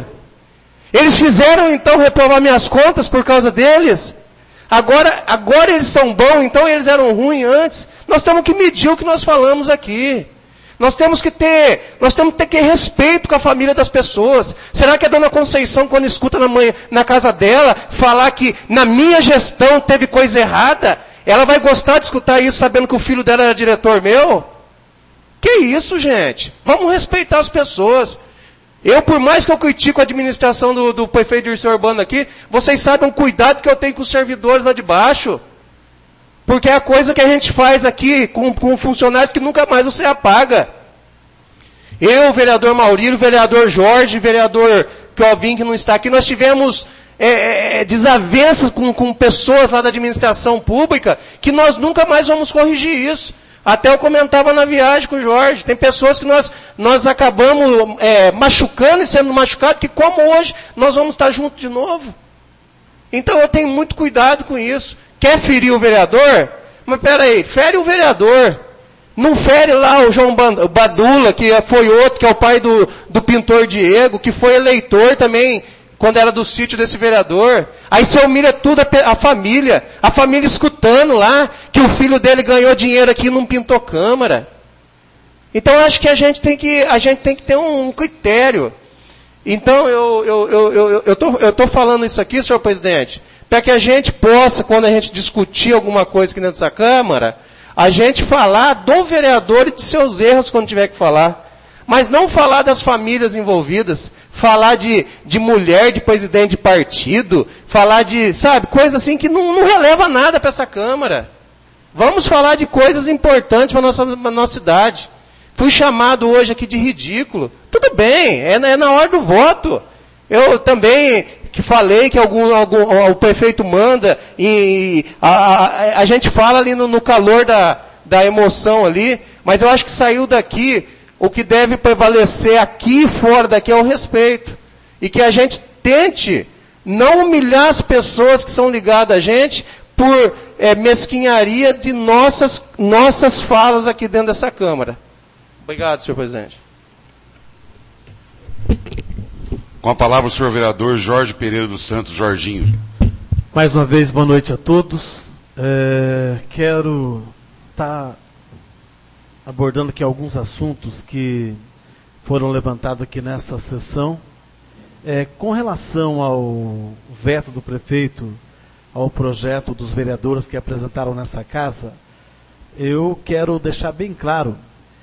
Eles fizeram, então, reprovar minhas contas por causa deles? Agora, agora eles são bons, então eles eram ruins antes? Nós temos que medir o que nós falamos aqui. Nós temos que ter, nós temos que ter que respeito com a família das pessoas. Será que a dona Conceição, quando escuta na, mãe, na casa dela, falar que na minha gestão teve coisa errada, ela vai gostar de escutar isso sabendo que o filho dela era diretor meu? Que isso, gente? Vamos respeitar as pessoas. Eu, por mais que eu critico a administração do, do prefeito Dirceu Urbano aqui, vocês sabem o cuidado que eu tenho com os servidores lá de baixo. Porque é a coisa que a gente faz aqui com, com funcionários que nunca mais você apaga. Eu, o vereador Maurílio, o vereador Jorge, o vereador Kelvin, que não está aqui, nós tivemos é, é, desavenças com, com pessoas lá da administração pública que nós nunca mais vamos corrigir isso. Até eu comentava na viagem com o Jorge, tem pessoas que nós, nós acabamos é, machucando e sendo machucados, que como hoje nós vamos estar juntos de novo. Então eu tenho muito cuidado com isso. Quer ferir o vereador? Mas peraí, fere o vereador. Não fere lá o João Badula, que foi outro, que é o pai do, do pintor Diego, que foi eleitor também, quando era do sítio desse vereador. Aí você humilha tudo a, a família, a família escutando lá, que o filho dele ganhou dinheiro aqui e não pintou câmara. Então eu acho que a gente tem que, a gente tem que ter um, um critério. Então eu eu, eu, eu, eu, tô, eu tô falando isso aqui, senhor presidente, para que a gente possa, quando a gente discutir alguma coisa aqui dentro dessa Câmara, a gente falar do vereador e de seus erros quando tiver que falar. Mas não falar das famílias envolvidas, falar de, de mulher, de presidente de partido, falar de, sabe, coisa assim que não, não releva nada para essa Câmara. Vamos falar de coisas importantes para a nossa, pra nossa cidade. Fui chamado hoje aqui de ridículo. Tudo bem, é, é na hora do voto. Eu também que falei que algum, algum, o prefeito manda e a, a, a gente fala ali no, no calor da, da emoção ali, mas eu acho que saiu daqui, o que deve prevalecer aqui e fora daqui é o respeito. E que a gente tente não humilhar as pessoas que são ligadas a gente por é, mesquinharia de nossas, nossas falas aqui dentro dessa Câmara. Obrigado, senhor presidente. Com a palavra o senhor vereador Jorge Pereira dos Santos, Jorginho. Mais uma vez, boa noite a todos. É, quero estar tá abordando aqui alguns assuntos que foram levantados aqui nessa sessão. É, com relação ao veto do prefeito ao projeto dos vereadores que apresentaram nessa casa, eu quero deixar bem claro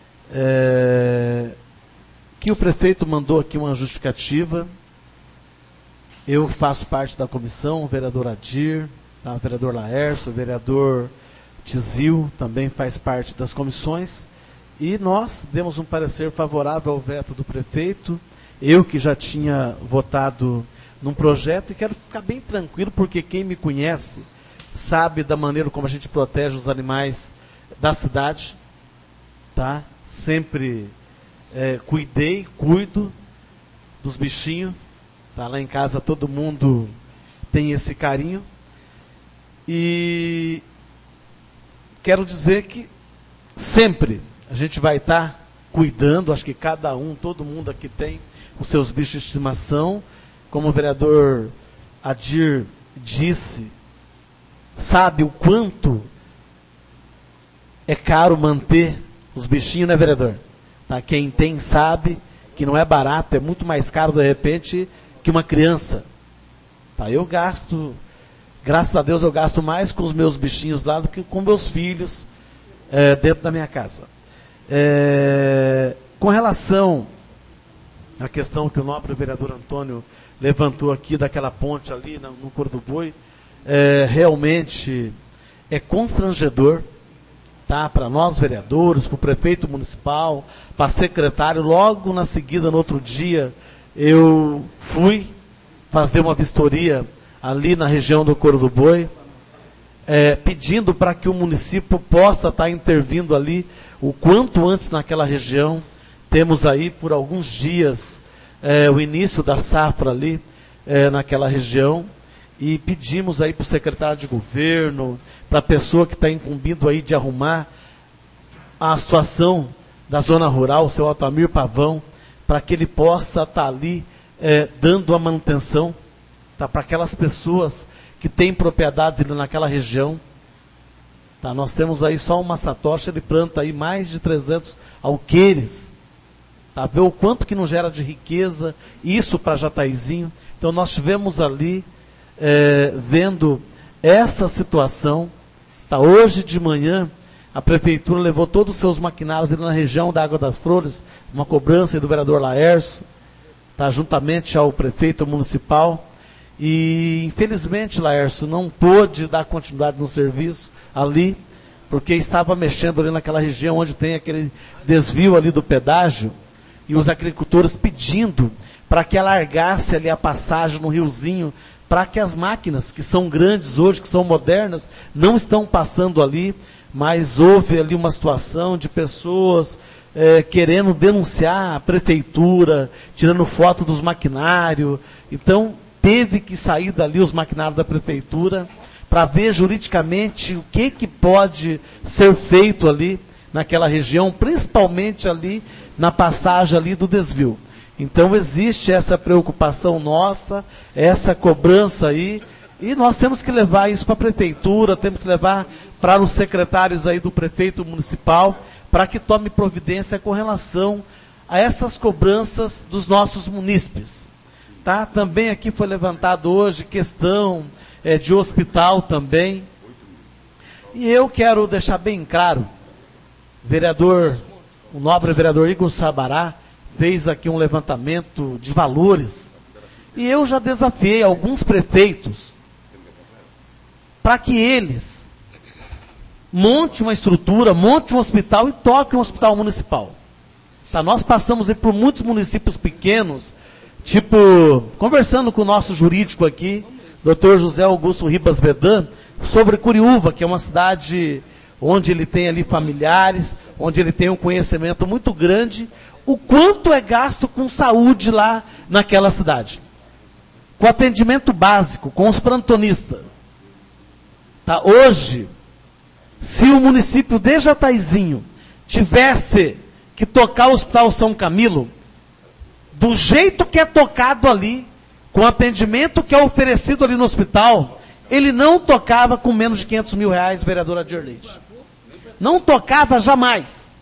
é, que o prefeito mandou aqui uma justificativa. Eu faço parte da comissão, o vereador Adir, tá, o vereador Laércio, o vereador Tizil também faz parte das comissões, e nós demos um parecer favorável ao veto do prefeito. Eu que já tinha votado num projeto, e quero ficar bem tranquilo, porque quem me conhece sabe da maneira como a gente protege os animais da cidade, tá? Sempre É, cuidei, cuido dos bichinhos, tá? Lá em casa todo mundo tem esse carinho, e quero dizer que sempre a gente vai estar tá cuidando. Acho que cada um, todo mundo aqui tem os seus bichos de estimação, como o vereador Adir disse, sabe o quanto é caro manter os bichinhos, né, vereador? Tá, quem tem sabe que não é barato, é muito mais caro de repente que uma criança. Tá, eu gasto, graças a Deus eu gasto mais com os meus bichinhos lá do que com meus filhos é, dentro da minha casa. É, com relação à questão que o nobre vereador Antônio levantou aqui daquela ponte ali no, no Coro do Boi, é, realmente é constrangedor, tá, para nós vereadores, para o prefeito municipal, para secretário. Logo na seguida, no outro dia, eu fui fazer uma vistoria ali na região do Coro do Boi, é, pedindo para que o município possa estar tá intervindo ali o quanto antes naquela região. Temos aí por alguns dias é, o início da safra ali é, naquela região, e pedimos aí para o secretário de governo, para a pessoa que está incumbindo aí de arrumar a situação da zona rural, o seu Altamir Pavão, para que ele possa estar tá ali é, dando a manutenção, tá, para aquelas pessoas que têm propriedades ali naquela região. Tá, nós temos aí só uma satoshi, ele planta aí mais de trezentos alqueires. Tá, vê o quanto que não gera de riqueza isso para Jataizinho. Então nós tivemos ali É, vendo essa situação. Tá, hoje de manhã a prefeitura levou todos os seus maquinários ali na região da Água das Flores, uma cobrança do vereador Laércio, tá, juntamente ao prefeito municipal, e infelizmente Laércio não pôde dar continuidade no serviço ali, porque estava mexendo ali naquela região onde tem aquele desvio ali do pedágio, e os agricultores pedindo para que alargasse ali a passagem no riozinho, para que as máquinas, que são grandes hoje, que são modernas, não estão passando ali, mas houve ali uma situação de pessoas é, querendo denunciar a prefeitura, tirando foto dos maquinários. Então, teve que sair dali os maquinários da prefeitura para ver juridicamente o que, que pode ser feito ali naquela região, principalmente ali na passagem ali do desvio. Então existe essa preocupação nossa, essa cobrança aí, e nós temos que levar isso para a prefeitura, temos que levar para os secretários aí do prefeito municipal, para que tome providência com relação a essas cobranças dos nossos munícipes. Tá? Também aqui foi levantado hoje questão é, de hospital também. E eu quero deixar bem claro, vereador, o nobre vereador Igor Sabará fez aqui um levantamento de valores. E eu já desafiei alguns prefeitos para que eles monte uma estrutura, monte um hospital e toque um hospital municipal. Tá? Nós passamos aí por muitos municípios pequenos, tipo, conversando com o nosso jurídico aqui, doutor José Augusto Ribas Vedan, sobre Curiúva, que é uma cidade onde ele tem ali familiares, onde ele tem um conhecimento muito grande, o quanto é gasto com saúde lá naquela cidade. Com atendimento básico, com os plantonistas. Tá? Hoje, se o município de Jataizinho tivesse que tocar o Hospital São Camilo, do jeito que é tocado ali, com o atendimento que é oferecido ali no hospital, ele não tocava com menos de quinhentos mil reais, vereadora Dirleide. Não tocava jamais.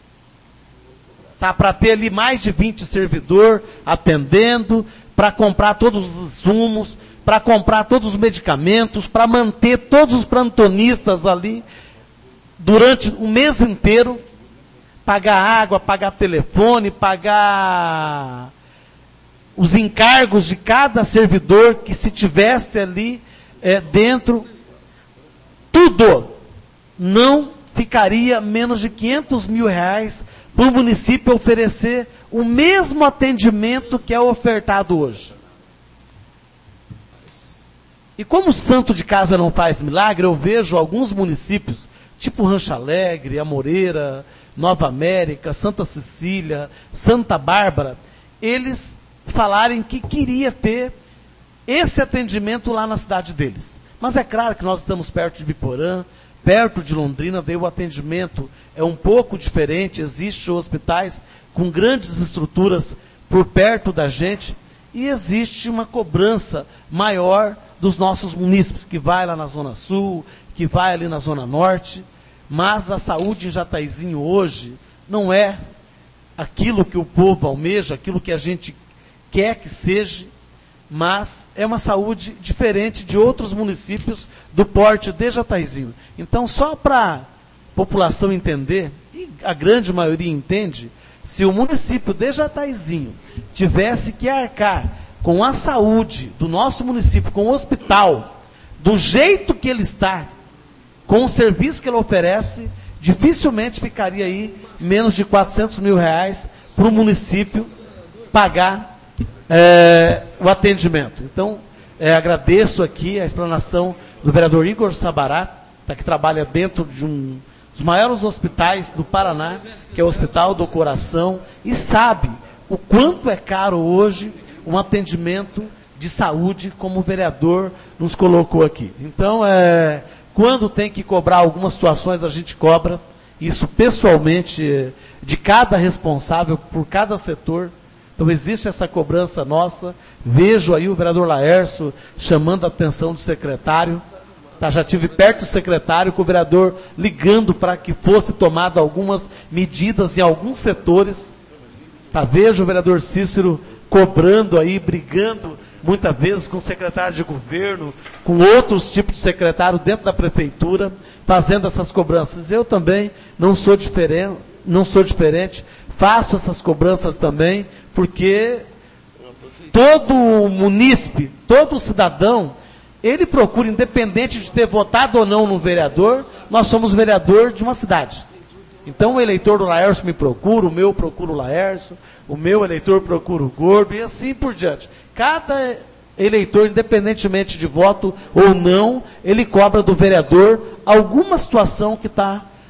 Tá? Para ter ali mais de vinte servidores atendendo, para comprar todos os insumos, para comprar todos os medicamentos, para manter todos os plantonistas ali durante o mês inteiro, pagar água, pagar telefone, pagar os encargos de cada servidor que se tivesse ali é, dentro, tudo não ficaria menos de quinhentos mil reais para o município oferecer o mesmo atendimento que é ofertado hoje. E como o santo de casa não faz milagre, eu vejo alguns municípios, tipo Rancho Alegre, Amoreira, Nova América, Santa Cecília, Santa Bárbara, eles falarem que queria ter esse atendimento lá na cidade deles. Mas é claro que nós estamos perto de Biporã, perto de Londrina, daí o atendimento é um pouco diferente, existem hospitais com grandes estruturas por perto da gente, e existe uma cobrança maior dos nossos munícipes, que vai lá na Zona Sul, que vai ali na Zona Norte, mas a saúde em Jataizinho hoje não é aquilo que o povo almeja, aquilo que a gente quer que seja, mas é uma saúde diferente de outros municípios do porte de Jataizinho. Então, só para a população entender, e a grande maioria entende, se o município de Jataizinho tivesse que arcar com a saúde do nosso município, com o hospital, do jeito que ele está, com o serviço que ele oferece, dificilmente ficaria aí menos de quatrocentos mil reais para o município pagar É, o atendimento. Então, é, agradeço aqui a explanação do vereador Igor Sabará, tá, que trabalha dentro de um dos maiores hospitais do Paraná, que é o Hospital do Coração, e sabe o quanto é caro hoje um atendimento de saúde, como o vereador nos colocou aqui. Então, é, quando tem que cobrar algumas situações, a gente cobra isso pessoalmente de cada responsável por cada setor. Então existe essa cobrança nossa. Vejo aí o vereador Laércio chamando a atenção do secretário. Tá, já tive perto do secretário, com o vereador ligando para que fosse tomada algumas medidas em alguns setores. Tá, vejo o vereador Cícero cobrando aí, brigando muitas vezes com o secretário de governo, com outros tipos de secretário dentro da prefeitura, fazendo essas cobranças. Eu também não sou diferente, não sou diferente, faço essas cobranças também, porque todo munícipe, todo cidadão, ele procura, independente de ter votado ou não no vereador, nós somos vereador de uma cidade. Então o eleitor do Laércio me procura, o meu procura o Laércio, o meu eleitor procura o Gordo, e assim por diante. Cada eleitor, independentemente de voto ou não, ele cobra do vereador alguma situação que está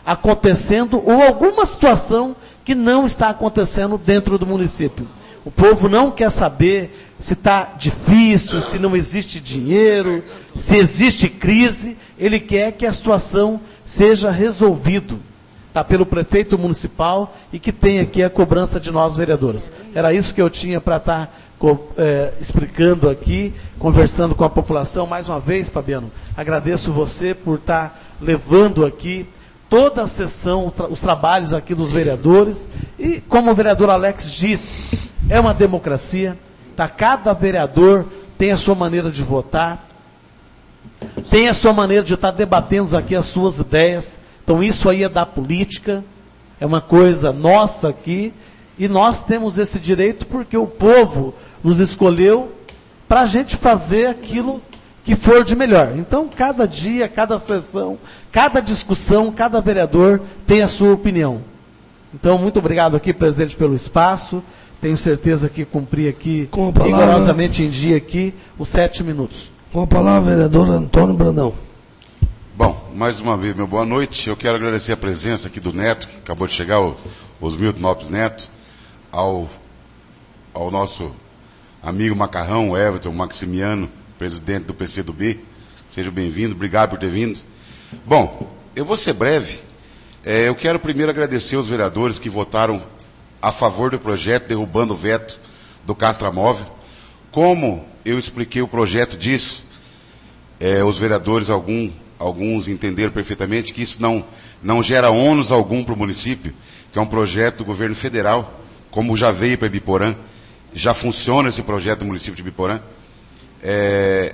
acontecendo ou alguma situação que não está acontecendo dentro do município. O povo não quer saber se está difícil, se não existe dinheiro, se existe crise. Ele quer que a situação seja resolvida, tá, pelo prefeito municipal e que tenha aqui a cobrança de nós, vereadores. Era isso que eu tinha para estar tá, é, explicando aqui, conversando com a população. Mais uma vez, Fabiano, agradeço você por estar tá levando aqui toda a sessão, os trabalhos aqui dos vereadores. E como o vereador Alex disse, é uma democracia, tá? Cada vereador tem a sua maneira de votar, tem a sua maneira de estar debatendo aqui as suas ideias. Então isso aí é da política, é uma coisa nossa aqui, e nós temos esse direito porque o povo nos escolheu para a gente fazer aquilo que for de melhor. Então cada dia, cada sessão, cada discussão, cada vereador tem a sua opinião. Então muito obrigado aqui, presidente, pelo espaço. Tenho certeza que cumpri aqui, rigorosamente em dia aqui, os sete minutos. Com a palavra, vereador Antônio Brandão. Bom, mais uma vez, meu boa noite. Eu quero agradecer a presença aqui do Neto, que acabou de chegar, o Osmilton Lopes Neto, ao, ao nosso amigo Macarrão, o Everton Maximiano, presidente do P C do B. Seja bem-vindo, obrigado por ter vindo. Bom, eu vou ser breve. É, eu quero primeiro agradecer os vereadores que votaram a favor do projeto, derrubando o veto do Castramóvel. Como eu expliquei o projeto disso, é, os vereadores, algum, alguns entenderam perfeitamente que isso não, não gera ônus algum para o município, que é um projeto do governo federal, como já veio para Ibiporã, já funciona esse projeto no município de Ibiporã. É,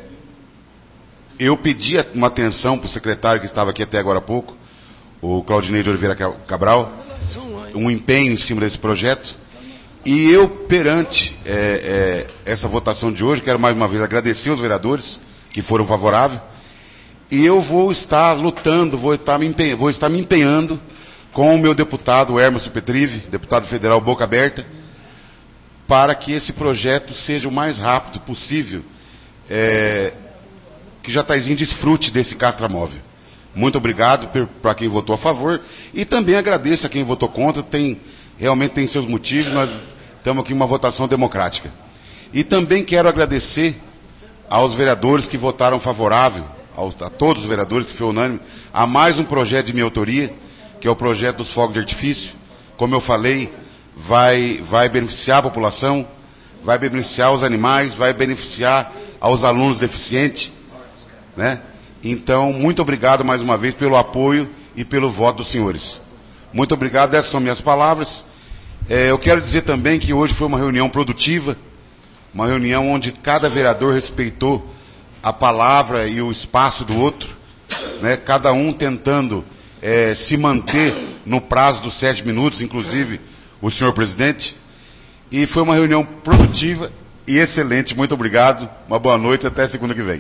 eu pedi uma atenção para o secretário que estava aqui até agora há pouco, o Claudinei de Oliveira Cabral, um empenho em cima desse projeto, e eu, perante é, é, essa votação de hoje, quero mais uma vez agradecer aos vereadores que foram favoráveis, e eu vou estar lutando, vou estar me empenhando, vou estar me empenhando com o meu deputado Hermes Petrive, deputado federal Boca Aberta, para que esse projeto seja o mais rápido possível, é, que Jataizinho desfrute desse Castramóvel. Muito obrigado para quem votou a favor, e também agradeço a quem votou contra. Tem, realmente tem seus motivos, nós estamos aqui em uma votação democrática. E também quero agradecer aos vereadores que votaram favorável, aos, a todos os vereadores, que foi unânime, a mais um projeto de minha autoria, que é o projeto dos fogos de artifício. Como eu falei, vai, vai beneficiar a população, vai beneficiar os animais, vai beneficiar aos alunos deficientes, né? Então, muito obrigado mais uma vez pelo apoio e pelo voto dos senhores. Muito obrigado, essas são minhas palavras. É, eu quero dizer também que hoje foi uma reunião produtiva, uma reunião onde cada vereador respeitou a palavra e o espaço do outro, né? Cada um tentando é, se manter no prazo dos sete minutos, inclusive o senhor presidente. E foi uma reunião produtiva e excelente. Muito obrigado, uma boa noite, até segunda que vem.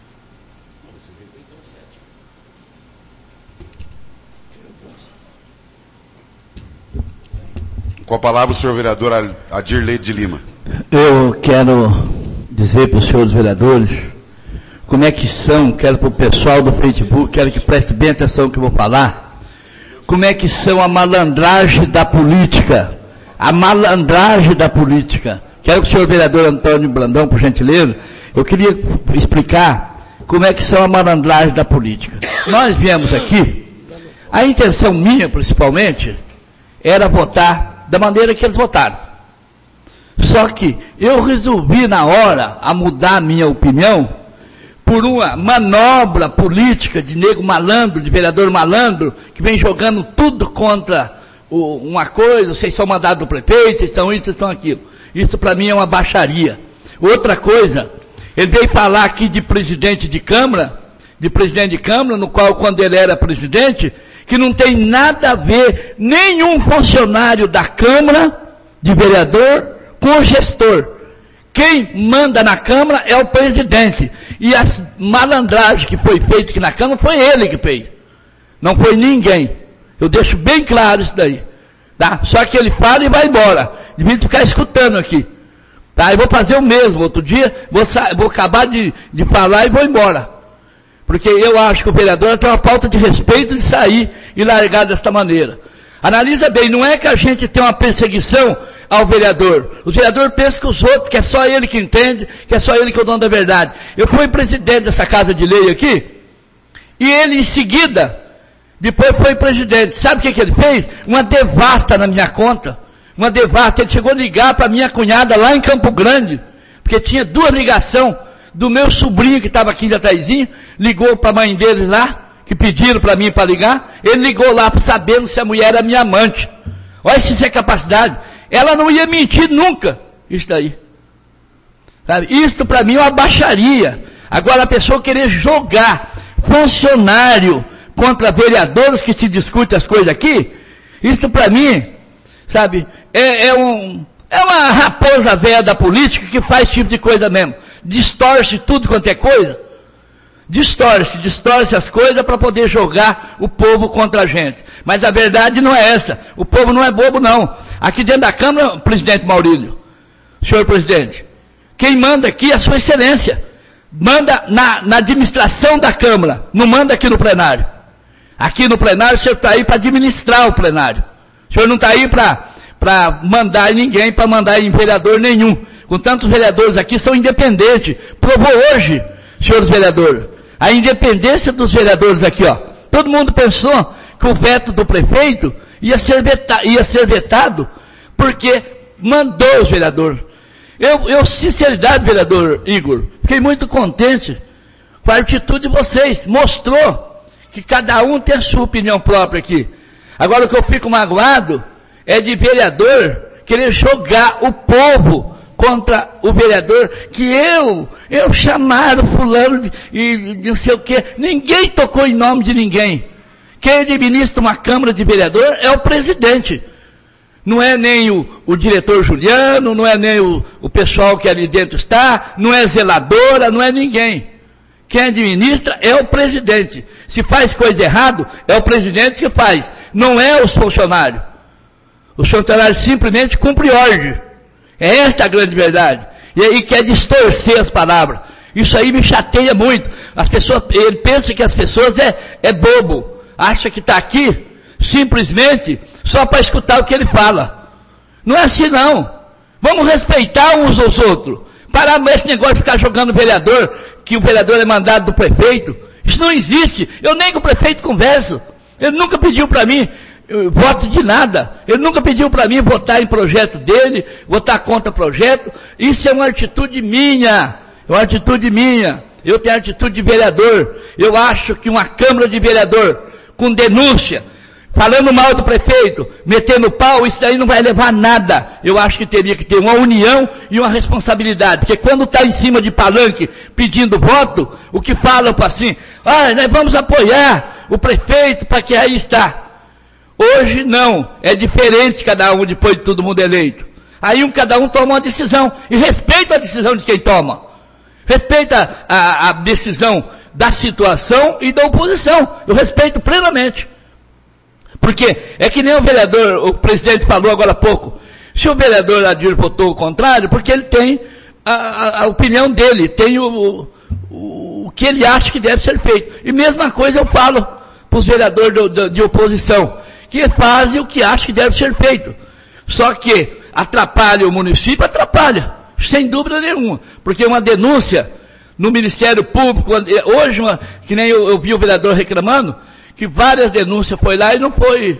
Com a palavra o senhor vereador Adirley de Lima. Eu quero dizer para os senhores vereadores como é que são, quero para o pessoal do Facebook, quero que preste bem atenção no que eu vou falar, como é que são a malandragem da política, a malandragem da política. Quero que o senhor vereador Antônio Brandão, por gentileza, eu queria explicar como é que são a malandragem da política. Nós viemos aqui, a intenção minha, principalmente, era votar da maneira que eles votaram. Só que eu resolvi na hora a mudar a minha opinião por uma manobra política de nego malandro, de vereador malandro, que vem jogando tudo contra o, uma coisa, vocês são mandados do prefeito, vocês são isso, vocês são aquilo. Isso para mim é uma baixaria. Outra coisa, ele veio falar aqui de presidente de Câmara, de presidente de Câmara, no qual quando ele era presidente, que não tem nada a ver nenhum funcionário da Câmara, de vereador, com o gestor. Quem manda na Câmara é o presidente. E as malandragens que foi feita aqui na Câmara, foi ele que fez. Não foi ninguém. Eu deixo bem claro isso daí. Tá? Só que ele fala e vai embora. Devia ficar escutando aqui. Tá? Eu vou fazer o mesmo. Outro dia, vou, vou acabar de, de falar e vou embora. Porque eu acho que o vereador tem uma falta de respeito de sair e largar desta maneira. Analisa bem, não é que a gente tem uma perseguição ao vereador. O vereador pensa que os outros, que é só ele que entende, que é só ele que é o dono da verdade. Eu fui presidente dessa casa de lei aqui, e ele em seguida, depois foi presidente. Sabe o que, que ele fez? Uma devasta na minha conta. Uma devasta. Ele chegou a ligar para minha cunhada lá em Campo Grande, porque tinha duas ligações do meu sobrinho que estava aqui de atrászinho, ligou para a mãe deles lá, que pediram para mim para ligar, ele ligou lá sabendo se a mulher era minha amante. Olha se isso é capacidade. Ela não ia mentir nunca. Isso daí. Sabe? Isso para mim é uma baixaria. Agora a pessoa querer jogar funcionário contra vereadores que se discute as coisas aqui, isso para mim, sabe, é, é, um, é uma raposa velha da política que faz tipo de coisa mesmo. Distorce tudo quanto é coisa. Distorce, distorce as coisas para poder jogar o povo contra a gente. Mas a verdade não é essa. O povo não é bobo, não. Aqui dentro da Câmara, presidente Maurílio, senhor presidente, quem manda aqui é a sua excelência. Manda na, na administração da Câmara, não manda aqui no plenário. Aqui no plenário, o senhor está aí para administrar o plenário. O senhor não está aí para para mandar em ninguém, para mandar em vereador nenhum. Com tantos vereadores aqui, são independentes. Provou hoje, senhores vereadores, a independência dos vereadores aqui, ó. Todo mundo pensou que o veto do prefeito ia ser, veta, ia ser vetado porque mandou os vereadores. Eu, eu, sinceridade, vereador Igor, fiquei muito contente com a atitude de vocês. Mostrou que cada um tem a sua opinião própria aqui. Agora o que eu fico magoado é de vereador querer jogar o povo contra o vereador, que eu, eu chamaram fulano de, e não sei o quê. Ninguém tocou em nome de ninguém. Quem administra uma Câmara de Vereador é o presidente. Não é nem o, o diretor Juliano, não é nem o, o pessoal que ali dentro está, não é zeladora, não é ninguém. Quem administra é o presidente. Se faz coisa errada, é o presidente que faz. Não é os funcionários. Os funcionários simplesmente cumprem ordem. É esta a grande verdade. E aí quer distorcer as palavras. Isso aí me chateia muito. As pessoas, ele pensa que as pessoas é, é bobo. Acha que está aqui simplesmente só para escutar o que ele fala. Não é assim não. Vamos respeitar uns aos outros. Parar esse negócio de ficar jogando vereador, que o vereador é mandado do prefeito. Isso não existe. Eu nem com o prefeito converso. Ele nunca pediu para mim voto de nada. Ele nunca pediu para mim votar em projeto dele, votar contra projeto. Isso é uma atitude minha. É uma atitude minha. Eu tenho atitude de vereador. Eu acho que uma Câmara de Vereador com denúncia, falando mal do prefeito, metendo pau, isso daí não vai levar a nada. Eu acho que teria que ter uma união e uma responsabilidade. Porque quando está em cima de palanque pedindo voto, o que falam para assim, ah, nós vamos apoiar o prefeito para que aí está. Hoje não, é diferente cada um depois de todo mundo eleito. Aí um cada um toma uma decisão, e respeita a decisão de quem toma. Respeita a, a decisão da situação e da oposição. Eu respeito plenamente. Porque é que nem o vereador, o presidente falou agora há pouco, se o vereador Adir votou o contrário, porque ele tem a, a, a opinião dele, tem o, o, o que ele acha que deve ser feito. E mesma coisa eu falo para os vereadores de, de, de oposição, que fazem o que acham que deve ser feito. Só que atrapalha o município, atrapalha, sem dúvida nenhuma. Porque uma denúncia no Ministério Público, hoje, uma, que nem eu, eu vi o vereador reclamando, que várias denúncias foi lá e não foi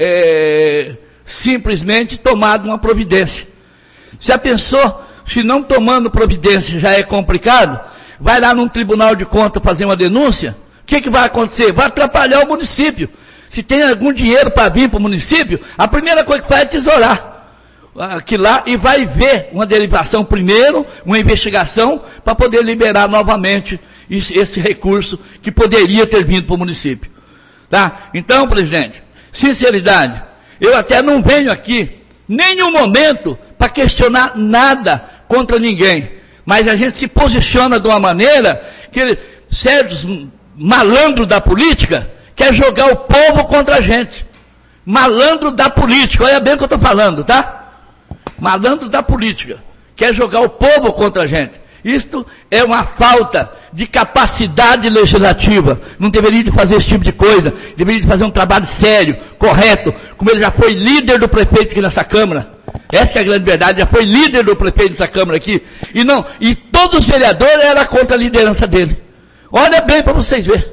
é, simplesmente tomada uma providência. Já pensou, se não tomando providência já é complicado, vai lá num tribunal de contas fazer uma denúncia, o que, que vai acontecer? Vai atrapalhar o município. Se tem algum dinheiro para vir para o município, a primeira coisa que faz é tesourar aqui lá e vai ver uma derivação primeiro, uma investigação, para poder liberar novamente esse, esse recurso que poderia ter vindo para o município. Tá? Então, presidente, sinceridade, eu até não venho aqui, nenhum momento, para questionar nada contra ninguém. Mas a gente se posiciona de uma maneira que certos malandros da política quer jogar o povo contra a gente. Malandro da política, olha bem o que eu estou falando, tá? Malandro da política, quer jogar o povo contra a gente. Isto é uma falta de capacidade legislativa. Não deveria de fazer esse tipo de coisa. Deveria de fazer um trabalho sério, correto, como ele já foi líder do prefeito aqui nessa Câmara. Essa é a grande verdade, já foi líder do prefeito dessa Câmara aqui. E não, e todos os vereadores eram contra a liderança dele. Olha bem para vocês verem.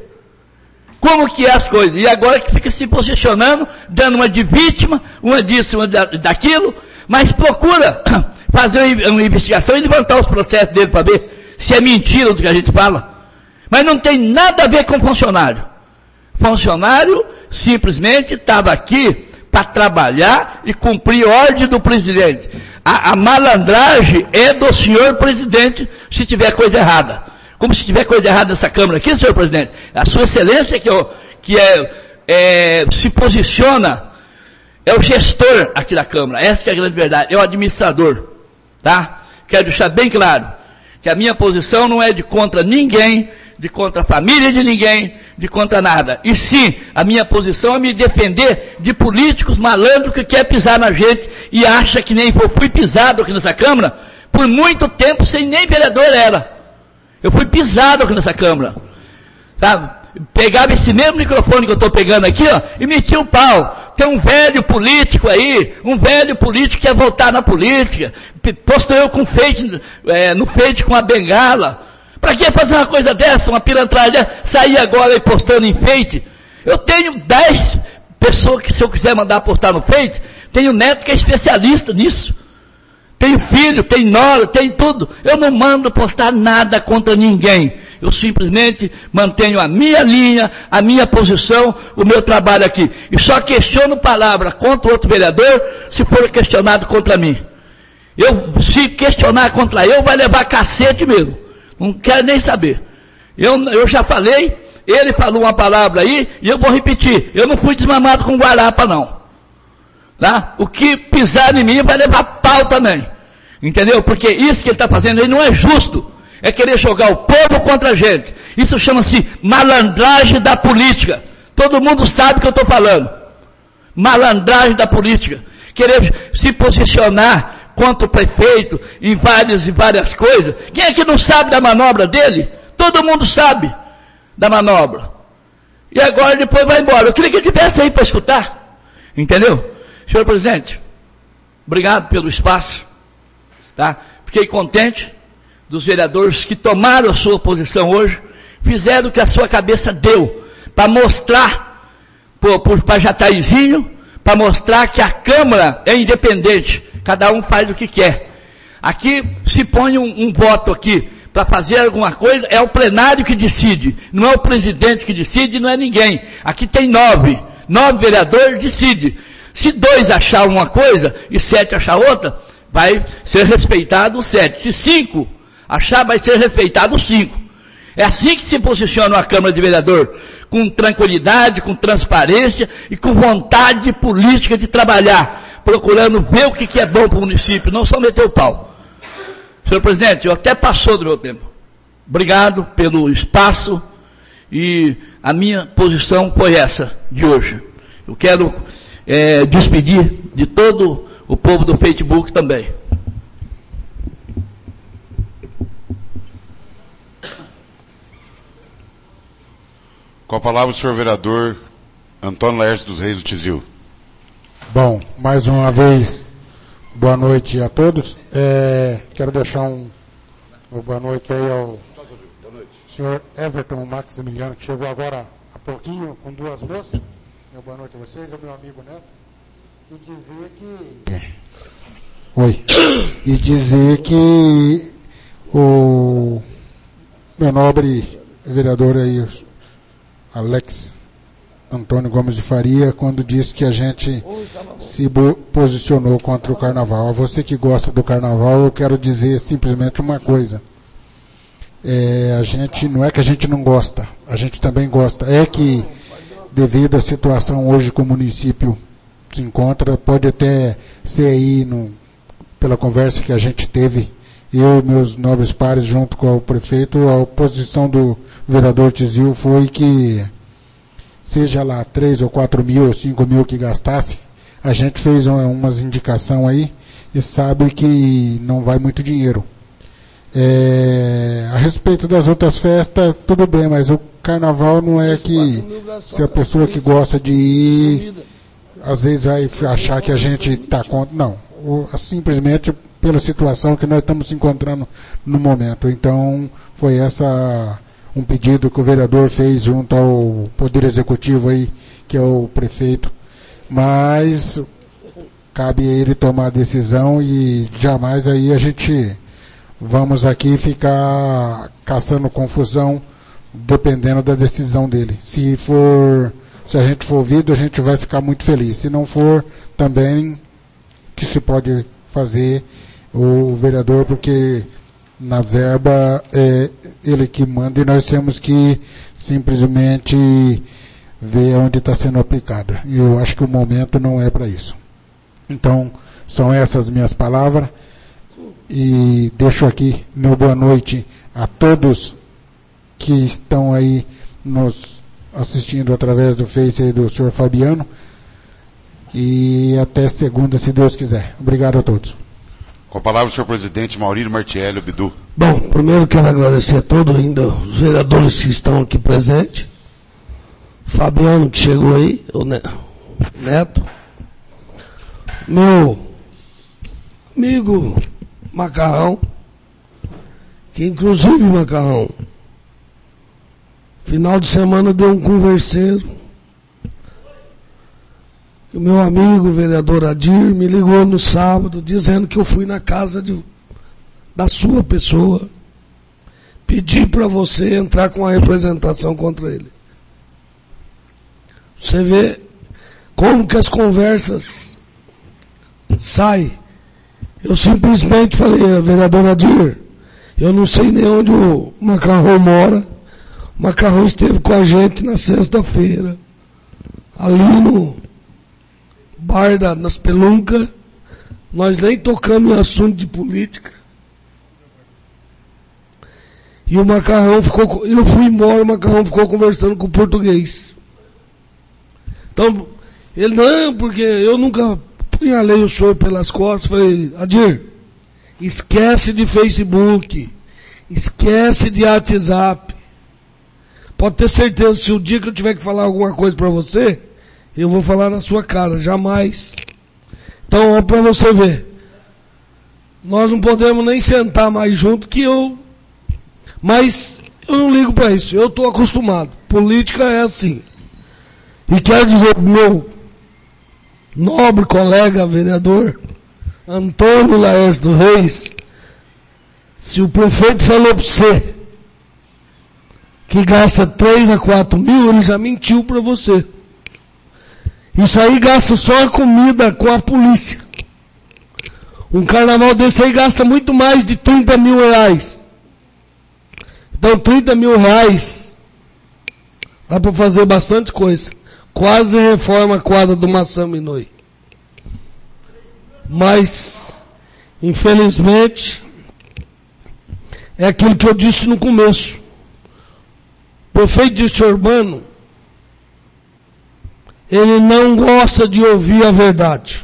Como que é as coisas. E agora que fica se posicionando, dando uma de vítima, uma disso, uma daquilo, mas procura fazer uma investigação e levantar os processos dele para ver se é mentira do que a gente fala. Mas não tem nada a ver com funcionário. Funcionário simplesmente estava aqui para trabalhar e cumprir ordem do presidente. A, a malandragem é do senhor presidente se tiver coisa errada. Como se tiver coisa errada nessa Câmara aqui, senhor presidente. A sua excelência que, é, que é, é, se posiciona, é o gestor aqui da Câmara. Essa é a grande verdade. É o administrador. Tá? Quero deixar bem claro que a minha posição não é de contra ninguém, de contra a família de ninguém, de contra nada. E sim, a minha posição é me defender de políticos malandros que querem pisar na gente e acha que nem eu fui pisado aqui nessa Câmara por muito tempo sem nem vereador era. Eu fui pisado aqui nessa Câmara. Sabe? Pegava esse mesmo microfone que eu estou pegando aqui, ó, e metia o pau. Tem um velho político aí, um velho político que quer voltar na política. Postou eu com feite, é, no feite com a bengala. Para que fazer uma coisa dessa, uma pilantragem dessa? Sair agora e postando em feite. Eu tenho dez pessoas que se eu quiser mandar postar no feite, tenho neto que é especialista nisso. Tenho filho, tenho nora, tenho tudo. Eu não mando postar nada contra ninguém. Eu simplesmente mantenho a minha linha, a minha posição, o meu trabalho aqui. E só questiono palavra contra outro vereador se for questionado contra mim. Eu, se questionar contra eu, vai levar cacete mesmo. Não quero nem saber. Eu, eu já falei, ele falou uma palavra aí, e eu vou repetir. Eu não fui desmamado com guarapa, não. Tá? O que pisar em mim vai levar pau também. Entendeu? Porque isso que ele está fazendo aí não é justo. É querer jogar o povo contra a gente. Isso chama-se malandragem da política. Todo mundo sabe o que eu estou falando. Malandragem da política. Querer se posicionar contra o prefeito em várias e várias coisas. Quem é que não sabe da manobra dele? Todo mundo sabe da manobra. E agora depois vai embora. Eu queria que ele estivesse aí para escutar. Entendeu? Senhor presidente, obrigado pelo espaço, tá? Fiquei contente dos vereadores que tomaram a sua posição hoje, fizeram o que a sua cabeça deu, para mostrar, para Jataizinho, para mostrar que a Câmara é independente, cada um faz o que quer. Aqui se põe um, um voto aqui, para fazer alguma coisa, é o plenário que decide, não é o presidente que decide, não é ninguém. Aqui tem nove, nove vereadores decidem. Se dois achar uma coisa e sete achar outra, vai ser respeitado os sete. Se cinco achar, vai ser respeitado os cinco. É assim que se posiciona uma Câmara de Vereador, com tranquilidade, com transparência e com vontade política de trabalhar, procurando ver o que é bom para o município, não só meter o pau. Senhor presidente, eu até passou do meu tempo. Obrigado pelo espaço e a minha posição foi essa de hoje. Eu quero É, despedir de todo o povo do Facebook também. Com a palavra o senhor vereador Antônio Laércio dos Reis do Tizil. Bom, mais uma vez, boa noite a todos. É, quero deixar um, uma boa noite aí ao senhor Everton Maximiliano, que chegou agora há pouquinho com duas moças. Meu boa noite a vocês, ao meu amigo Neto, e dizer que... Oi. E dizer que o meu nobre vereador aí, Alex Antônio Gomes de Faria, quando disse que a gente se posicionou contra o carnaval. A você que gosta do carnaval, eu quero dizer simplesmente uma coisa. É, a gente, não é que a gente não gosta, a gente também gosta. É que devido à situação hoje que o município se encontra, pode até ser aí, no, pela conversa que a gente teve, eu e meus nobres pares, junto com o prefeito, a posição do vereador Tizil foi que, seja lá três ou quatro mil ou cinco mil que gastasse, a gente fez uma, umas indicações aí e sabe que não vai muito dinheiro. É, a respeito das outras festas, tudo bem, mas o carnaval não é que se a pessoa que gosta de ir, às vezes vai achar que a gente está contra. Não, o, simplesmente pela situação que nós estamos se encontrando no momento. Então, foi essa um pedido que o vereador fez junto ao Poder Executivo aí, que é o prefeito. Mas cabe a ele tomar a decisão e jamais aí a gente vamos aqui ficar caçando confusão dependendo da decisão dele. Se for, se a gente for ouvido, a gente vai ficar muito feliz. Se não for, também que se pode fazer o vereador, porque na verba é ele que manda e nós temos que simplesmente ver onde está sendo aplicada. E eu acho que o momento não é para isso. Então, são essas minhas palavras. E deixo aqui meu boa noite a todos que estão aí nos assistindo através do Face aí do senhor Fabiano. E até segunda, se Deus quiser. Obrigado a todos. Com a palavra o senhor presidente Maurílio Martiello, Bidu. Bom, primeiro quero agradecer a todos ainda os vereadores que estão aqui presentes. Fabiano que chegou aí, o Neto. Meu amigo Macarrão, que inclusive, Macarrão, final de semana deu um converseiro. O meu amigo, o vereador Adir, me ligou no sábado dizendo que eu fui na casa de, da sua pessoa, pedi para você entrar com a representação contra ele. Você vê como que as conversas saem. Eu simplesmente falei, vereador Adir, eu não sei nem onde o Macarrão mora. O Macarrão esteve com a gente na sexta-feira, ali no bar da, nas Peluncas. Nós nem tocamos em assunto de política. E o Macarrão ficou, eu fui embora, o Macarrão ficou conversando com o português. Então, ele, não, porque eu nunca punhalei o senhor pelas costas. Falei, Adir, esquece de Facebook, esquece de WhatsApp. Pode ter certeza, se o dia que eu tiver que falar alguma coisa para você, eu vou falar na sua cara, jamais. Então, ó, para você ver, nós não podemos nem sentar mais junto, que eu, mas eu não ligo para isso, eu estou acostumado, política é assim. E quero dizer pro meu nobre colega vereador Antônio Laércio Reis, se o prefeito falou para você que gasta três a quatro mil, ele já mentiu para você. Isso aí gasta só a comida com a polícia. Um carnaval desse aí gasta muito mais de trinta mil reais. Então trinta mil reais dá para fazer bastante coisa. Quase reforma a quadra do Maçã Minoi. Mas, infelizmente, é aquilo que eu disse no começo. O prefeito de Urbano, ele não gosta de ouvir a verdade.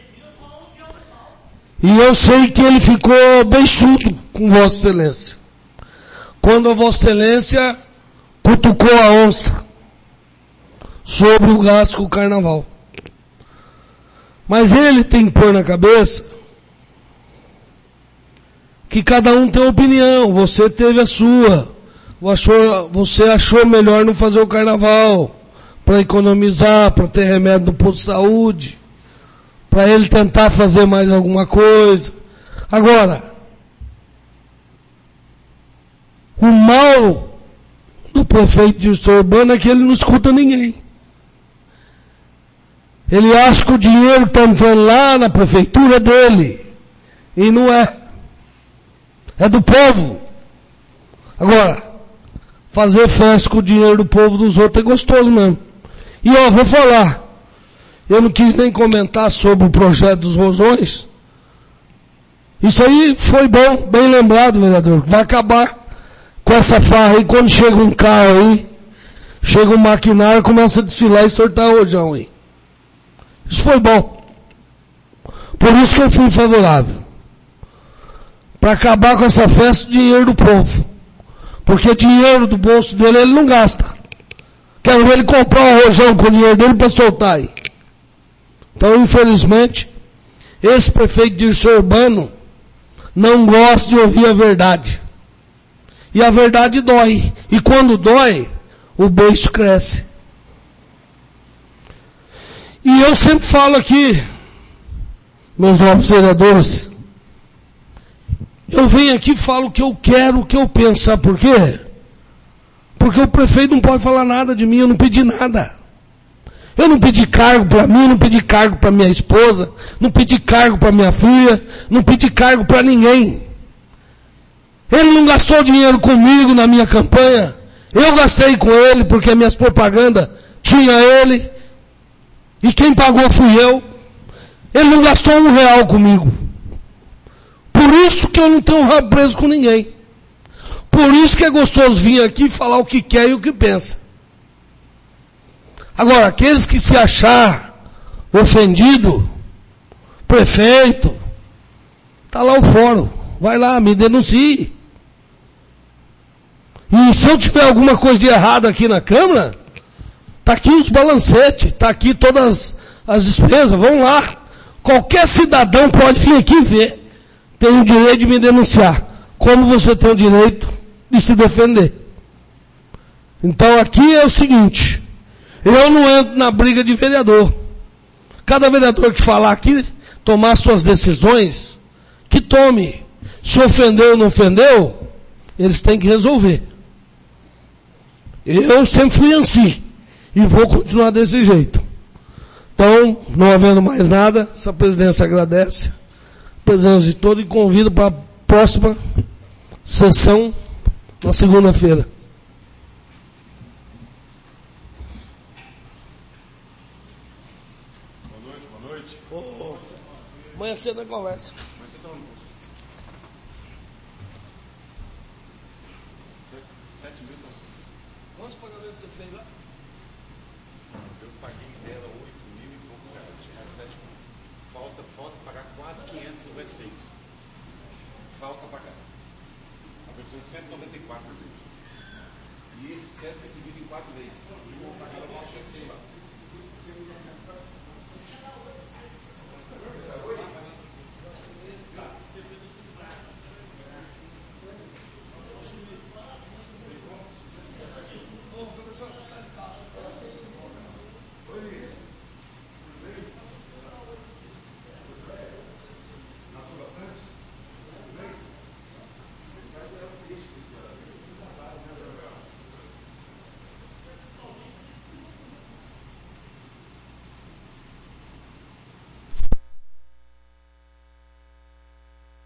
E eu sei que ele ficou beiçudo com Vossa Excelência, quando a Vossa Excelência cutucou a onça sobre o gasto com o carnaval. Mas ele tem que pôr na cabeça que cada um tem opinião. Você teve a sua. Você achou melhor não fazer o carnaval para economizar, para ter remédio no posto de saúde, para ele tentar fazer mais alguma coisa. Agora, o mal do prefeito de Justo Urbano é que ele não escuta ninguém. Ele acha que o dinheiro está entrando lá na prefeitura dele. E não é. É do povo. Agora, fazer festa com o dinheiro do povo dos outros é gostoso mesmo. E ó, vou falar. Eu não quis nem comentar sobre o projeto dos Rosões. Isso aí foi bom, bem lembrado, vereador. Vai acabar com essa farra aí. Quando chega um carro aí, chega um maquinário, começa a desfilar e sortar rojão aí. Isso foi bom. Por isso que eu fui favorável. para acabar com essa festa, dinheiro do povo. Porque dinheiro do bolso dele ele não gasta. Quero ver ele comprar um rojão com o dinheiro dele para soltar aí. Então, infelizmente, esse prefeito Dirceu Urbano não gosta de ouvir a verdade. E a verdade dói. E quando dói, o beiço cresce. E eu sempre falo aqui, meus novos vereadores, eu venho aqui e falo o que eu quero, o que eu penso. Sabe por quê? Porque o prefeito não pode falar nada de mim, eu não pedi nada. Eu não pedi cargo para mim, não pedi cargo para minha esposa, não pedi cargo para minha filha, não pedi cargo para ninguém. Ele não gastou dinheiro comigo na minha campanha. Eu gastei com ele porque as minhas propagandas tinha ele. E quem pagou fui eu. Ele não gastou um real comigo. Por isso que eu não tenho rabo preso com ninguém. Por isso que é gostoso vir aqui e falar o que quer e o que pensa. Agora, aqueles que se achar ofendido, prefeito, está lá o fórum, vai lá, me denuncie. E se eu tiver alguma coisa de errado aqui na Câmara, está aqui os balancetes, está aqui todas as despesas, vão lá. Qualquer cidadão pode vir aqui ver. Tem o direito de me denunciar. Como você tem o direito de se defender. Então aqui é o seguinte, eu não entro na briga de vereador. Cada vereador que falar aqui, tomar suas decisões, que tome. Se ofendeu ou não ofendeu, eles têm que resolver. Eu sempre fui assim. E vou continuar desse jeito. Então, não havendo mais nada, essa presidência agradece a presença de todos e convida para a próxima sessão, na segunda-feira. Boa noite, boa noite. Oh, amanhã cedo na conversa. Quantos pagamentos você fez lá? Eu paguei dela oito mil e pouco reais. Tinha sete mil. Falta, falta pagar quatro mil quinhentos e cinquenta e seis. Falta pagar. A pessoa é cento e noventa e quatro mil. E esse sete você divide em quatro vezes. Eu vou pagar o cheque lá.